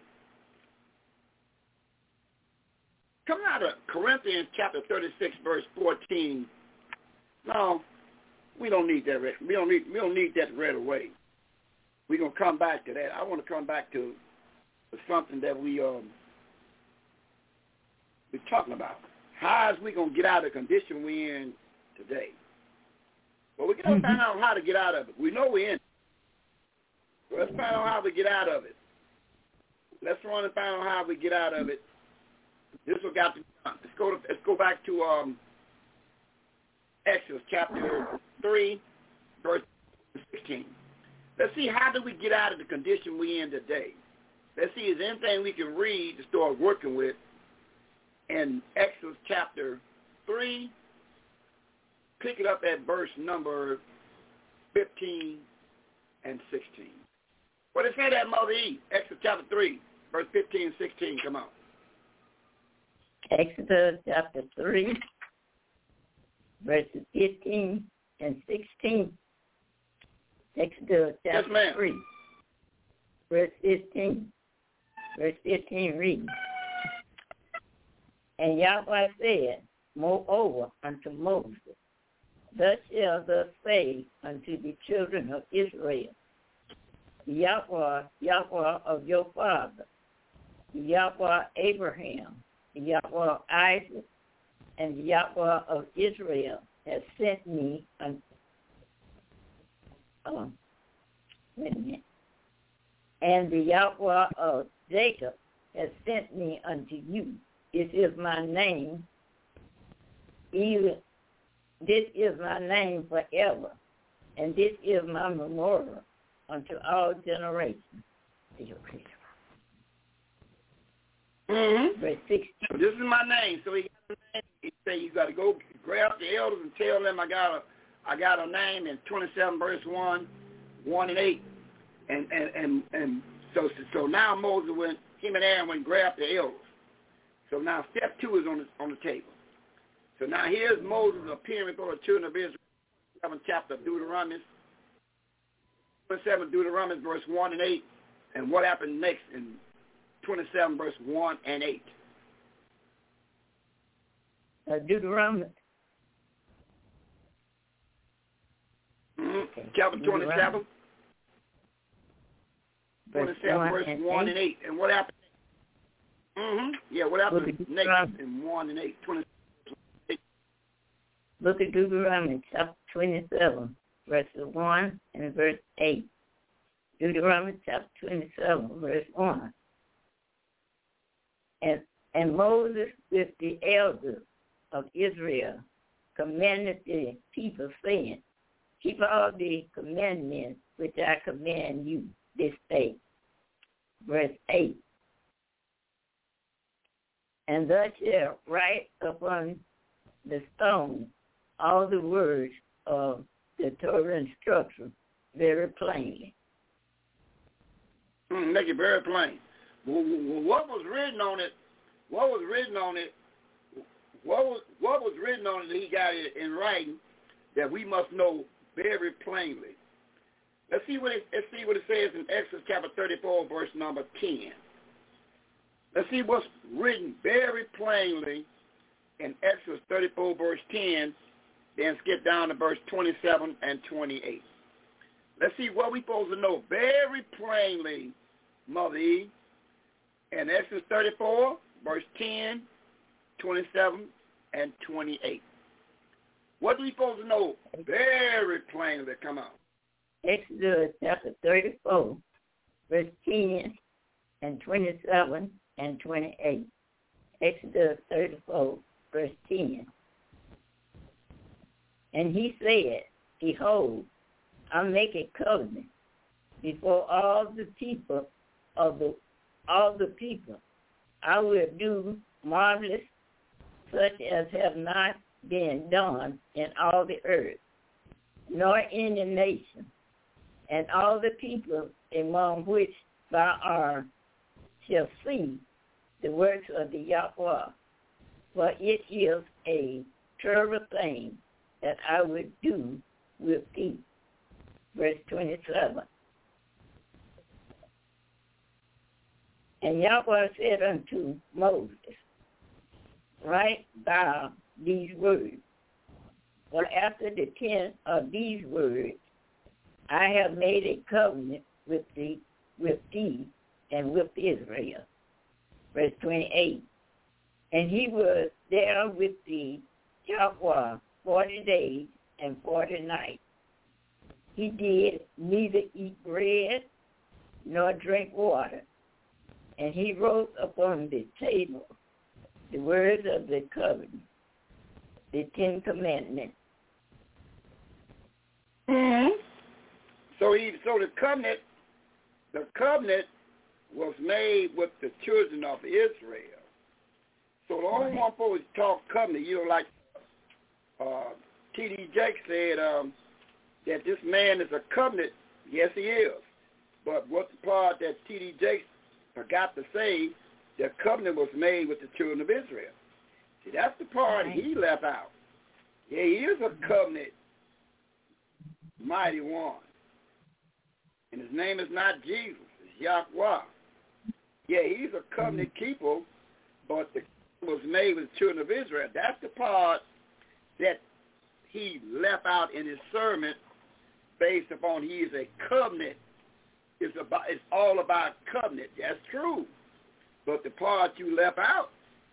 coming out of Corinthians chapter thirty-six, verse fourteen. No, we don't need that. We don't need. We don't need that right away. We're gonna come back to that. I want to come back to, to something that we um we're talking about. How is we going to get out of the condition we're in today? Well, we got to mm-hmm. find out how to get out of it. We know we're in it. So let's find out how to get out of it. Let's run and find out how we get out of it. This will got to be done. Let's go to, let's go back to um, Exodus chapter three, verse sixteen. Let's see how do we get out of the condition we're in today. Let's see is there anything we can read to start working with in Exodus chapter three. Pick it up at verse number fifteen and sixteen. What does it say that, Mother E? Exodus chapter three, verse fifteen and sixteen. Come on. Exodus chapter three, verses fifteen and sixteen. Exodus chapter yes, three, verse fifteen. Verse fifteen reads, And Yahweh said, Moreover unto Moses, Thus shall thus say unto the children of Israel, Yahweh, Yahweh of your father, Yahweh Abraham, Yahweh Isaac, and Yahweh of Israel has sent me unto, oh, wait a minute, and the Yahweh of Jacob has sent me unto you. This is my name, even this is my name forever, and this is my memorial unto all generations. Mm-hmm. Verse sixteen. This is my name. So he got a name. He say you got to go grab the elders and tell them I got a, I got a name in twenty-seven verse one, one and eight, and and and and so so now Moses went, him and Aaron went and grabbed the elders. So now step two is on the on the table. So now here's Moses appearing before the children of Israel, seventh chapter of Deuteronomy, twenty-seven Deuteronomy verse one and eight, and what happened next in twenty-seven verse one and eight. Uh, Deuteronomy. Mm-hmm. Okay. Chapter twenty-seven. twenty-seven verse one and eight. And what happened? Mm-hmm. Yeah, what happened next in one and eight? twenty-seven. Look at Deuteronomy chapter twenty-seven, verses one and verse eight. Deuteronomy chapter twenty-seven, verse one. And, and Moses with the elders of Israel commanded the people, saying, Keep all the commandments which I command you this day. Verse eight. And thou shalt write upon the stone all the words of the Torah instruction very plainly. Mm, make it very plain. What was written on it? What was written on it? What was what was written on it that he got it in writing that we must know very plainly? Let's see what it, let's see what it says in Exodus chapter thirty-four, verse number ten. Let's see what's written very plainly in Exodus thirty-four, verse ten. Then skip down to verse twenty-seven and twenty-eight. Let's see what we're supposed to know very plainly, Mother E. In Exodus thirty-four, verse ten, twenty-seven, and twenty-eight. What are we supposed to know very plainly? Come on. Exodus chapter thirty-four, verse ten, and twenty-seven, and twenty-eight. Exodus thirty-four, verse ten. And he said, Behold, I make a covenant before all the people of the all the people. I will do marvelous such as have not been done in all the earth, nor in the nation, and all the people among which thou art shall see the works of the Yahweh, for it is a terrible thing that I would do with thee. Verse twenty-seven. And Yahweh said unto Moses, Write thou these words, for after the tenth of these words I have made a covenant with thee, with thee and with Israel. Verse twenty-eight. And he was there with the Yahweh forty days and forty nights. He did neither eat bread nor drink water. And he wrote upon the table the words of the covenant, the Ten Commandments. Mm-hmm. So he, so the covenant, the covenant was made with the children of Israel. So the only one supposed to talk covenant, you know, like uh, T D Jakes said um, that this man is a covenant. Yes, he is. But what the part that T D Jakes forgot to say, the covenant was made with the children of Israel. See, that's the part he left out. Yeah, he is a covenant mighty one. And his name is not Jesus, it's Yahweh. Yeah, he's a covenant keeper, but the was made with the children of Israel. That's the part that he left out in his sermon based upon he is a covenant. It's about it's all about covenant. That's true. But the part you left out,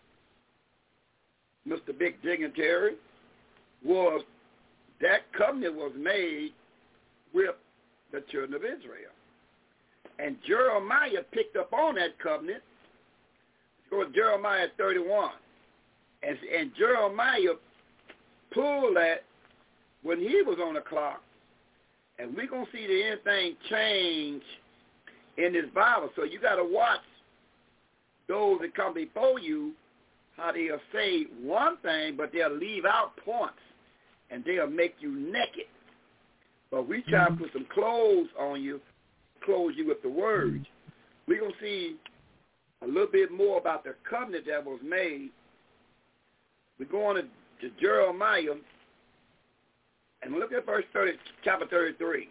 Mister Big Dignitary, was that covenant was made with the children of Israel. And Jeremiah picked up on that covenant. Go to Jeremiah thirty-one. And, and Jeremiah pulled that when he was on the clock. And we're going to see the anything change in this Bible. So you got to watch those that come before you, how they'll say one thing, but they'll leave out points, and they'll make you naked. But we try mm-hmm. to put some clothes on you, clothe you with the words. We're going to see a little bit more about the covenant that was made. We're going to, to Jeremiah, and look at verse thirty, chapter thirty-three.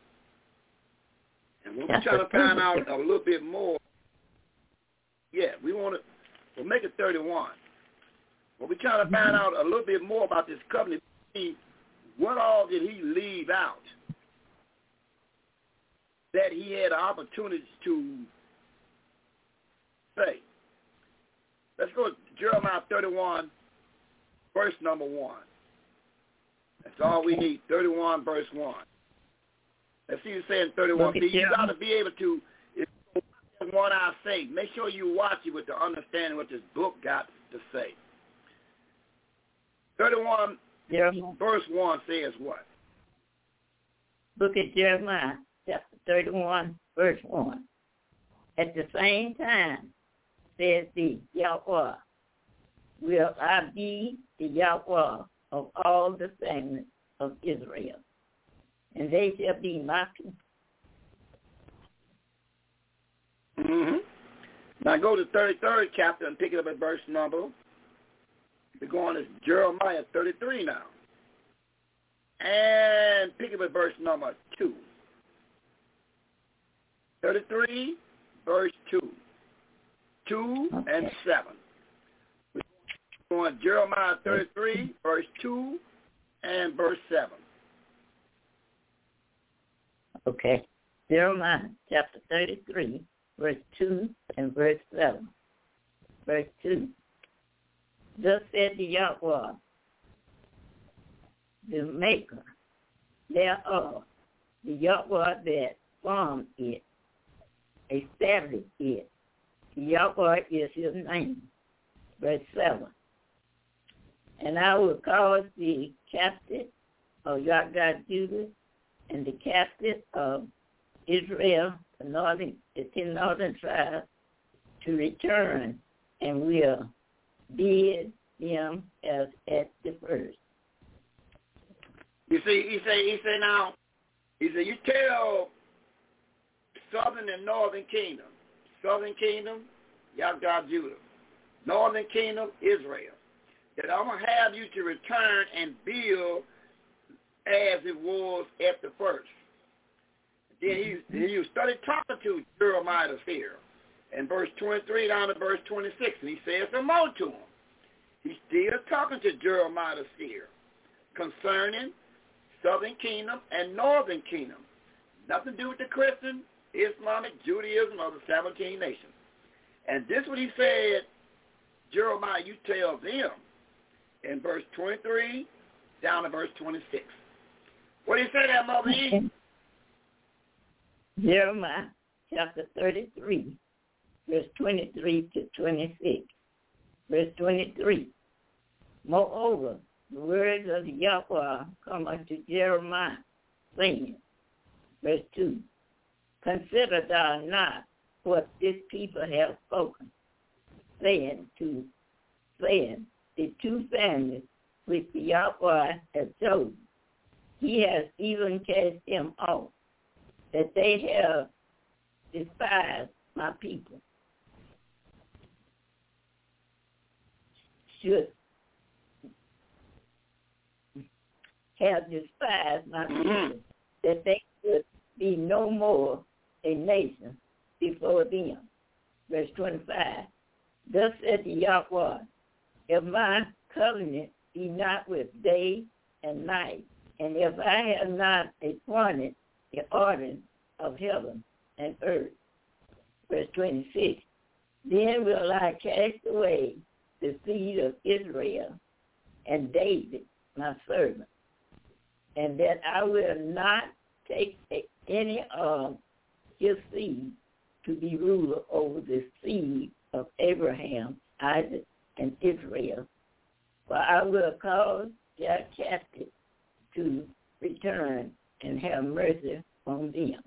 And we're trying to find out a little bit more. Yeah, we want to, we'll make it thirty-one. But we're trying to find out a little bit more about this covenant. See, what all did he leave out that he had an opportunity to say? Let's go to Jeremiah thirty-one, verse number one. That's all we need, thirty-one, verse one. Let's see you saying thirty-one. See, you got to be able to, if one I say, make sure you watch it with the understanding what this book got to say. thirty-one, yeah. Verse one says what? Book of Jeremiah, chapter thirty-one, verse one. At the same time, says the Yahweh, will I be the Yahweh of all the families of Israel, and they shall be my people. Mm-hmm. Now go to the thirty-third chapter and pick it up at verse number. We're going to Jeremiah thirty-three now. And pick up at verse number two. thirty-three, verse two. two okay. and seven. We're going to Jeremiah thirty-three, verse two and verse seven. Okay. Jeremiah chapter thirty-three, verse two and verse seven. Verse two. Thus said the Yahweh, the maker thereof, the Yahweh that formed it, established it. Yahweh is his name. Verse seven. And I will cause the captive of Yahweh Judah and the captive of Israel, the northern, the ten northern tribes, to return, and will bid them as at the first. You see, he say, he say now, he said, you tell southern and northern kingdom, southern kingdom, Yahweh Judah, northern kingdom, Israel, that I'm going to have you to return and build as it was at the first. Then he, he started talking to Jeremiah the seer. In verse twenty-three down to verse twenty-six, and he says some more to him. He's still talking to Jeremiah the seer concerning southern kingdom and northern kingdom. Nothing to do with the Christian, Islamic, Judaism, or the seventeen nations. And this is what he said Jeremiah, you tell them in verse twenty-three down to verse twenty-six. What do you say there, Mother E? Jeremiah chapter thirty-three, verse twenty-three to twenty-six. Verse twenty-three. Moreover, the words of Yahweh come unto Jeremiah, saying, verse two, consider thou not what this people have spoken, saying to, saying, the two families which Yahweh has chosen, he has even cast them off, that they have despised my people. Should have despised my people, that they should be no more a nation before them. Verse twenty-five. Thus said the Yahweh, if my covenant be not with day and night, and if I have not appointed the ordinance of heaven and earth. Verse twenty-six. Then will I cast away the seed of Israel and David, my servant, and that I will not take any of his seed to be ruler over the seed of Abraham, Isaac, and Israel. For I will cause their captives to return and have mercy on them.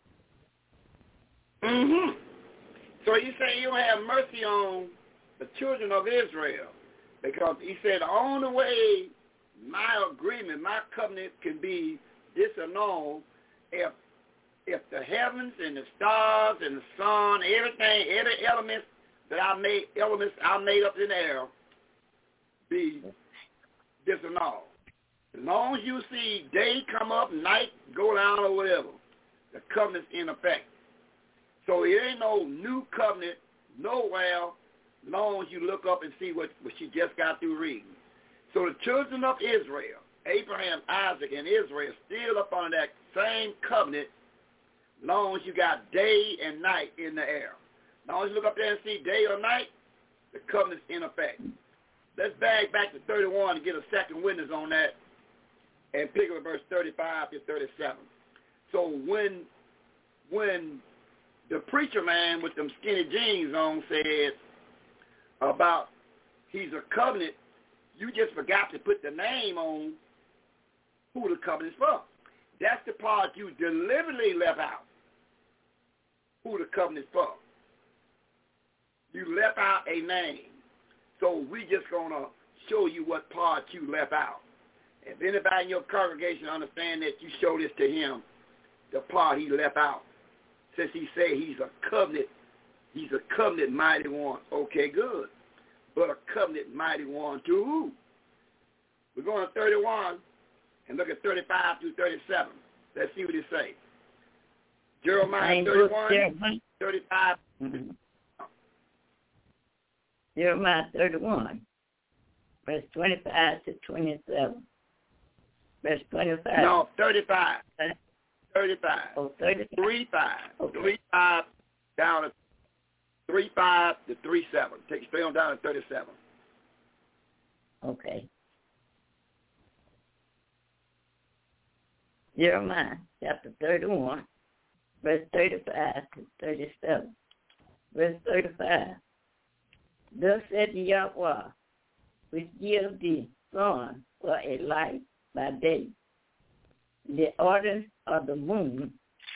Mm-hmm. So you say you have mercy on the children of Israel, because he said the only way my agreement, my covenant can be disannulled if if the heavens and the stars and the sun, everything, every element that I made, elements I made up in the air, be disannulled. As long as you see day come up, night go down or whatever, the covenant's in effect. So it ain't no new covenant nowhere, as long as you look up and see what, what she just got through reading. So the children of Israel, Abraham, Isaac, and Israel, still up under that same covenant, as long as you got day and night in the air. As long as you look up there and see day or night, the covenant's in effect. Let's bag back to thirty-one and get a second witness on that and pick up verse thirty-five to thirty-seven. So when when the preacher man with them skinny jeans on said about he's a covenant, you just forgot to put the name on who the covenant's for. That's the part you deliberately left out, who the covenant's for. You left out a name. So we just going to show you what part you left out. If anybody in your congregation understand that, you show this to him, the part he left out. Since he said he's a covenant, he's a covenant mighty one. Okay, good. But a covenant mighty one to who? We're going to thirty-one and look at thirty-five through thirty-seven. Let's see what it says. Jeremiah thirty-one, thirty-five. Mm-hmm. Jeremiah thirty-one, verse twenty-five to twenty-seven. Verse twenty-five. No, thirty-five. thirty-five. Oh, thirty-five. three five. Okay. three five down to three five to three seven. Take it straight on down to thirty-seven. Okay. Jeremiah chapter thirty-one, verse thirty-five to thirty-seven. Verse thirty-five. Thus said the Yahweh, which gives the sun for a light by day, the ordinance of the moon,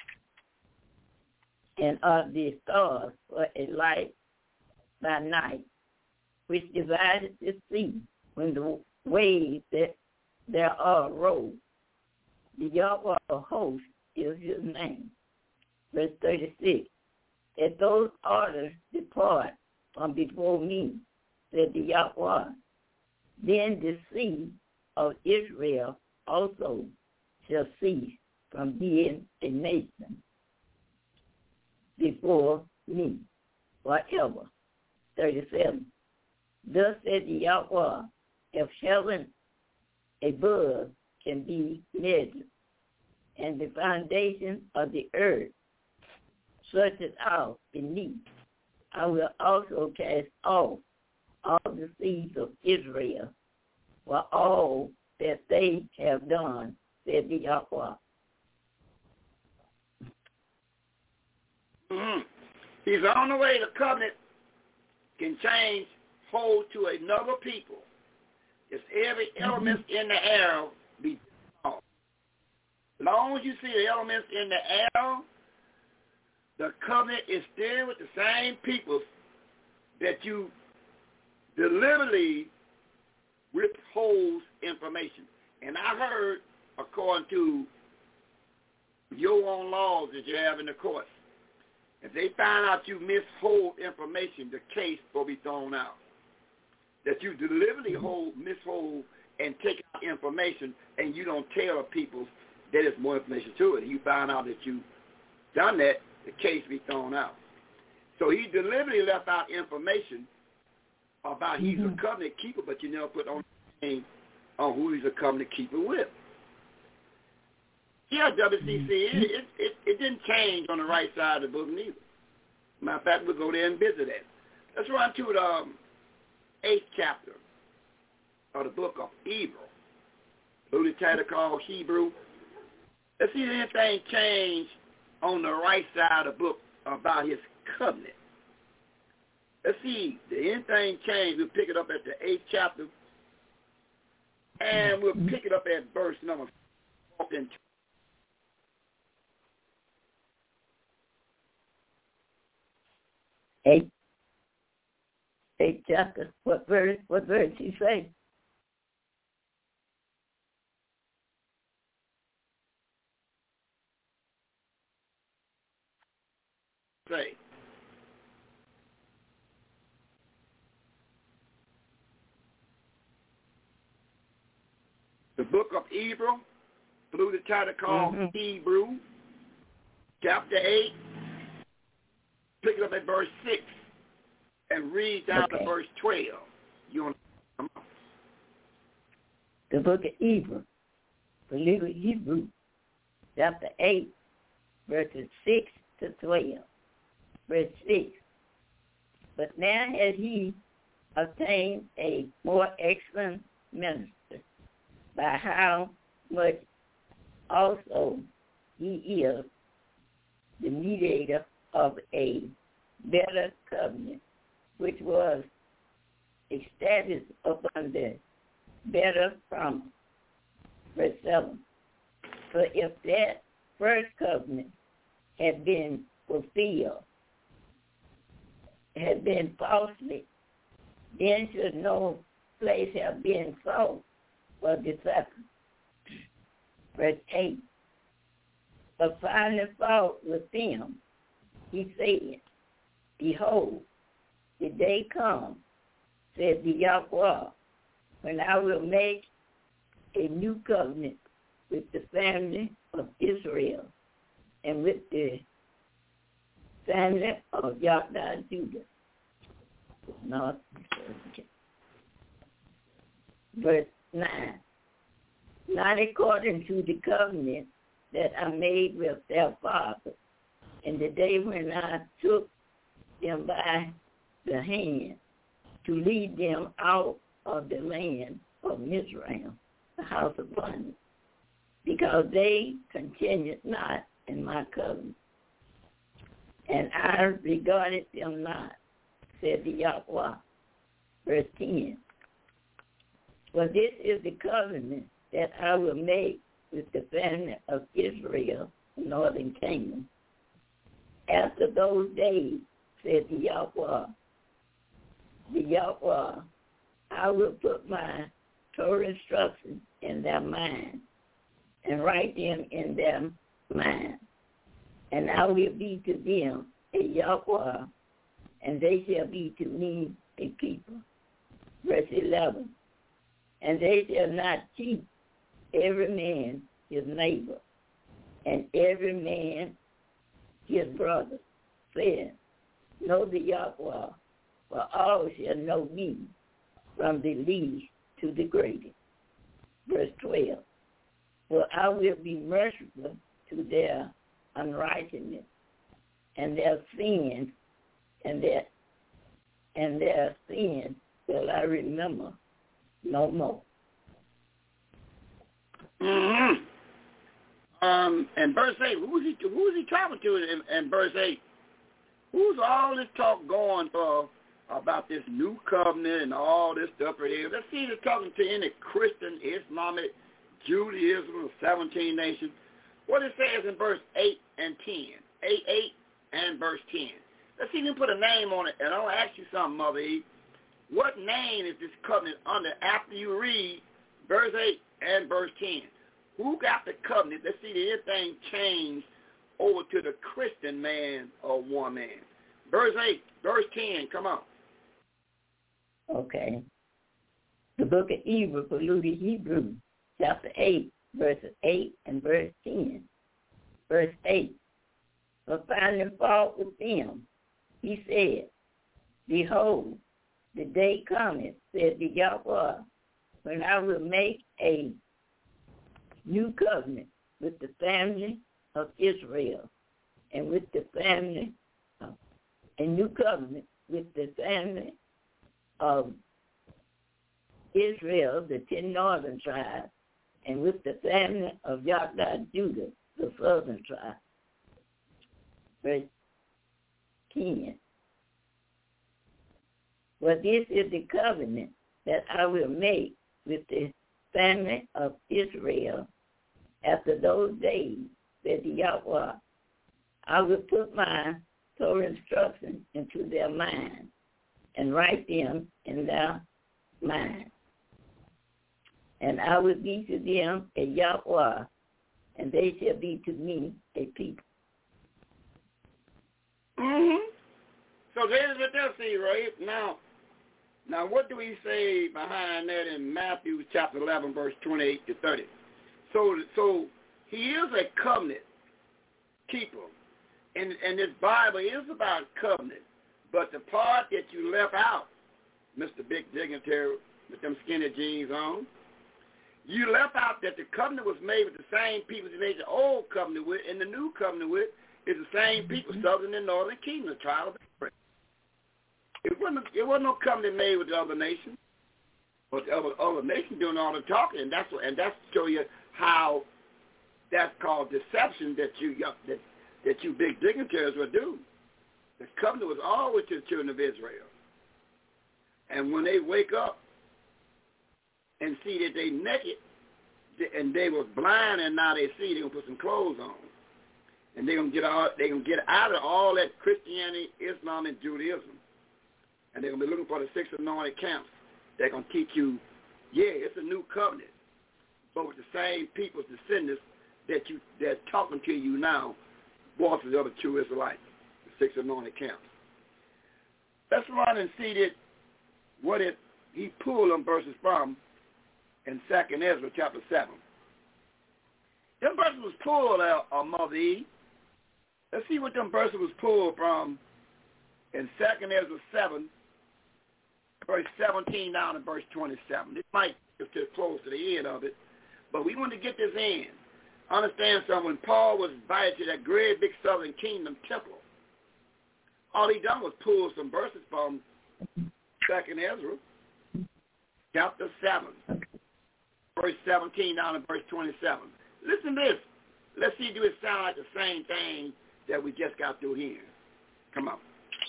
and of the stars for a light by night, which divided the sea when the waves that there are rose. The Yahweh of hosts is his name. Verse thirty-six. That those orders depart from before me, said the Yahweh. Then the seed of Israel also shall cease from being a nation before me forever. thirty-seven. Thus said the Yahweh, if heaven above can be measured, and the foundation of the earth searches out beneath, I will also cast off all the seeds of Israel for all that they have done, said the Yahweh. Mm-hmm. He's on the way. The covenant can change, hold to another people. It's every element mm-hmm. in the air be off. As long as you see the elements in the air, the covenant is still with the same people that you deliberately withholds information. And I heard, according to your own laws that you have in the courts, if they find out you mishold information, the case will be thrown out. That you deliberately hold, mishold, and take out information, and you don't tell people that there's more information to it. You find out that you've done that, the case be thrown out. So he deliberately left out information about he's mm-hmm. a covenant keeper, but you never put on the name on who he's a covenant keeper with. Yeah, W C C, it, it, it, it didn't change on the right side of the book neither. Matter of fact, we'll go there and visit that. Let's run to the um, eighth chapter of the book of Hebrew. Blue title called Hebrew. Let's see if anything changed on the right side of the book about his covenant. Let's see, did anything change? We'll pick it up at the eighth chapter, and we'll pick it up at verse number fourteen. Eight, eight chapter. What verse? What verse he say? Say. The book of Hebrew, through the title called mm-hmm. Hebrew, chapter eight. Pick it up at verse six and read down okay. to verse twelve. You want to come on? The book of Hebrew, the little Hebrew, chapter eight, verses six to twelve. Verse six. But now has he obtained a more excellent minister, by how much also he is the mediator of a better covenant, which was established upon the better promise. Verse seven. For if that first covenant had been fulfilled, had been falsely, then should no place have been sought for the second. Verse eight. But finding fault with them, he said, Behold, the day comes, said the Yahweh, when I will make a new covenant with the family of Israel and with the family of Yahweh Judah. North. Verse nine. Not according to the covenant that I made with their fathers, in the day when I took them by the hand to lead them out of the land of Mizraim, the house of bondage, because they continued not in my covenant, and I regarded them not, said the Yahweh. Verse ten. For this is the covenant that I will make with the family of Israel, northern kingdom. After those days, said the Yahweh, the Yahweh, I will put my Torah instructions in their mind and write them in their mind. And I will be to them a Yahweh, and they shall be to me a people. Verse eleven. And they shall not cheat every man his neighbor, and every man his brother, saying, Know the Yahweh, for all shall know me, from the least to the greatest. Verse twelve. For I will be merciful to their unrighteousness, and their sins, and their and their sins shall I remember no more. Mm-hmm. Um, and verse eight, who's he, who's he talking to in, in verse eight? Who's all this talk going for about this new covenant and all this stuff right here? Let's see if they're talking to any Christian, Islamic, Judaism, seventeen nations. What it says in verse eight and ten. eight, eight, and verse ten. Let's see if you can put a name on it. And I'll ask you something, Mother Eve. What name is this covenant under after you read verse eight and verse ten? Who got the covenant? Let's see if anything changed over to the Christian man or woman. Verse eight, verse ten, come on. Okay. The book of Hebrew, polluted Hebrew, chapter eight, verses eight and verse ten. Verse eight. But finding fault with them, he said, Behold, the day cometh, said the Yahweh, when I will make a new covenant with the family of Israel, and with the family of, a new covenant with the family of Israel, the ten northern tribes, and with the family of Yahweh, Judah, the southern tribe. Verse ten. But this is the covenant that I will make with the family of Israel after those days, said the Yahweh. I will put my Torah instructions into their mind and write them in their mind. And I will be to them a Yahweh, and they shall be to me a people. Mm-hmm. So there's what they'll see, right? Now, now what do we say behind that in Matthew chapter eleven, verse twenty-eight to thirty? So, so he is a covenant keeper. And, and this Bible is about covenant. But the part that you left out, Mister Big Dignitary with them skinny jeans on, you left out that the covenant was made with the same people that made the old covenant with, and the new covenant with is the same people, southern and northern kingdom, the tribe of Israel. It wasn't, it wasn't no covenant made with the other nations, but the other, other nations doing all the talking, and that's what, and that's to show you how that's called deception that you that that you big dignitaries will do. The covenant was always to the children of Israel, and when they wake up and see that they naked, and they were blind, and now they see, they're gonna put some clothes on. And they're gonna get out. They're gonna get out of all that Christianity, Islam, and Judaism, and they're gonna be looking for the six anointed camps. They're gonna teach you, yeah, it's a new covenant, but with the same people's descendants that you that's talking to you now, both of the other two Israelites, the six anointed camps. Let's run and see that what it he pulled them verses from in Second Ezra chapter seven. Them verses was pulled out of Mother Eve. Let's see what them verses was pulled from in Second Ezra seven, verse seventeen down to verse twenty-seven. This might get too close to the end of it, but we want to get this in. Understand something, when Paul was invited to that great big southern kingdom temple, all he done was pull some verses from Second Ezra chapter seven, verse seventeen down to verse twenty-seven. Listen to this. Let's see, do it sound like the same thing that we just got through here? Come on.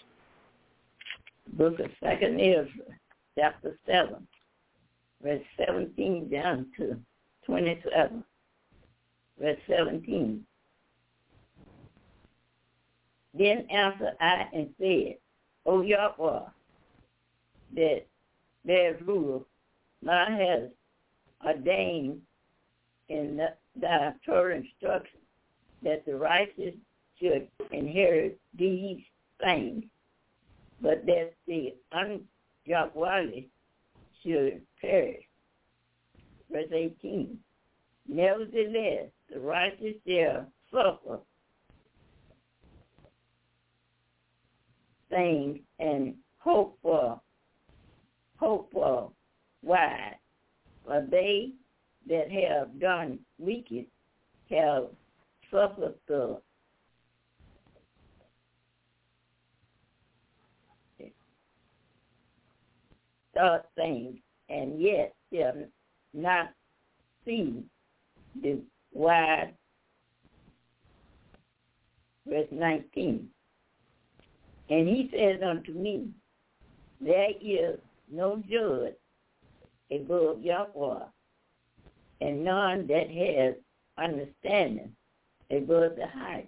Book of Second Ezra, chapter seven, verse seventeen down to twenty-seven. Verse seventeen. Then answered I and said, O Yahweh, that their rule thou hast ordained in the, thy Torah instruction that the righteous should inherit these things, but that the ungodly should perish. Verse eighteen. Nevertheless, the righteous shall suffer things and hope for, hope for wide, for they that have done wicked shall suffer the thought things, and yet shall not see the wide. Verse nineteen. And he said unto me, there is no judge above Yahweh, and none that has understanding above the height.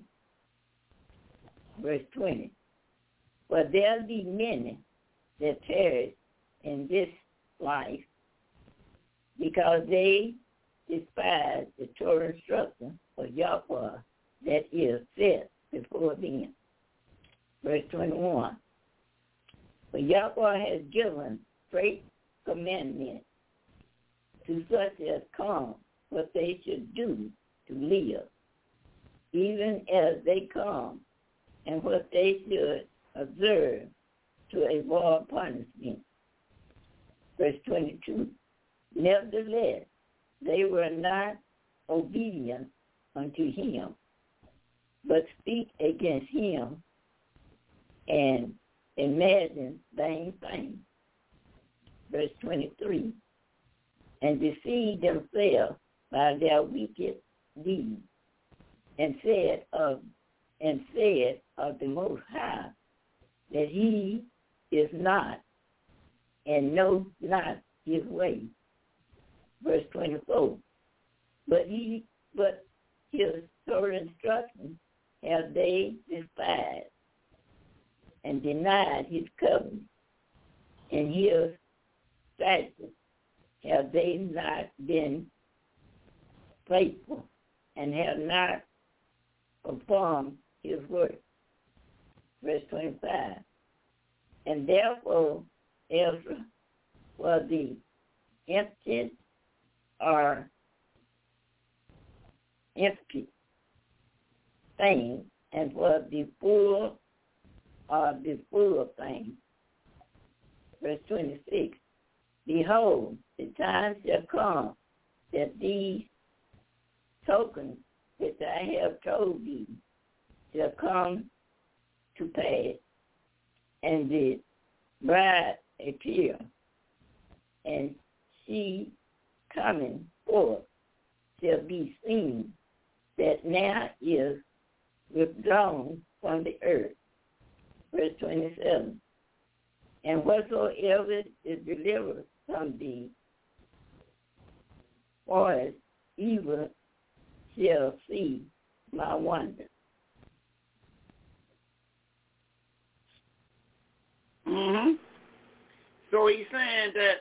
Verse twenty. For there be many that perish in this life, because they despise the Torah instruction of Yahweh that is set before them. Verse twenty-one. For Yahweh has given great commandment to such as come what they should do to live, even as they come, and what they should observe to avoid punishment. Verse twenty-two. Nevertheless, they were not obedient unto him, but speak against him and imagine vain things. Verse twenty-three. And deceive themselves by their wicked deeds, and said of and said of the Most High that he is not, and knows not his way. Verse twenty-four. But he, but his Torah instruction have they despised, and denied his covenant, and his statutes have they not been faithful, and have not performed his work. Verse twenty-five. And therefore Ezra was the empty or empty thing, and was the full or the full thing. Verse twenty-six. Behold, the time shall come that these tokens which I have told thee shall come to pass, and the bride appear, and she coming forth shall be seen that now is withdrawn from the earth. Verse twenty-seven. And whatsoever is delivered from thee, for evil shall see my wonder. Mm-hmm. So he's saying that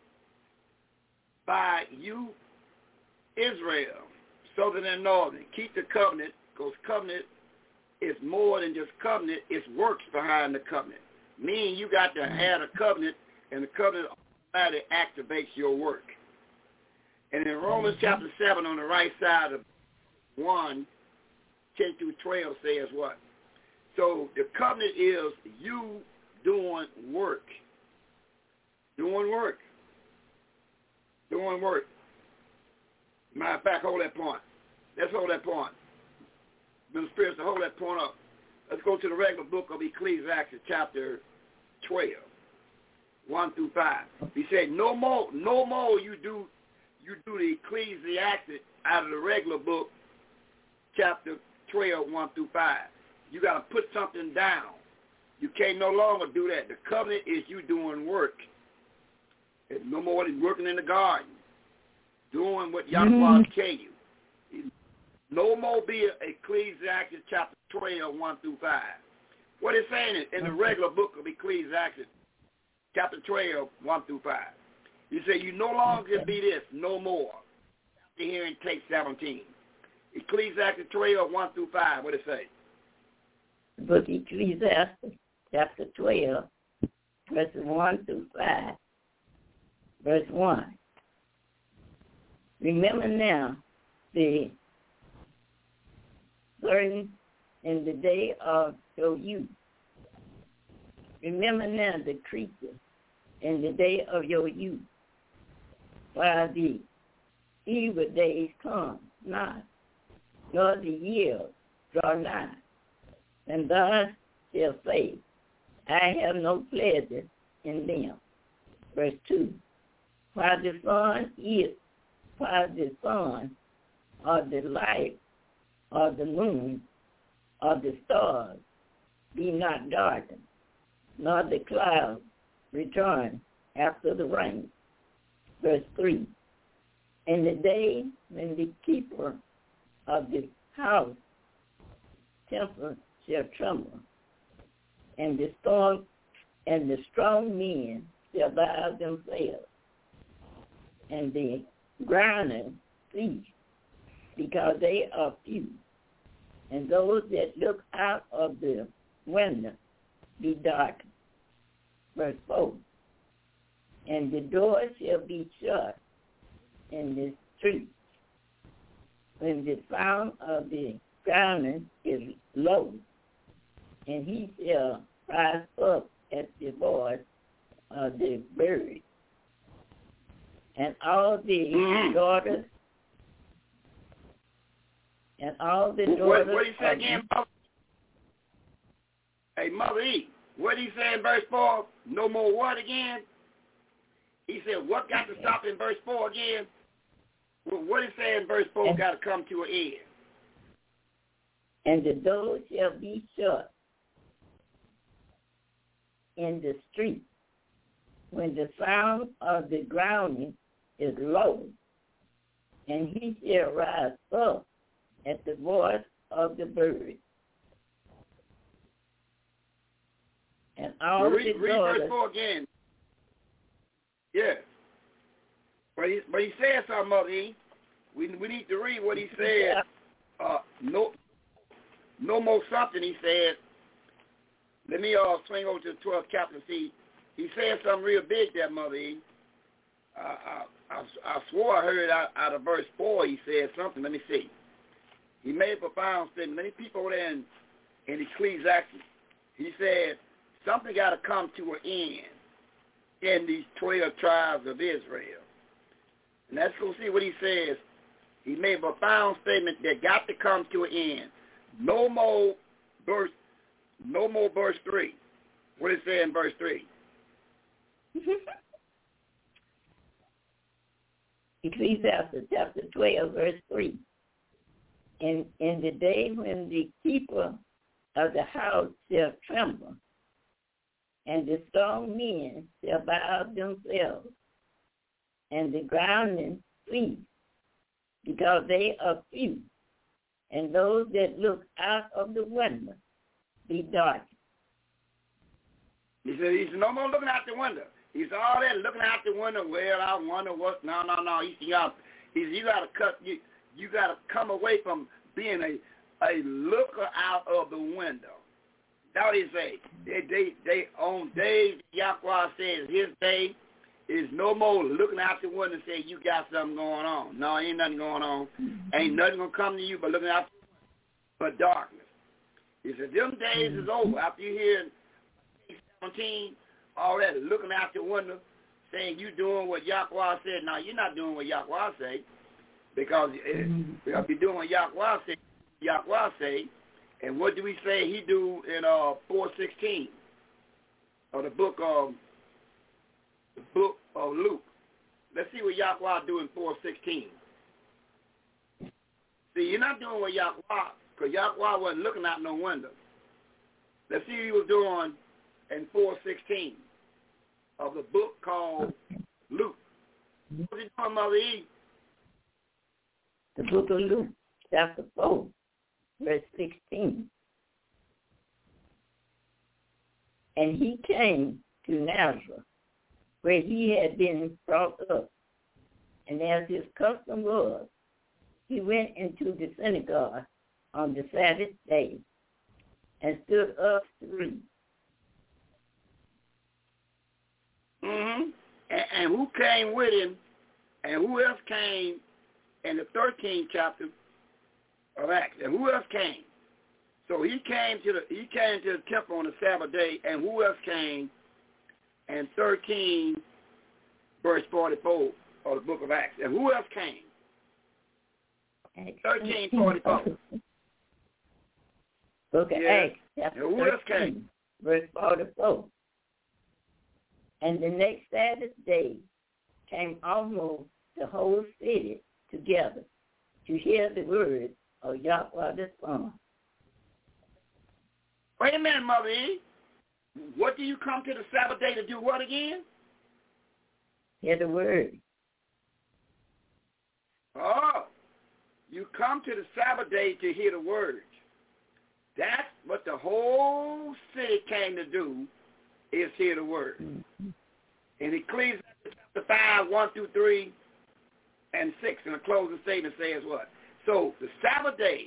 by you, Israel, southern and northern, keep the covenant, because covenant is more than just covenant, it's works behind the covenant. Meaning you got to add a covenant, and the covenant automatically activates your work. And in Romans chapter seven, on the right side of one, ten through twelve says what? So the covenant is you doing work. Doing work. Doing work. Matter of fact, hold that point. Let's hold that point. Mister Spirits, to hold that point up. Let's go to the regular book of Ecclesiastes, chapter twelve, one through five. He said, no more, no more you do you do the Ecclesiastes out of the regular book, chapter twelve, one through five. You got to put something down. You can't no longer do that. The covenant is you doing work. It's no more than working in the garden, doing what Yahweh mm-hmm. tell you. No more be Ecclesiastes chapter twelve, one through five. What it's saying is in the regular book of Ecclesiastes, chapter twelve, one through five. You say you no longer okay. be this, no more. Here in take seventeen. Ecclesiastes twelve, one through five. What it say? The book of Ecclesiastes, chapter twelve, verses one through five. Verse one. Remember now the burden in the day of your youth. Remember now the creature in the day of your youth, while the evil days come not, nor the years draw nigh. And thus shall say, I have no pleasure in them. verse two. While the sun is, while the sun, or the light, or the moon, or the stars be not darkened, nor the clouds return after the rain. Verse three. In the day when the keeper of the house temple shall tremble, and the strong and the strong men shall bow themselves, and the grounders cease, because they are few, and those that look out of the window be darkened. Verse four. And the door shall be shut in the street when the sound of the grounding is low, and he shall rise up at the voice of the buried. And all the mm-hmm. daughters, and all the daughters. What, what did he say again, Mother? Hey, Mother E, what did he say in verse four? No more what again? He said, what got to stop in verse four again? Well, what did he say in verse four and, got to come to an end? And the door shall be shut in the street when the sound of the grounding is low, and he shall rise up at the voice of the bird. And all well, read, the read daughters, verse four again. Yeah. But he, but he said something, Mother E. We, we need to read what he said. Uh, no no more something, he said. Let me uh, swing over to the twelfth chapter and see. He said something real big there, Mother E. Uh, I, I, I swore I heard out, out of verse four he said something. Let me see. He made a profound statement. Many people over there in, in Ecclesiastes, he said, something got to come to an end in these twelve tribes of Israel. And let's go see what he says. He made a profound statement that got to come to an end. No more verse, no more verse three. What does it say in verse three? Ecclesiastes chapter twelve, verse three. In, in the day when the keeper of the house shall tremble, and the strong men shall bow themselves, and the grounding cease, because they are few, and those that look out of the window be darkened. He said, he's no more looking out the window. He's all there looking out the window. Well, I wonder what. No, no, no. He, you got, he said, you got to cut. You, you got to come away from being a a looker out of the window. That's what he say. They, they, they on days Yahweh says his day is no more looking out the window and say you got something going on. No, ain't nothing going on. Ain't nothing gonna come to you but looking out but darkness. He said them days is over. After you hear seventeen, all that looking out the window, saying you doing what Yahweh said. No, you're not doing what Yahweh say, because mm-hmm. if you're doing what Yahweh say, Yahweh say, and what do we say he do in uh four sixteen of the book of the book of Luke? Let's see what Yahweh do in four sixteen. See, you're not doing what Yahweh, because Yahweh wasn't looking out no window. Let's see what he was doing in four sixteen of the book called Luke. What was he doing, Mother E? The book of Luke, chapter four, verse sixteen. And he came to Nazareth, where he had been brought up. And as his custom was, he went into the synagogue on the Sabbath day and stood up to read. Mm-hmm. And, and who came with him, and who else came in the thirteenth chapter of Acts? And who else came? So he came to the he came to the temple on the Sabbath day, and who else came? And thirteen, verse forty-four of the book of Acts. And who else came? Thirteen forty-four. Book of yeah. Acts, chapter and who else came? Verse forty-four. And the next Sabbath day came almost the whole city together to hear the words of Yahweh the Son. Wait a minute, Mother E. What do you come to the Sabbath day to do what again? Hear the word. Oh, you come to the Sabbath day to hear the words. That's what the whole city came to do, is hear the word. Mm-hmm. In Ecclesiastes chapter five, one through three, and six, in the closing statement says what? So the Sabbath day,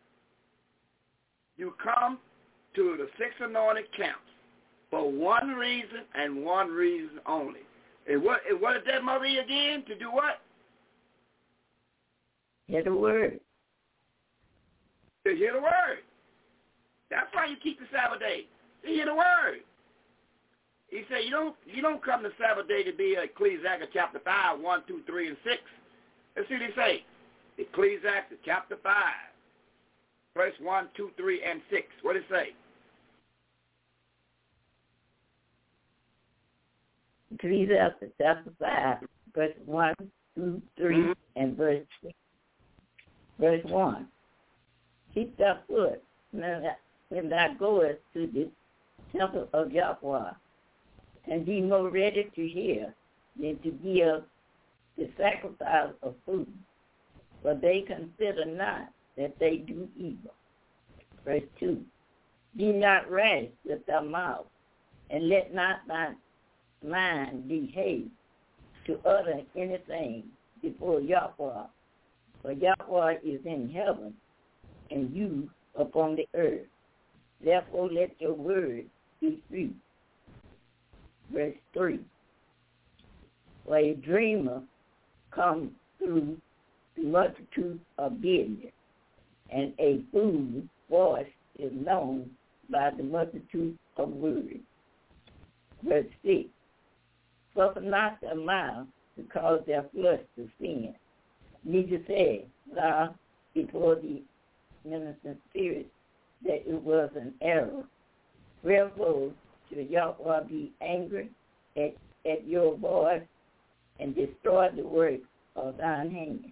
you come to the six anointed camps for one reason and one reason only. And what, and what is that, Mother E, again? To do what? Hear the word. To hear the word. That's why you keep the Sabbath day. To hear the word. He said you don't you don't come to Sabbath day to be Ecclesiastes chapter five, one, two, three, and six. Let's see what he say. Ecclesiastes chapter five, verse one, two, three, and six. What does it say? Ecclesiastes chapter five, verse one, two, three, mm-hmm. and verse six. Verse one. Keep thy foot when thou goest to the temple of Yahweh, and be more ready to hear than to give the sacrifice of food, for they consider not that they do evil. Verse two. Be not rash with thy mouth, and let not thy mind be hasty to utter anything before Yahweh, for Yahweh is in heaven, and you upon the earth. Therefore let your word be true. Verse three. For a dreamer comes through the multitude of business, and a fool's voice is known by the multitude of words. Verse six. Suffer not their mouth to cause their flesh to sin, neither say thou before the innocent spirit that it was an error. Wherefore should Yahweh be angry at, at your voice and destroy the work of thine hand.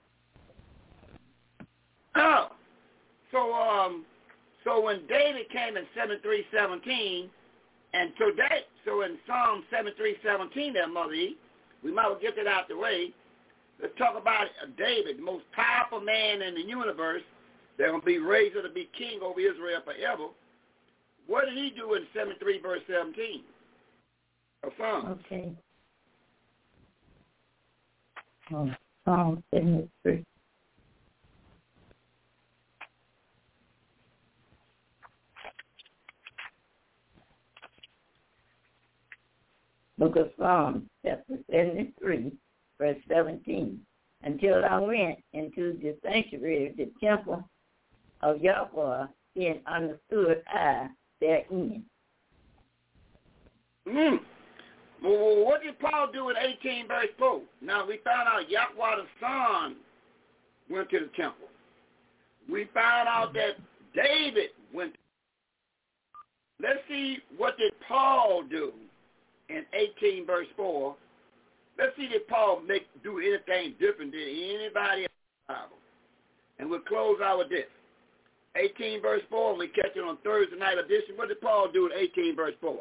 Oh, so um, so when David came in seventy-three seventeen, and today, so in Psalm seventy-three seventeen, there, Mother E, we might well get that out the way. Let's talk about David, the most powerful man in the universe. They're going to be raised to be king over Israel forever. What did he do in seventy-three verse seventeen? A Psalm. Okay. Oh, Psalm seventy-three. Book of Psalms, chapter seventy-three, verse seventeen. Until I went into the sanctuary of the temple of Yahweh, then understood I therein. Mm. Well, what did Paul do in eighteen verse four? Now, we found out Yahweh the Son went to the temple. We found out that David went. Let's see, what did Paul do in eighteen verse four? Let's see did Paul make do anything different than anybody else in the Bible. And we'll close out with this. eighteen verse four, and we catch it on Thursday night edition. What did Paul do in eighteen verse four?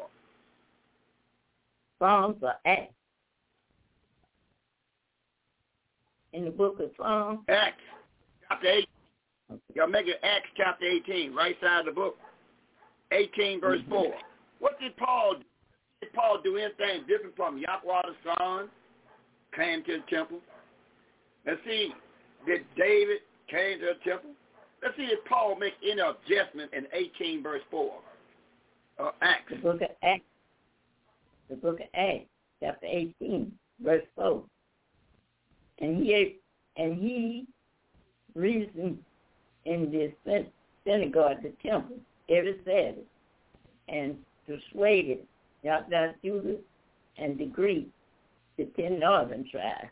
Psalms or Acts. In the book of Psalms. Acts, chapter eight. Y'all make it Acts chapter eighteen, right side of the book. eighteen verse mm-hmm. four. What did Paul do? Did Paul do anything different from Yahweh the Son came to the temple? Let's see, did David came to the temple? Let's see if Paul make any adjustment in eighteen verse four. Uh, Acts. The book of Acts. The book of Acts, chapter eighteen, verse four. And he and he reasoned in the synagogue, the temple, every Sabbath, and persuaded Yahweh Judah and the Greeks, the ten northern tribes.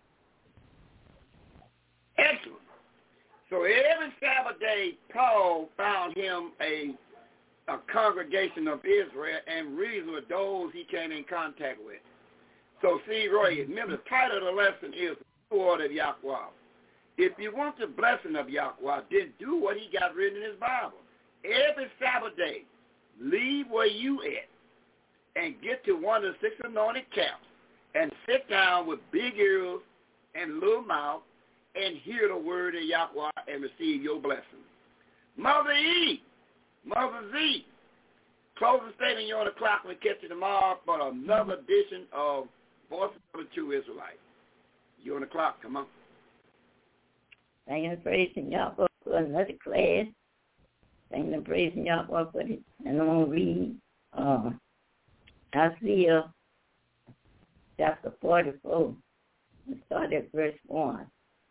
Excellent. So every Sabbath day, Paul found him a a congregation of Israel and reasoned with those he came in contact with. So, see, Roy, remember the title of the lesson is the order of Yahweh. If you want the blessing of Yahweh, then do what he got written in his Bible. Every Sabbath day, leave where you at and get to one of the six anointed camps and sit down with big ears and little mouth and hear the word of Yahweh and receive your blessing. Mother E, Mother Z, closing statement, you're on the clock. We'll catch you tomorrow for another edition of Voices of the True Israelite. You're on the clock. Come on. Thank and praising Yahweh for another class. Thank and praising Yahweh for it. And I'm going to read uh, Isaiah chapter forty-four. And start at verse one.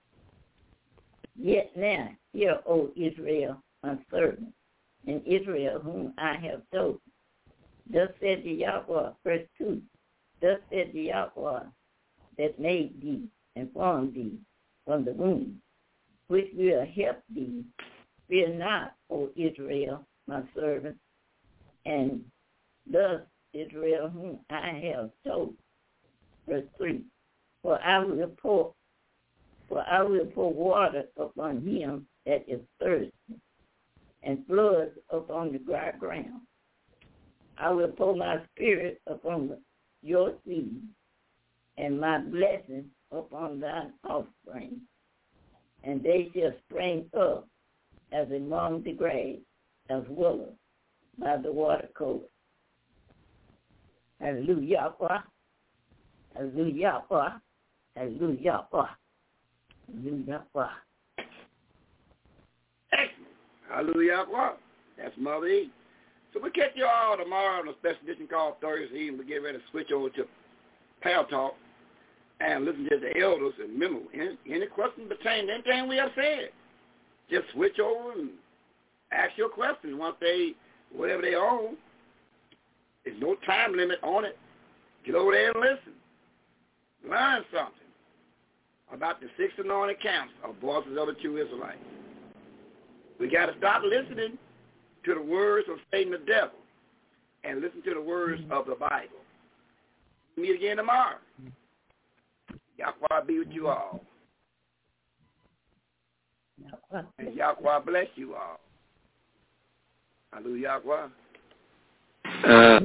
Yet now, hear, O Israel, my servant, and Israel whom I have chosen. Thus said the Yahweh, verse two. Thus said the Yahweh that made thee and formed thee from the womb, which will help thee. Fear not, O Israel, my servant, and thus Israel whom I have chosen. Verse three. For I will pour, for I will pour water upon him that is thirsty, and floods upon the dry ground. I will pour my spirit upon the, your seed, and my blessing upon thine offspring, and they shall spring up as among the grass, as willows by the water course. Hallelujah. Hallelujah. Hallelujah. Hallelujah. Excellent. Hallelujah. That's Mother E. So we'll catch you all tomorrow on a special edition called Thursday Evening. We'll get ready to switch over to Pal Talk and listen to the elders. And remember, any, any questions pertaining to anything we have said, just switch over and ask your questions once they, whatever they own. There's no time limit on it. Get over there and listen. Learn something about the six anointed camps of Voices of the True Israelites. We got to stop listening to the words of Satan the devil and listen to the words of the Bible. Meet again tomorrow. Yahweh be with you all. And Yahweh bless you all. Hallelujah, Yahweh. Uh,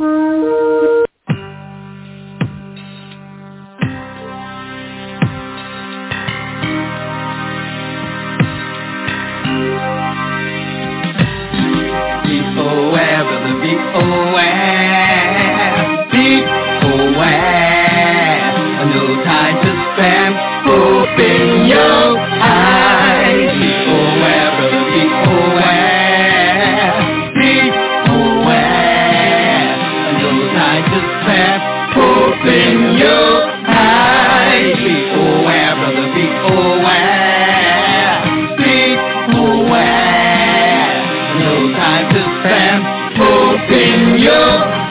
Be aware, brother, be aware. Be aware. No time to spend. Open your eyes. Be aware, brother, be aware. Be aware. No time to spend. Open your eyes. Be aware, brother, be aware. Be aware. No time to spend. Open your